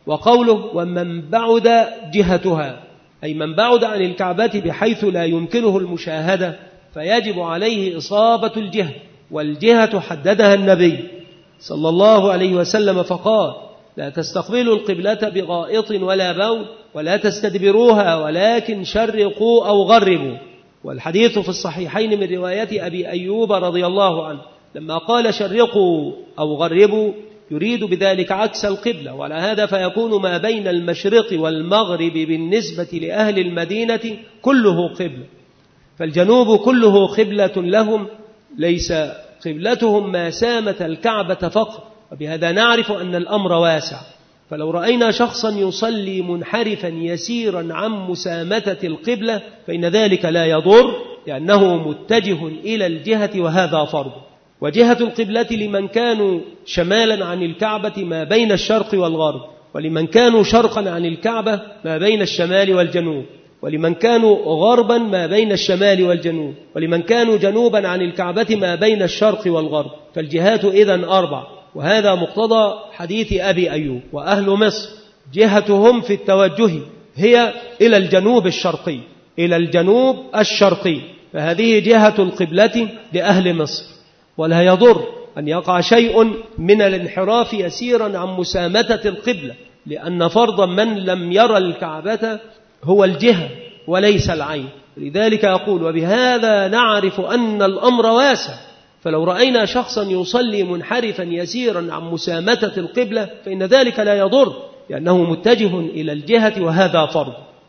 وقوله ومن بعد جهتها، أي من بعد عن الكعبة بحيث لا يمكنه المشاهدة فيجب عليه إصابة الجهة، والجهة حددها النبي صلى الله عليه وسلم فقال لا تستقبلوا القبلة بغائط ولا بول ولا تستدبروها ولكن شرقوا أو غربوا. والحديث في الصحيحين من رواية أبي أيوب رضي الله عنه لما قال شرقوا أو غربوا يريد بذلك عكس القبلة، وعلى هذا فيكون ما بين المشرق والمغرب بالنسبة لأهل المدينة كله قبلة، فالجنوب كله قبلة لهم، ليس قبلتهم ما سامة الكعبة فقط. وبهذا نعرف أن الأمر واسع. فلو رأينا شخصا يصلي منحرفا يسيرا عن مسامة القبلة فإن ذلك لا يضر، لأنه متجه إلى الجهة وهذا فرض. وجهة القبلة لمن كانوا شمالا عن الكعبة ما بين الشرق والغرب، ولمن كانوا شرقا عن الكعبة ما بين الشمال والجنوب، ولمن كانوا غربا ما بين الشمال والجنوب، ولمن كانوا جنوبا عن الكعبة ما بين الشرق والغرب. فالجهات إذن أربع، وهذا مقتضى حديث أبي أيوب. وأهل مصر جهتهم في التوجه هي إلى الجنوب الشرقي، إلى الجنوب الشرقي، فهذه جهة القبلة لأهل مصر. ولا يضر أن يقع شيء من الانحراف يسيرا عن مسامة القبلة، لأن فرض من لم يرى الكعبة هو الجهة وليس العين. لذلك يقول وبهذا نعرف أن الأمر واسع. فلو رأينا شخصا يصلي منحرفا يسيرا عن مسامة القبلة فإن ذلك لا يضر، لأنه متجه إلى الجهة وهذا فرض.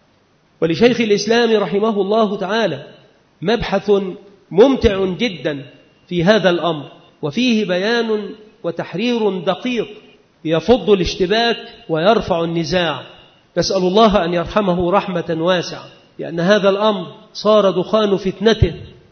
ولشيخ الإسلام رحمه الله تعالى مبحث ممتع جدا في هذا الأمر، وفيه بيان وتحرير دقيق يفض الاشتباك ويرفع النزاع. نسأل الله أن يرحمه رحمة واسعة، لأن هذا الأمر صار دخان فتنته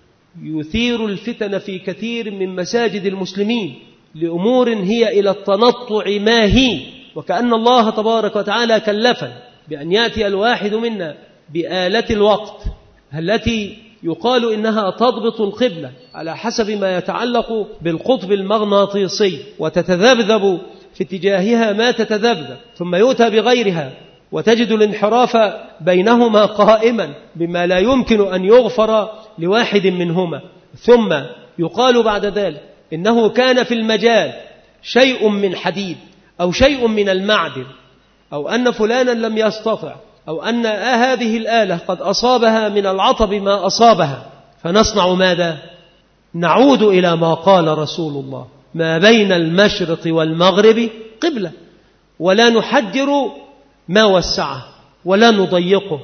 يثير الفتن في كثير من مساجد المسلمين لأمور هي إلى التنطع ما هي، وكأن الله تبارك وتعالى كلفا بأن يأتي الواحد منا بآلة الوقت التي يقال إنها تضبط القبلة على حسب ما يتعلق بالقطب المغناطيسي وتتذبذب في اتجاهها ما تتذبذب، ثم يؤتى بغيرها وتجد الانحراف بينهما قائما بما لا يمكن أن يغفر لواحد منهما. ثم يقال بعد ذلك إنه كان في المجال شيء من حديد أو شيء من المعدن، أو أن فلانا لم يستطع، أو أن هذه الآلة قد أصابها من العطب ما أصابها، فنصنع ماذا؟ نعود إلى ما قال رسول الله ما بين المشرق والمغرب قبلة، ولا نحجر ما وسعه ولا نضيقه،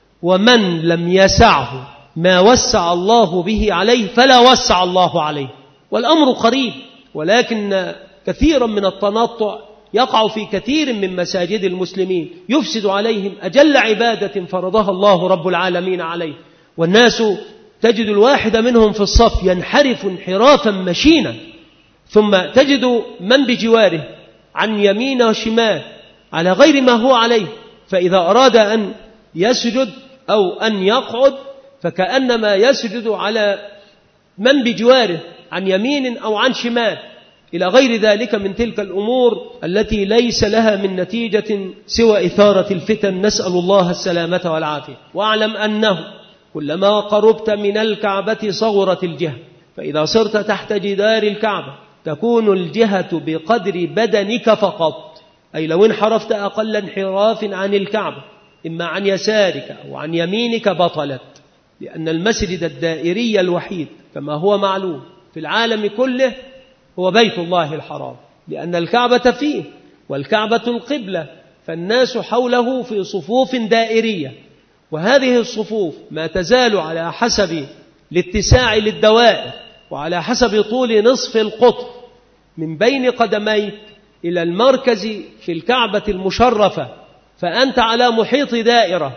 ومن لم يسعه ما وسع الله به عليه فلا وسع الله عليه. والأمر قريب، ولكن كثيرا من التنطع يقع في كثير من مساجد المسلمين يفسد عليهم أجل عبادة فرضها الله رب العالمين عليه، والناس تجد الواحد منهم في الصف ينحرف انحرافا مشينا، ثم تجد من بجواره عن يمين وشمال على غير ما هو عليه، فإذا أراد أن يسجد أو أن يقعد فكأنما يسجد على من بجواره عن يمين أو عن شمال، إلى غير ذلك من تلك الأمور التي ليس لها من نتيجة سوى إثارة الفتن، نسأل الله السلامة والعافية. واعلم أنه كلما قربت من الكعبة صغرت الجهة، فإذا صرت تحت جدار الكعبة تكون الجهة بقدر بدنك فقط، أي لو انحرفت أقل انحراف عن الكعبة إما عن يسارك أو عن يمينك بطلت، لأن المسجد الدائري الوحيد كما هو معلوم في العالم كله هو بيت الله الحرام، لأن الكعبة فيه والكعبة القبلة، فالناس حوله في صفوف دائرية، وهذه الصفوف ما تزال على حسب الاتساع للدوائر وعلى حسب طول نصف القطر من بين قدميك إلى المركز في الكعبة المشرفة، فأنت على محيط دائرة،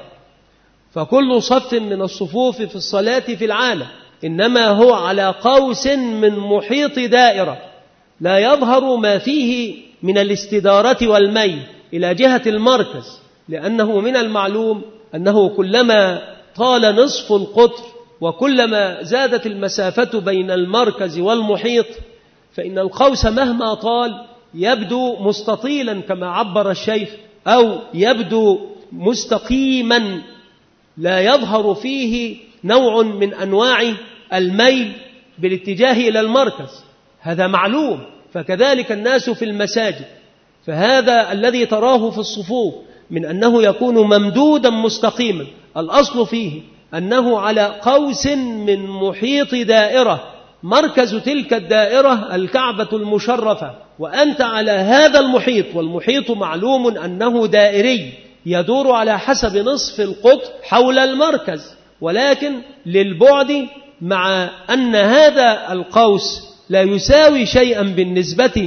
فكل صف من الصفوف في الصلاة في العالم إنما هو على قوس من محيط دائرة، لا يظهر ما فيه من الاستدارة والميل إلى جهة المركز، لأنه من المعلوم أنه كلما طال نصف القطر وكلما زادت المسافة بين المركز والمحيط فإن القوس مهما طال يبدو مستطيلا كما عبر الشيخ أو يبدو مستقيما لا يظهر فيه نوع من أنواع الميل بالاتجاه إلى المركز، هذا معلوم. فكذلك الناس في المساجد، فهذا الذي تراه في الصفوف من أنه يكون ممدودا مستقيما، الأصل فيه أنه على قوس من محيط دائرة، مركز تلك الدائرة الكعبة المشرفة، وأنت على هذا المحيط، والمحيط معلوم أنه دائري يدور على حسب نصف القطر حول المركز، ولكن للبعد، مع أن هذا القوس لا يساوي شيئا بالنسبة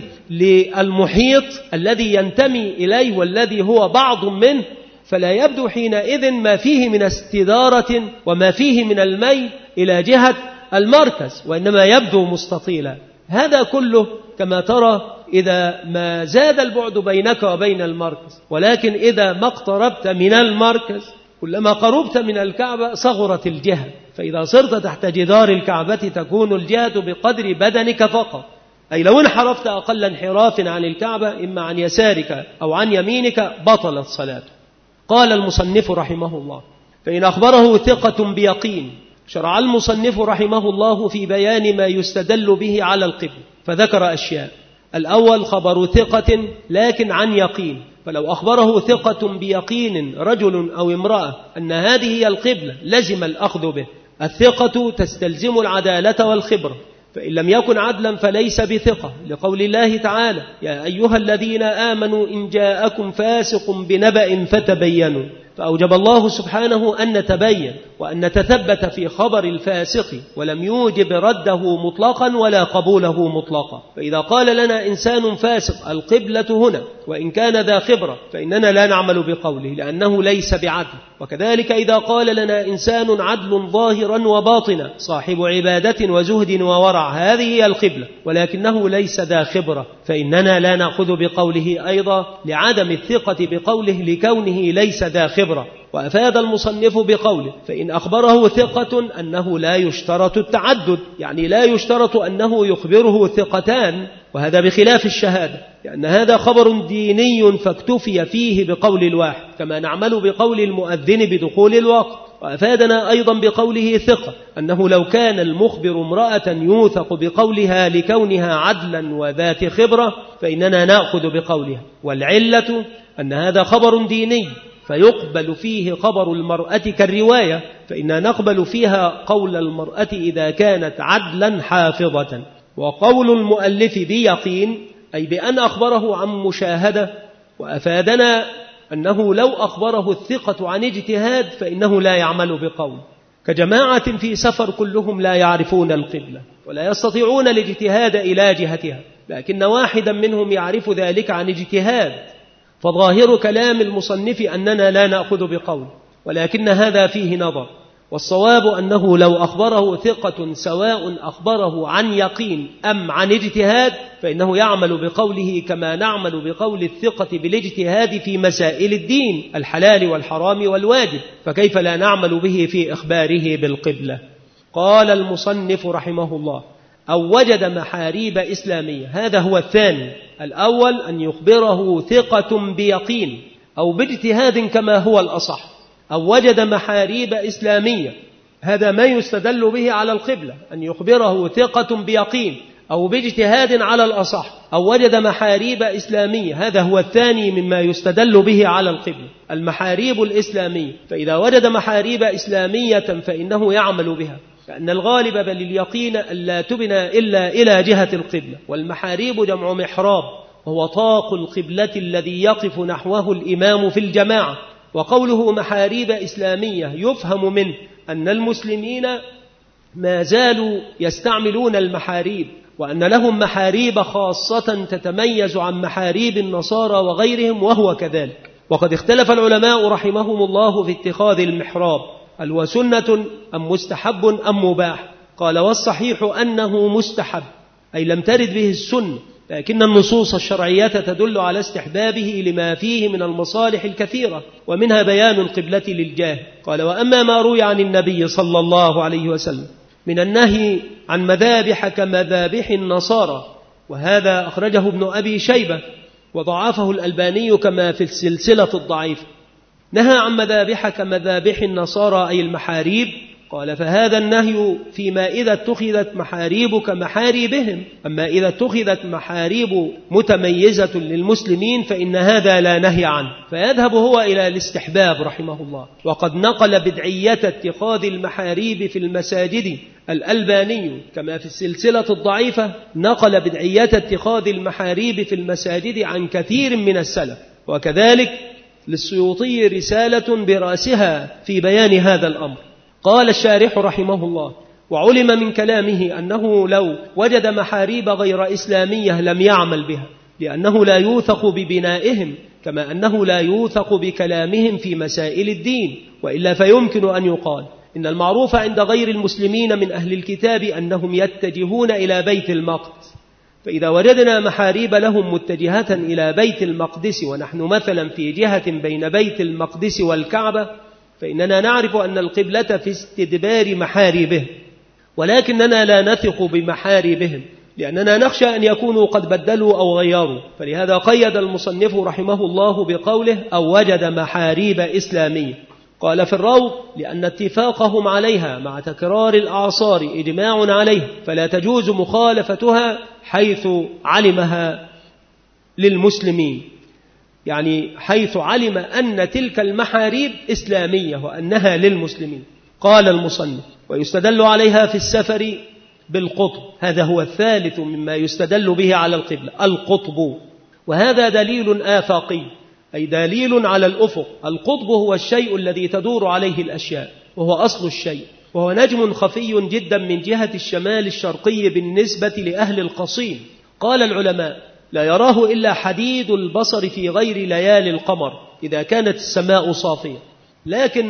للمحيط الذي ينتمي إليه والذي هو بعض منه، فلا يبدو حينئذ ما فيه من استدارة وما فيه من الميل إلى جهة المركز، وإنما يبدو مستطيلا. هذا كله كما ترى إذا ما زاد البعد بينك وبين المركز، ولكن إذا ما اقتربت من المركز كلما قربت من الكعبة صغرت الجهة، فإذا صرت تحت جدار الكعبة تكون الجهة بقدر بدنك فقط، أي لو انحرفت أقل انحراف عن الكعبة إما عن يسارك أو عن يمينك بطلت صلاته. قال المصنف رحمه الله: فإن أخبره ثقة بيقين. شرع المصنف رحمه الله في بيان ما يستدل به على القبلة، فذكر أشياء. الأول خبر ثقة لكن عن يقين، فلو أخبره ثقة بيقين رجل أو امرأة أن هذه هي القبلة لزم الأخذ به. الثقة تستلزم العدالة والخبرة، فإن لم يكن عدلا فليس بثقة، لقول الله تعالى: يا أيها الذين آمنوا إن جاءكم فاسق بنبأ فتبينوا، فأوجب الله سبحانه أن نتبين وأن نتثبت في خبر الفاسق، ولم يوجب رده مطلقا ولا قبوله مطلقا. فإذا قال لنا إنسان فاسق القبلة هنا وإن كان ذا خبرة فإننا لا نعمل بقوله لأنه ليس بعدل. وكذلك إذا قال لنا إنسان عدل ظاهرا وباطنا صاحب عبادة وزهد وورع هذه هي القبلة ولكنه ليس ذا خبرة فإننا لا نأخذ بقوله أيضا لعدم الثقة بقوله لكونه ليس ذا خبرة. وأفاد المصنف بقوله: فإن أخبره ثقة أنه لا يشترط التعدد، يعني لا يشترط أنه يخبره ثقتان، وهذا بخلاف الشهادة، لأن هذا خبر ديني فاكتفي فيه بقول الواحد، كما نعمل بقول المؤذن بدخول الوقت. وأفادنا أيضا بقوله ثقة أنه لو كان المخبر امرأة يوثق بقولها لكونها عدلا وذات خبرة فإننا نأخذ بقولها، والعلة أن هذا خبر ديني فيقبل فيه خبر المرأة كالرواية، فإننا نقبل فيها قول المرأة إذا كانت عدلا حافظة. وقول المؤلف بيقين أي بأن أخبره عن مشاهدة. وأفادنا أنه لو أخبره الثقة عن اجتهاد فإنه لا يعمل بقول، كجماعة في سفر كلهم لا يعرفون القبلة ولا يستطيعون الاجتهاد إلى جهتها، لكن واحدا منهم يعرف ذلك عن اجتهاد، فظاهر كلام المصنف أننا لا نأخذ بقول، ولكن هذا فيه نظر. والصواب أنه لو أخبره ثقة سواء أخبره عن يقين أم عن اجتهاد فإنه يعمل بقوله كما نعمل بقول الثقة بالاجتهاد في مسائل الدين الحلال والحرام والواجب، فكيف لا نعمل به في إخباره بالقبلة؟ قال المصنف رحمه الله: أو وجد محاريب إسلامية، هذا هو الثاني. الأول أن يخبره ثقة بيقين أو باجتهاد كما هو الأصح، أو وجد محاريب إسلامية، هذا ما يستدل به على القبلة، أن يخبره ثقة بيقين أو باجتهاد على الأصح، أو وجد محاريب إسلامية، هذا هو الثاني مما يستدل به على القبلة، المحاريب الإسلامية. فإذا وجد محاريب إسلامية فإنه يعمل بها، لأن الغالب بل اليقين ألا تبنى إلا إلى جهة القبلة. والمحاريب جمع محراب، وهو طاق القبلة الذي يقف نحوه الإمام في الجماعة. وقوله محاريب إسلامية يفهم منه أن المسلمين ما زالوا يستعملون المحاريب، وأن لهم محاريب خاصة تتميز عن محاريب النصارى وغيرهم، وهو كذلك. وقد اختلف العلماء رحمهم الله في اتخاذ المحراب، هل هو سنة أم مستحب أم مباح؟ قال: والصحيح أنه مستحب، أي لم ترد به السنة، لكن النصوص الشرعية تدل على استحبابه لما فيه من المصالح الكثيرة، ومنها بيان القبلة للجاهل. قال: وأما ما روي عن النبي صلى الله عليه وسلم من النهي عن مذابح كمذابح النصارى، وهذا أخرجه ابن أبي شيبة وضعفه الألباني كما في السلسلة الضعيفة. نهى عن مذابح كمذابح النصارى أي المحاريب، قال فهذا النهي فيما إذا اتخذت محاريب كمحاريبهم، أما إذا اتخذت محاريب متميزة للمسلمين فإن هذا لا نهي عنه، فيذهب هو إلى الاستحباب رحمه الله. وقد نقل بدعية اتخاذ المحاريب في المساجد الألباني كما في السلسلة الضعيفة، نقل بدعية اتخاذ المحاريب في المساجد عن كثير من السلف. وكذلك للسيوطي رسالة برأسها في بيان هذا الأمر. قال الشارح رحمه الله: وعلم من كلامه أنه لو وجد محاريب غير إسلامية لم يعمل بها، لأنه لا يوثق ببنائهم كما أنه لا يوثق بكلامهم في مسائل الدين، وإلا فيمكن أن يقال إن المعروف عند غير المسلمين من أهل الكتاب أنهم يتجهون إلى بيت المقدس، فإذا وجدنا محاريب لهم متجهة إلى بيت المقدس ونحن مثلا في جهة بين بيت المقدس والكعبة فإننا نعرف أن القبلة في استدبار محاريبهم، ولكننا لا نثق بمحاريبهم لأننا نخشى أن يكونوا قد بدلوا أو غيروا، فلهذا قيد المصنف رحمه الله بقوله أو وجد محاريب إسلامية. قال في الروض: لأن اتفاقهم عليها مع تكرار الأعصار إجماع عليه، فلا تجوز مخالفتها حيث علمها للمسلمين، يعني حيث علم أن تلك المحاريب إسلامية وأنها للمسلمين. قال المصنف: ويستدل عليها في السفر بالقطب، هذا هو الثالث مما يستدل به على القبلة، القطب، وهذا دليل آفاقي أي دليل على الأفق. القطب هو الشيء الذي تدور عليه الأشياء، وهو أصل الشيء، وهو نجم خفي جدا من جهة الشمال الشرقي بالنسبة لأهل القصيم. قال العلماء: لا يراه إلا حديد البصر في غير ليالي القمر إذا كانت السماء صافية، لكن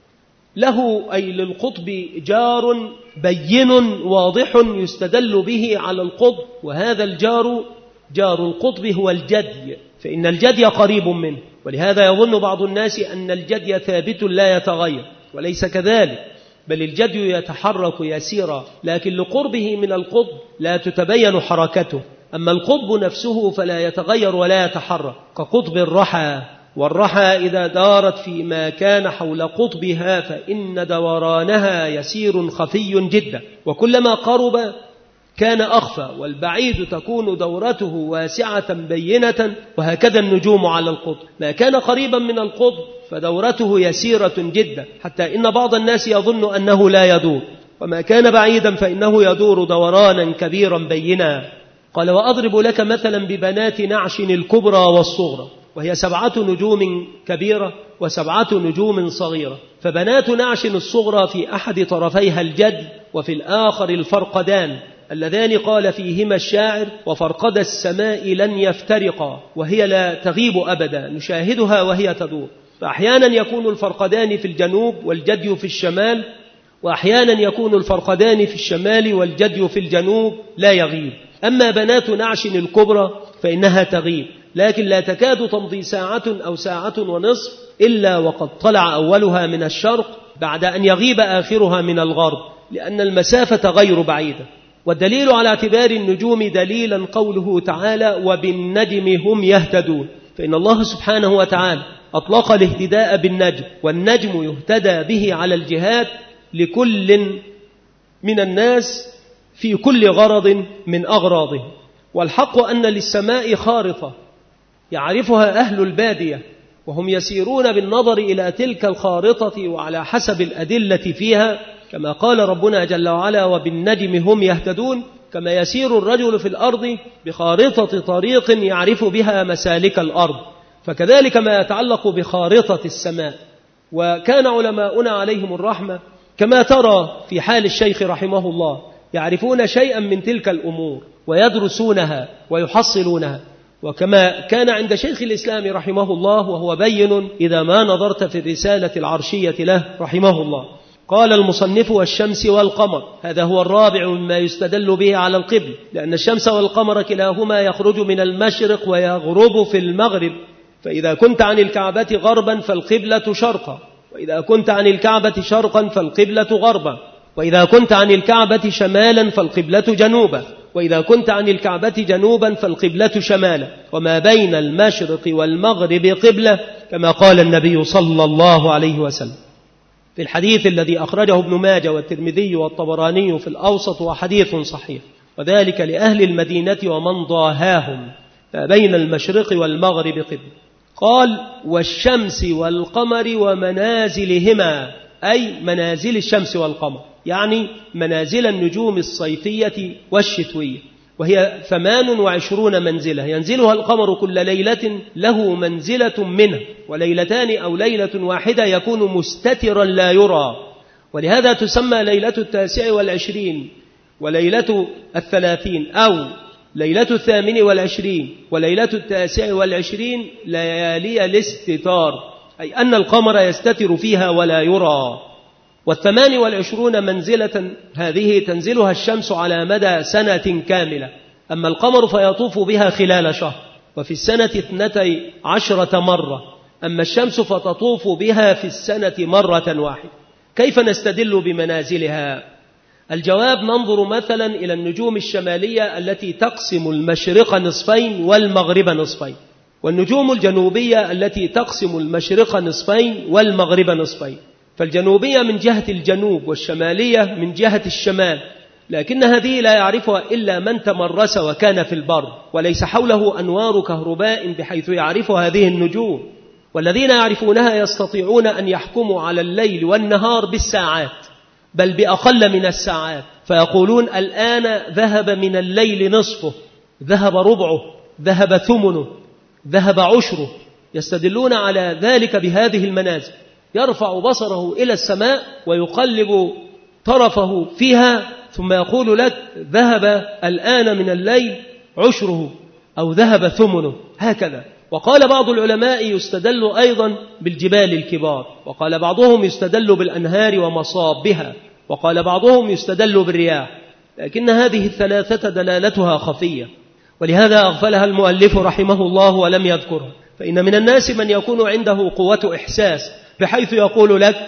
له أي للقطب جار بين واضح يستدل به على القطب، وهذا الجار جار القطب هو الجدي، فإن الجدي قريب منه، ولهذا يظن بعض الناس أن الجدي ثابت لا يتغير، وليس كذلك، بل الجدي يتحرك يسيرا، لكن لقربه من القطب لا تتبين حركته. أما القطب نفسه فلا يتغير ولا يتحرك، كقطب الرحى، والرحى إذا دارت فيما كان حول قطبها فإن دورانها يسير خفي جدا، وكلما قرب كان أخفى، والبعيد تكون دورته واسعة بينة، وهكذا النجوم على القطب، ما كان قريبا من القطب فدورته يسيرة جدا، حتى إن بعض الناس يظن أنه لا يدور، وما كان بعيدا فإنه يدور دورانا كبيرا بينا. قال: وأضرب لك مثلا ببنات نعش الكبرى والصغرى، وهي سبعة نجوم كبيرة وسبعة نجوم صغيرة، فبنات نعش الصغرى في أحد طرفيها الجد، وفي الآخر الفرقدان اللذان قال فيهما الشاعر: وفرقد السماء لن يفترقا، وهي لا تغيب أبدا، نشاهدها وهي تدور، فأحيانا يكون الفرقدان في الجنوب والجدي في الشمال، وأحيانا يكون الفرقدان في الشمال والجدي في الجنوب لا يغيب. أما بنات نعش الكبرى فإنها تغيب، لكن لا تكاد تمضي ساعة أو ساعة ونصف إلا وقد طلع أولها من الشرق بعد أن يغيب آخرها من الغرب، لأن المسافة غير بعيدة. والدليل على اعتبار النجوم دليلا قوله تعالى: وبالنجم هم يهتدون، فإن الله سبحانه وتعالى أطلق الاهتداء بالنجم، والنجم يهتدى به على الجهات لكل من الناس في كل غرض من أغراضه. والحق أن للسماء خارطة يعرفها أهل البادية، وهم يسيرون بالنظر إلى تلك الخارطة وعلى حسب الأدلة فيها، كما قال ربنا جل وعلا: وبالنجم هم يهتدون، كما يسير الرجل في الأرض بخارطة طريق يعرف بها مسالك الأرض، فكذلك ما يتعلق بخارطة السماء. وكان علماؤنا عليهم الرحمة كما ترى في حال الشيخ رحمه الله يعرفون شيئا من تلك الأمور ويدرسونها ويحصلونها، وكما كان عند شيخ الإسلام رحمه الله، وهو بين إذا ما نظرت في الرسالة العرشية له رحمه الله. قال المصنف: والشمس والقمر، هذا هو الرابع مما يستدل به على القبل، لأن الشمس والقمر كلاهما يخرج من المشرق ويغرب في المغرب، فإذا كنت عن الكعبة غربا فالقبلة شرقا، وإذا كنت عن الكعبة شرقا فالقبلة غربا، وإذا كنت عن الكعبة شمالا فالقبلة جنوبا، وإذا كنت عن الكعبة جنوبا فالقبلة شمالا، وما بين المشرق والمغرب قبلة، كما قال النبي صلى الله عليه وسلم في الحديث الذي أخرجه ابن ماجه والترمذي والطبراني في الأوسط، وحديث صحيح. وذلك لأهل المدينة ومن ضاهاهم، ما بين المشرق والمغرب قبلة. قال: والشمس والقمر ومنازلهما، أي منازل الشمس والقمر، يعني منازل النجوم الصيفية والشتوية، وهي ثمان وعشرون منزلة ينزلها القمر كل ليلة، له منزلة منه، وليلتان أو ليلة واحدة يكون مستترا لا يرى، ولهذا تسمى ليلة التاسع والعشرين وليلة الثلاثين، أو ليلة الثامن والعشرين وليلة التاسع والعشرين ليالي الاستتار، أي أن القمر يستتر فيها ولا يرى. والثمان والعشرون منزلة هذه تنزلها الشمس على مدى سنة كاملة، أما القمر فيطوف بها خلال شهر، وفي السنة اثنتي عشرة مرة، أما الشمس فتطوف بها في السنة مرة واحدة. كيف نستدل بمنازلها؟ الجواب: ننظر مثلا إلى النجوم الشمالية التي تقسم المشرق نصفين والمغرب نصفين، والنجوم الجنوبية التي تقسم المشرق نصفين والمغرب نصفين. فالجنوبية من جهة الجنوب، والشمالية من جهة الشمال، لكن هذه لا يعرفها إلا من تمرس وكان في البر، وليس حوله أنوار كهرباء بحيث يعرف هذه النجوم. والذين يعرفونها يستطيعون أن يحكموا على الليل والنهار بالساعات، بل بأقل من الساعات، فيقولون: الآن ذهب من الليل نصفه، ذهب ربعه، ذهب ثمنه، ذهب عشره. يستدلون على ذلك بهذه المنازل. يرفع بصره إلى السماء ويقلب طرفه فيها، ثم يقول لك: ذهب الآن من الليل عشره، أو ذهب ثمنه، هكذا. وقال بعض العلماء: يستدل أيضا بالجبال الكبار، وقال بعضهم يستدل بالأنهار ومصابها، وقال بعضهم يستدل بالرياح، لكن هذه الثلاثة دلالتها خفية، ولهذا أغفلها المؤلف رحمه الله ولم يذكرها. فإن من الناس من يكون عنده قوة إحساس، بحيث يقول لك: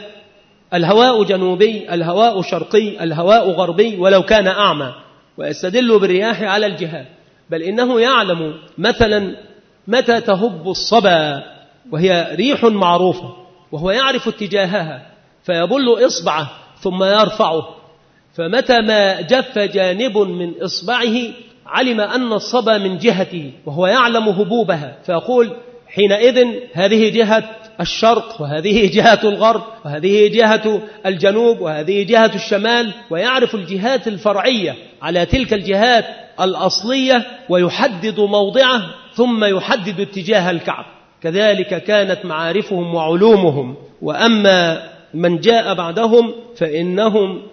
الهواء جنوبي، الهواء شرقي، الهواء غربي، ولو كان أعمى، ويستدل بالرياح على الجهات. بل إنه يعلم مثلا متى تهب الصبا، وهي ريح معروفة، وهو يعرف اتجاهها، فيبل إصبعه ثم يرفعه، فمتى ما جف جانب من إصبعه علم أن الصبا من جهته، وهو يعلم هبوبها، فيقول حينئذ: هذه جهة الشرق، وهذه جهة الغرب، وهذه جهة الجنوب، وهذه جهة الشمال، ويعرف الجهات الفرعية على تلك الجهات الأصلية، ويحدد موضعه، ثم يحدد اتجاه الكعب. كذلك كانت معارفهم وعلومهم. وأما من جاء بعدهم فإنهم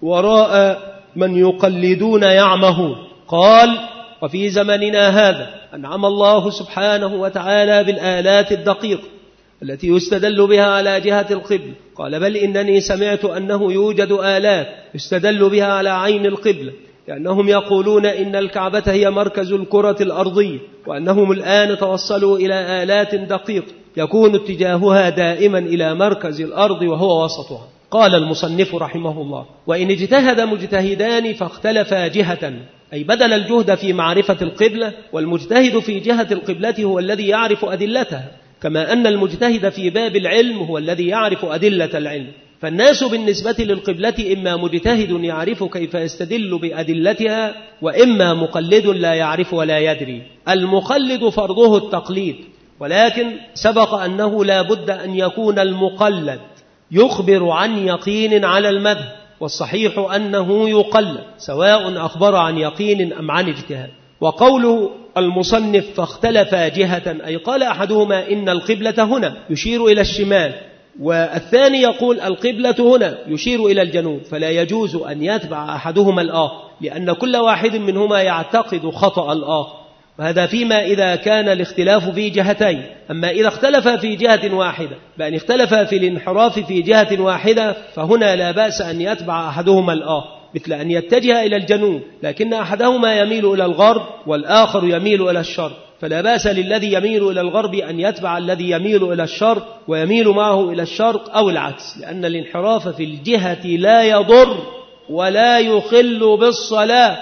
وراء من يقلدون يعمهون. قال: وفي زمننا هذا أنعم الله سبحانه وتعالى بالآلات الدقيقة التي يستدل بها على جهة القبلة. قال: بل إنني سمعت أنه يوجد آلات يستدل بها على عين القبلة، لأنهم يقولون إن الكعبة هي مركز الكرة الأرضية، وأنهم الآن توصلوا إلى آلات دقيقة يكون اتجاهها دائما إلى مركز الأرض وهو وسطها. قال المصنف رحمه الله: وإن اجتهد مجتهدان فاختلفا جهة، أي بدل الجهد في معرفة القبلة، والمجتهد في جهة القبلة هو الذي يعرف أدلتها، كما أن المجتهد في باب العلم هو الذي يعرف أدلة العلم. فالناس بالنسبة للقبلة إما مجتهد يعرف كيف يستدل بأدلتها، وإما مقلد لا يعرف ولا يدري. المقلد فرضه التقليد، ولكن سبق أنه لا بد أن يكون المقلد يخبر عن يقين على المذهب، والصحيح أنه يقلد سواء أخبر عن يقين أم عن اجتهاد. وقوله المصنف فاختلف جهة، أي قال أحدهما إن القبلة هنا يشير إلى الشمال، والثاني يقول القبلة هنا يشير إلى الجنوب، فلا يجوز أن يتبع أحدهما الآخر، لأن كل واحد منهما يعتقد خطأ الآخر، وهذا فيما إذا كان الاختلاف في جهتين. أما إذا اختلف في جهة واحدة، بأن اختلف في الانحراف في جهة واحدة، فهنا لا بأس أن يتبع أحدهما الآخر، مثل أن يتجه إلى الجنوب لكن أحدهما يميل إلى الغرب والآخر يميل إلى الشرق، فلا بأس للذي يميل إلى الغرب أن يتبع الذي يميل إلى الشرق ويميل معه إلى الشرق، أو العكس، لأن الانحراف في الجهة لا يضر ولا يخل بالصلاة،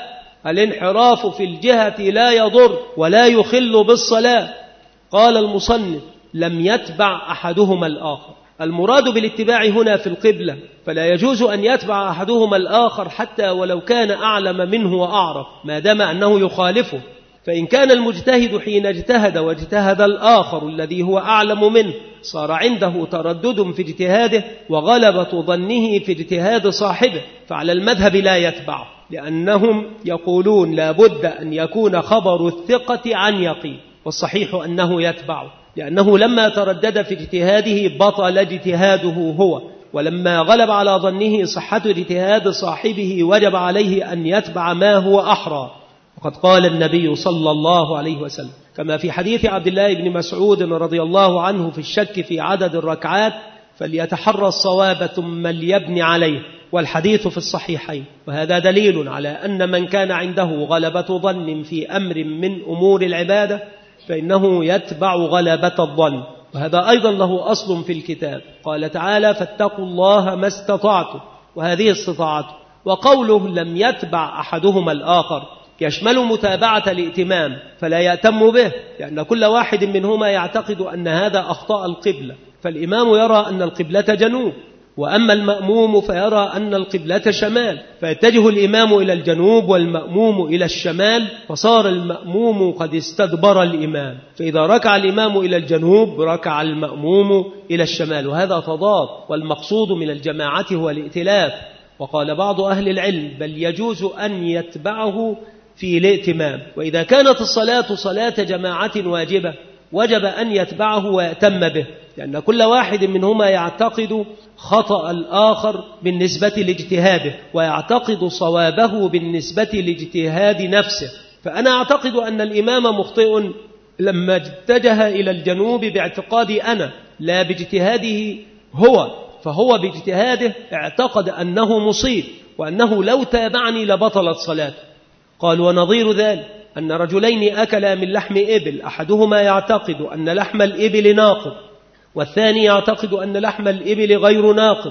الانحراف في الجهة لا يضر ولا يخل بالصلاة. قال المصنف: لم يتبع أحدهما الآخر. المراد بالاتباع هنا في القبلة، فلا يجوز أن يتبع أحدهما الآخر حتى ولو كان أعلم منه وأعرف، ما دام أنه يخالفه. فإن كان المجتهد حين اجتهد واجتهد الآخر الذي هو أعلم منه صار عنده تردد في اجتهاده وغلبة ظنه في اجتهاد صاحبه، فعلى المذهب لا يتبعه، لأنهم يقولون لا بد أن يكون خبر الثقة عن يقين، والصحيح أنه يتبعه، لأنه لما تردد في اجتهاده بطل اجتهاده هو، ولما غلب على ظنه صحة اجتهاد صاحبه وجب عليه أن يتبع ما هو أحرى. وقد قال النبي صلى الله عليه وسلم كما في حديث عبد الله بن مسعود رضي الله عنه في الشك في عدد الركعات: فليتحرى الصواب ثم ليبني عليه، والحديث في الصحيحين. وهذا دليل على أن من كان عنده غلبة ظن في أمر من أمور العبادة فإنه يتبع غلبة الظن. وهذا أيضا له أصل في الكتاب، قال تعالى: فاتقوا الله ما استطعتم، وهذه استطاعته. وقوله لم يتبع أحدهما الآخر يشمل متابعة الائتمام، فلا يأتم به، لأن كل واحد منهما يعتقد أن هذا أخطاء القبلة، فالإمام يرى أن القبلة جنوب، وأما المأموم فيرى أن القبلة شمال، فيتجه الإمام إلى الجنوب والمأموم إلى الشمال، فصار المأموم قد استدبر الإمام، فإذا ركع الإمام إلى الجنوب ركع المأموم إلى الشمال، وهذا تضاد، والمقصود من الجماعة هو الائتلاف. وقال بعض أهل العلم بل يجوز أن يتبعه في الائتمام، وإذا كانت الصلاة صلاة جماعة واجبة وجب أن يتبعه ويأتم به، لأن كل واحد منهما يعتقد خطأ الآخر بالنسبة لاجتهاده، ويعتقد صوابه بالنسبة لاجتهاد نفسه. فأنا أعتقد أن الإمام مخطئ لما اتجه إلى الجنوب باعتقادي أنا لا باجتهاده هو، فهو باجتهاده اعتقد أنه مصيب وأنه لو تابعني لبطلت صلاته. قال: ونظير ذلك أن رجلين أكلا من لحم إبل، أحدهما يعتقد أن لحم الإبل ناقض، والثاني يعتقد أن لحم الإبل غير ناقض،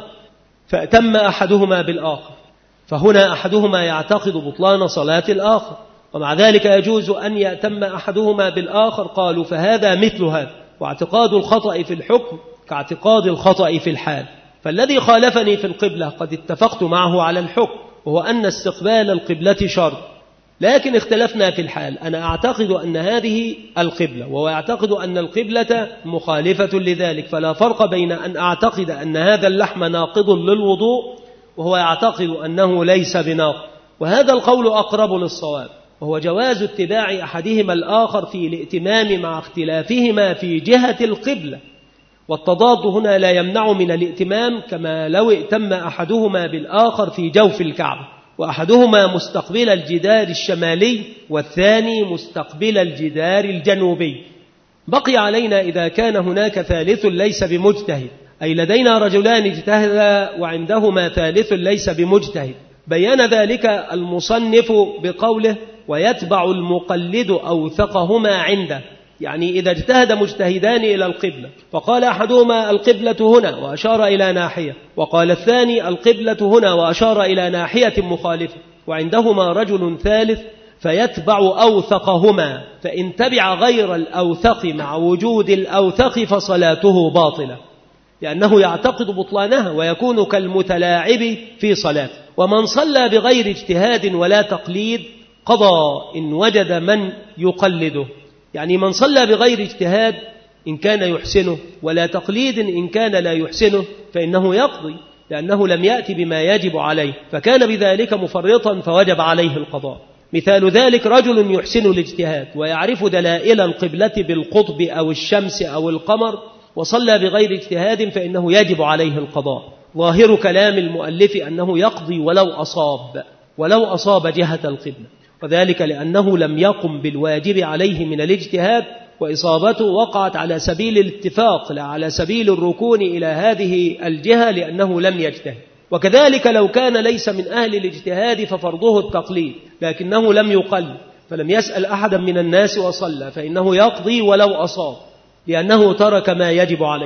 فأتم أحدهما بالآخر، فهنا أحدهما يعتقد بطلان صلاة الآخر، ومع ذلك يجوز أن يأتم أحدهما بالآخر. قالوا: فهذا مثل هذا، واعتقاد الخطأ في الحكم كاعتقاد الخطأ في الحال. فالذي خالفني في القبلة قد اتفقت معه على الحكم، وهو أن استقبال القبلة شرط، لكن اختلفنا في الحال. أنا أعتقد أن هذه القبلة وهو يعتقد أن القبلة مخالفة لذلك، فلا فرق بين أن أعتقد أن هذا اللحم ناقض للوضوء وهو يعتقد أنه ليس بناقض، وهذا القول أقرب للصواب، وهو جواز اتباع أحدهما الآخر في الائتمام مع اختلافهما في جهة القبلة. والتضاد هنا لا يمنع من الائتمام، كما لو ائتم أحدهما بالآخر في جوف الكعبة، وأحدهما مستقبل الجدار الشمالي والثاني مستقبل الجدار الجنوبي. بقي علينا إذا كان هناك ثالث ليس بمجتهد، أي لدينا رجلان اجتهدا وعندهما ثالث ليس بمجتهد. بيّن ذلك المصنف بقوله: ويتبع المقلد أوثقهما عنده، يعني إذا اجتهد مجتهدان إلى القبلة فقال أحدهما القبلة هنا وأشار إلى ناحية، وقال الثاني القبلة هنا وأشار إلى ناحية مخالفة، وعندهما رجل ثالث فيتبع أوثقهما، فإن تبع غير الأوثق مع وجود الأوثق فصلاته باطلة، لأنه يعتقد بطلانها ويكون كالمتلاعب في صلاة. ومن صلى بغير اجتهاد ولا تقليد قضى إن وجد من يقلده، يعني من صلى بغير اجتهاد إن كان يحسنه ولا تقليد إن كان لا يحسنه فإنه يقضي، لأنه لم يأتي بما يجب عليه، فكان بذلك مفرطا فوجب عليه القضاء. مثال ذلك رجل يحسن الاجتهاد ويعرف دلائل القبلة بالقطب أو الشمس أو القمر وصلى بغير اجتهاد فإنه يجب عليه القضاء. ظاهر كلام المؤلف أنه يقضي ولو أصاب ولو أصاب جهة القبلة، وذلك لأنه لم يقم بالواجب عليه من الاجتهاد، وإصابته وقعت على سبيل الاتفاق لا على سبيل الركون إلى هذه الجهة لأنه لم يجتهد. وكذلك لو كان ليس من أهل الاجتهاد ففرضه التقليد لكنه لم يقل فلم يسأل أحدا من الناس وصلى، فإنه يقضي ولو أصاب لأنه ترك ما يجب عليه.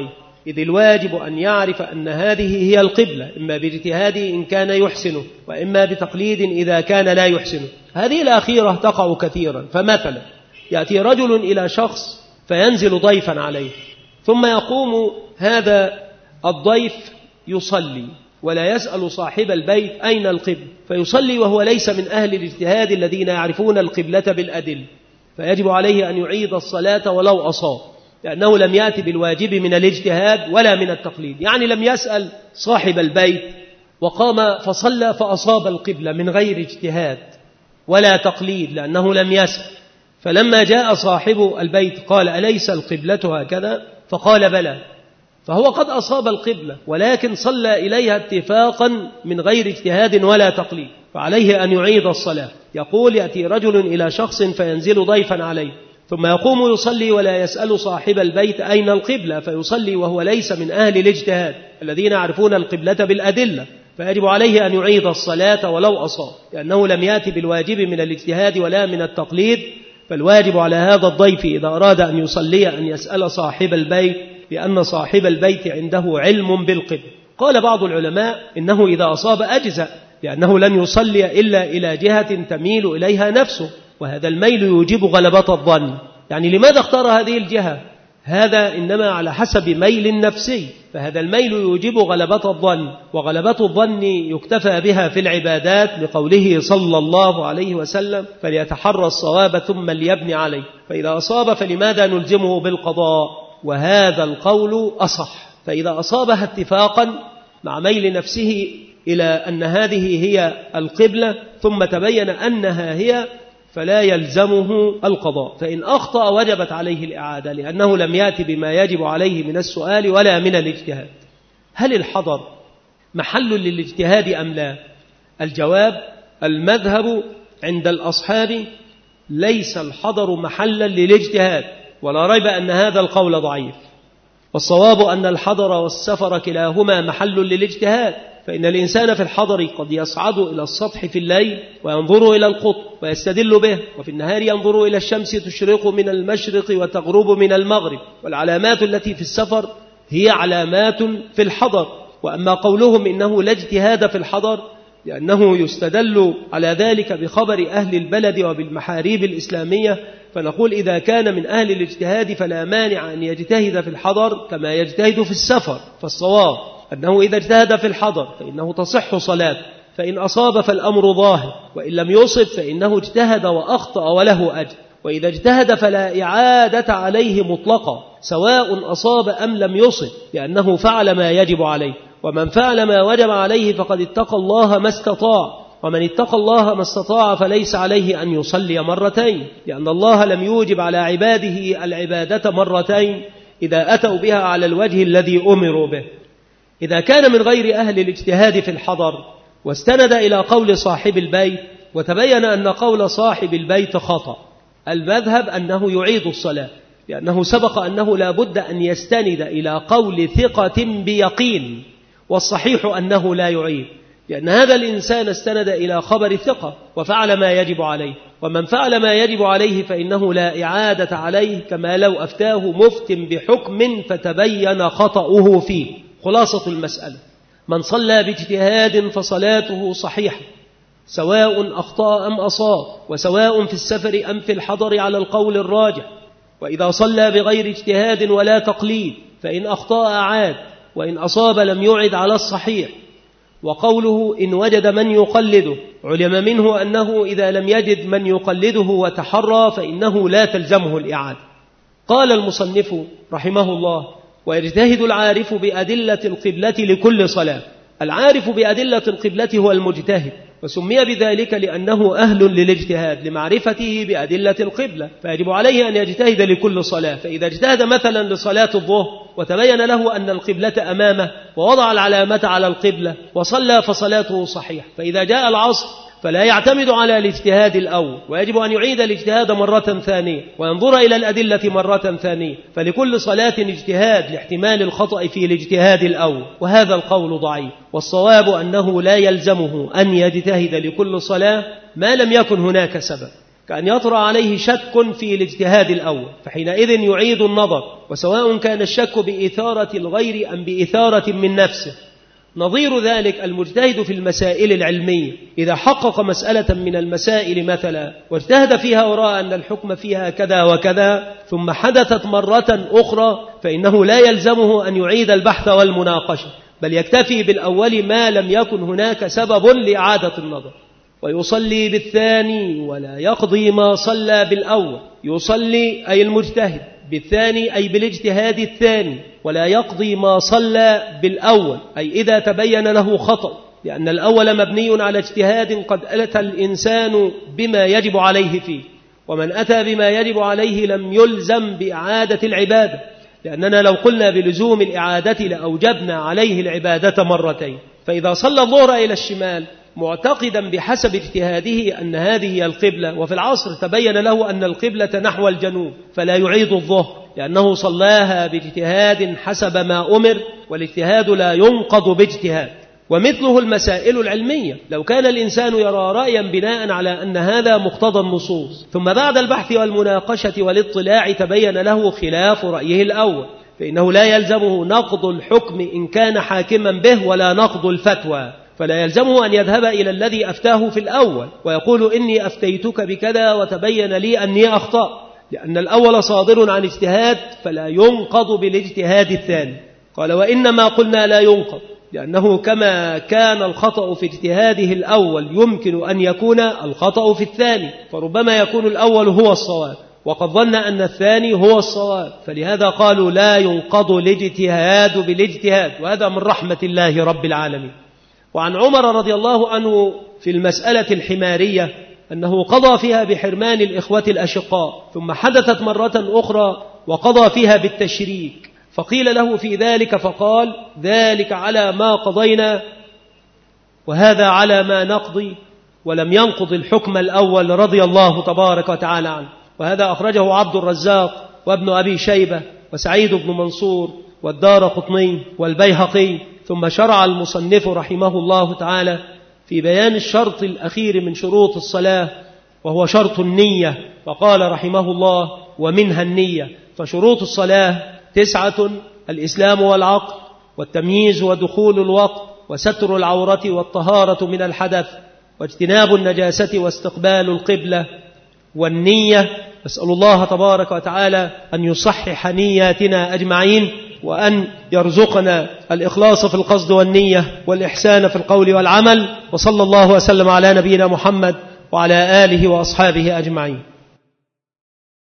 إذ الواجب أن يعرف أن هذه هي القبلة، إما باجتهاده إن كان يحسنه، وإما بتقليد إذا كان لا يحسنه. هذه الأخيرة تقع كثيرا. فمثلا يأتي رجل إلى شخص فينزل ضيفا عليه، ثم يقوم هذا الضيف يصلي ولا يسأل صاحب البيت أين القبلة، فيصلي وهو ليس من أهل الاجتهاد الذين يعرفون القبلة بالأدلة، فيجب عليه أن يعيد الصلاة ولو أصاب، لأنه لم يأتي بالواجب من الاجتهاد ولا من التقليد. يعني لم يسأل صاحب البيت وقام فصلى فأصاب القبلة من غير اجتهاد ولا تقليد، لأنه لم يسأل. فلما جاء صاحب البيت قال أليس القبلة هكذا؟ فقال بلى، فهو قد أصاب القبلة ولكن صلى إليها اتفاقا من غير اجتهاد ولا تقليد، فعليه أن يعيد الصلاة. يقول يأتي رجل إلى شخص فينزل ضيفا عليه، ثم يقوم يصلي ولا يسأل صاحب البيت أين القبلة، فيصلي وهو ليس من أهل الاجتهاد الذين يعرفون القبلة بالأدلة، فيجب عليه أن يعيد الصلاة ولو أصاب، لأنه لم يأتي بالواجب من الاجتهاد ولا من التقليد. فالواجب على هذا الضيف إذا أراد أن يصلي أن يسأل صاحب البيت، لأن صاحب البيت عنده علم بالقبلة. قال بعض العلماء إنه إذا أصاب أجزأ، لأنه لن يصلي إلا إلى جهة تميل إليها نفسه، وهذا الميل يوجب غلبة الظن. يعني لماذا اختار هذه الجهة؟ هذا إنما على حسب ميل نفسي، فهذا الميل يوجب غلبة الظن، وغلبة الظن يكتفى بها في العبادات، لقوله صلى الله عليه وسلم فليتحرى الصواب ثم ليبني عليه، فإذا أصاب فلماذا نلزمه بالقضاء؟ وهذا القول أصح. فإذا أصابها اتفاقا مع ميل نفسه إلى أن هذه هي القبلة ثم تبين أنها هي، فلا يلزمه القضاء. فإن أخطأ وجبت عليه الإعادة، لأنه لم يأتي بما يجب عليه من السؤال ولا من الاجتهاد. هل الحضر محل للاجتهاد أم لا؟ الجواب: المذهب عند الأصحاب ليس الحضر محلا للاجتهاد، ولا ريب أن هذا القول ضعيف. والصواب أن الحضر والسفر كلاهما محل للاجتهاد، فإن الإنسان في الحضر قد يصعد إلى السطح في الليل وينظر إلى القطب ويستدل به، وفي النهار ينظر إلى الشمس تشرق من المشرق وتغرب من المغرب، والعلامات التي في السفر هي علامات في الحضر. وأما قولهم إنه لا اجتهاد في الحضر، لأنه يستدل على ذلك بخبر أهل البلد وبالمحاريب الإسلامية، فنقول إذا كان من أهل الاجتهاد فلا مانع أن يجتهد في الحضر كما يجتهد في السفر. فالصواب أنه إذا اجتهد في الحضر فإنه تصح صلاة، فإن أصاب فالأمر ظاهر، وإن لم يصب فإنه اجتهد وأخطأ وله أجر. وإذا اجتهد فلا إعادة عليه مطلقا، سواء أصاب أم لم يصب، لأنه فعل ما يجب عليه. ومن فعل ما وجب عليه فقد اتقى الله ما استطاع، ومن اتقى الله ما استطاع فليس عليه أن يصلي مرتين، لأن الله لم يوجب على عباده العبادة مرتين إذا أتوا بها على الوجه الذي أمروا به. إذا كان من غير أهل الاجتهاد في الحضر واستند إلى قول صاحب البيت وتبين أن قول صاحب البيت خطأ، المذهب أنه يعيد الصلاة، لأنه سبق أنه لا بد أن يستند إلى قول ثقة بيقين، والصحيح أنه لا يعيد، لأن هذا الإنسان استند إلى خبر ثقة وفعل ما يجب عليه. ومن فعل ما يجب عليه فإنه لا إعادة عليه، كما لو أفتاه مفت بحكم فتبين خطأه فيه. خلاصة المسألة: من صلى باجتهاد فصلاته صحيحة، سواء أخطأ أم أصاب، وسواء في السفر أم في الحضر على القول الراجح. وإذا صلى بغير اجتهاد ولا تقليد فإن أخطأ أعاد، وإن أصاب لم يعد على الصحيح. وقوله إن وجد من يقلده، علم منه أنه إذا لم يجد من يقلده وتحرى فإنه لا تلزمه الإعادة. قال المصنف رحمه الله: ويجتهد العارف بأدلة القبلة لكل صلاة. العارف بأدلة القبلة هو المجتهد، وسمي بذلك لأنه أهل للاجتهاد لمعرفته بأدلة القبلة، فيجب عليه أن يجتهد لكل صلاة. فإذا اجتهد مثلا لصلاة الظهر وتبين له أن القبلة أمامه ووضع العلامة على القبلة وصلى فصلاته صحيح، فإذا جاء العصر فلا يعتمد على الاجتهاد الأول، ويجب أن يعيد الاجتهاد مرة ثانية وينظر إلى الأدلة مرة ثانية، فلكل صلاة اجتهاد لاحتمال الخطأ في الاجتهاد الأول، وهذا القول ضعيف. والصواب أنه لا يلزمه أن يجتهد لكل صلاة ما لم يكن هناك سبب. كأن يطرأ عليه شك في الاجتهاد الأول، فحينئذ يعيد النظر، وسواء كان الشك بإثارة الغير أم بإثارة من نفسه. نظير ذلك المجتهد في المسائل العلمية، إذا حقق مسألة من المسائل مثلا واجتهد فيها ورأى أن الحكم فيها كذا وكذا، ثم حدثت مرة أخرى، فإنه لا يلزمه أن يعيد البحث والمناقشة، بل يكتفي بالأول ما لم يكن هناك سبب لإعادة النظر، ويصلي بالثاني ولا يقضي ما صلى بالأول. يصلي أي المجتهد بالثاني أي بالاجتهاد الثاني، ولا يقضي ما صلى بالأول، أي إذا تبين له خطأ، لأن الأول مبني على اجتهاد قد أتى الإنسان بما يجب عليه فيه، ومن أتى بما يجب عليه لم يلزم بإعادة العبادة، لأننا لو قلنا بلزوم الإعادة لأوجبنا عليه العبادة مرتين. فإذا صلى الظهر إلى الشمال معتقدا بحسب اجتهاده أن هذه هي القبلة، وفي العصر تبين له أن القبلة نحو الجنوب، فلا يعيد الظهر، لأنه صلاها باجتهاد حسب ما أمر، والاجتهاد لا ينقض باجتهاد. ومثله المسائل العلمية، لو كان الإنسان يرى رأيا بناء على أن هذا مقتضى النصوص، ثم بعد البحث والمناقشة والاطلاع تبين له خلاف رأيه الأول، فإنه لا يلزمه نقض الحكم إن كان حاكما به، ولا نقض الفتوى، فلا يلزمه أن يذهب إلى الذي أفتاه في الأول ويقول إني أفتيتك بكذا وتبين لي أني أخطأ، لأن الأول صادر عن اجتهاد فلا ينقض بالاجتهاد الثاني. قال وإنما قلنا لا ينقض لأنه كما كان الخطأ في اجتهاده الأول يمكن أن يكون الخطأ في الثاني، فربما يكون الأول هو الصواب وقد ظن أن الثاني هو الصواب، فلهذا قالوا لا ينقض الاجتهاد بالاجتهاد، وهذا من رحمة الله رب العالمين. وعن عمر رضي الله عنه في المسألة الحمارية أنه قضى فيها بحرمان الإخوة الأشقاء، ثم حدثت مرة أخرى وقضى فيها بالتشريك، فقيل له في ذلك فقال ذلك على ما قضينا وهذا على ما نقضي، ولم ينقض الحكم الأول رضي الله تبارك وتعالى عنه. وهذا أخرجه عبد الرزاق وابن أبي شيبة وسعيد بن منصور والدارقطني والبيهقي. ثم شرع المصنف رحمه الله تعالى في بيان الشرط الأخير من شروط الصلاة، وهو شرط النية، فقال رحمه الله ومنها النية. فشروط الصلاة تسعة: الإسلام والعقل والتمييز ودخول الوقت وستر العورة والطهارة من الحدث واجتناب النجاسة واستقبال القبلة والنية. أسأل الله تبارك وتعالى أن يصحح نياتنا أجمعين، وأن يرزقنا الإخلاص في القصد والنية والإحسان في القول والعمل. وصلى الله وسلم على نبينا محمد وعلى آله وأصحابه أجمعين.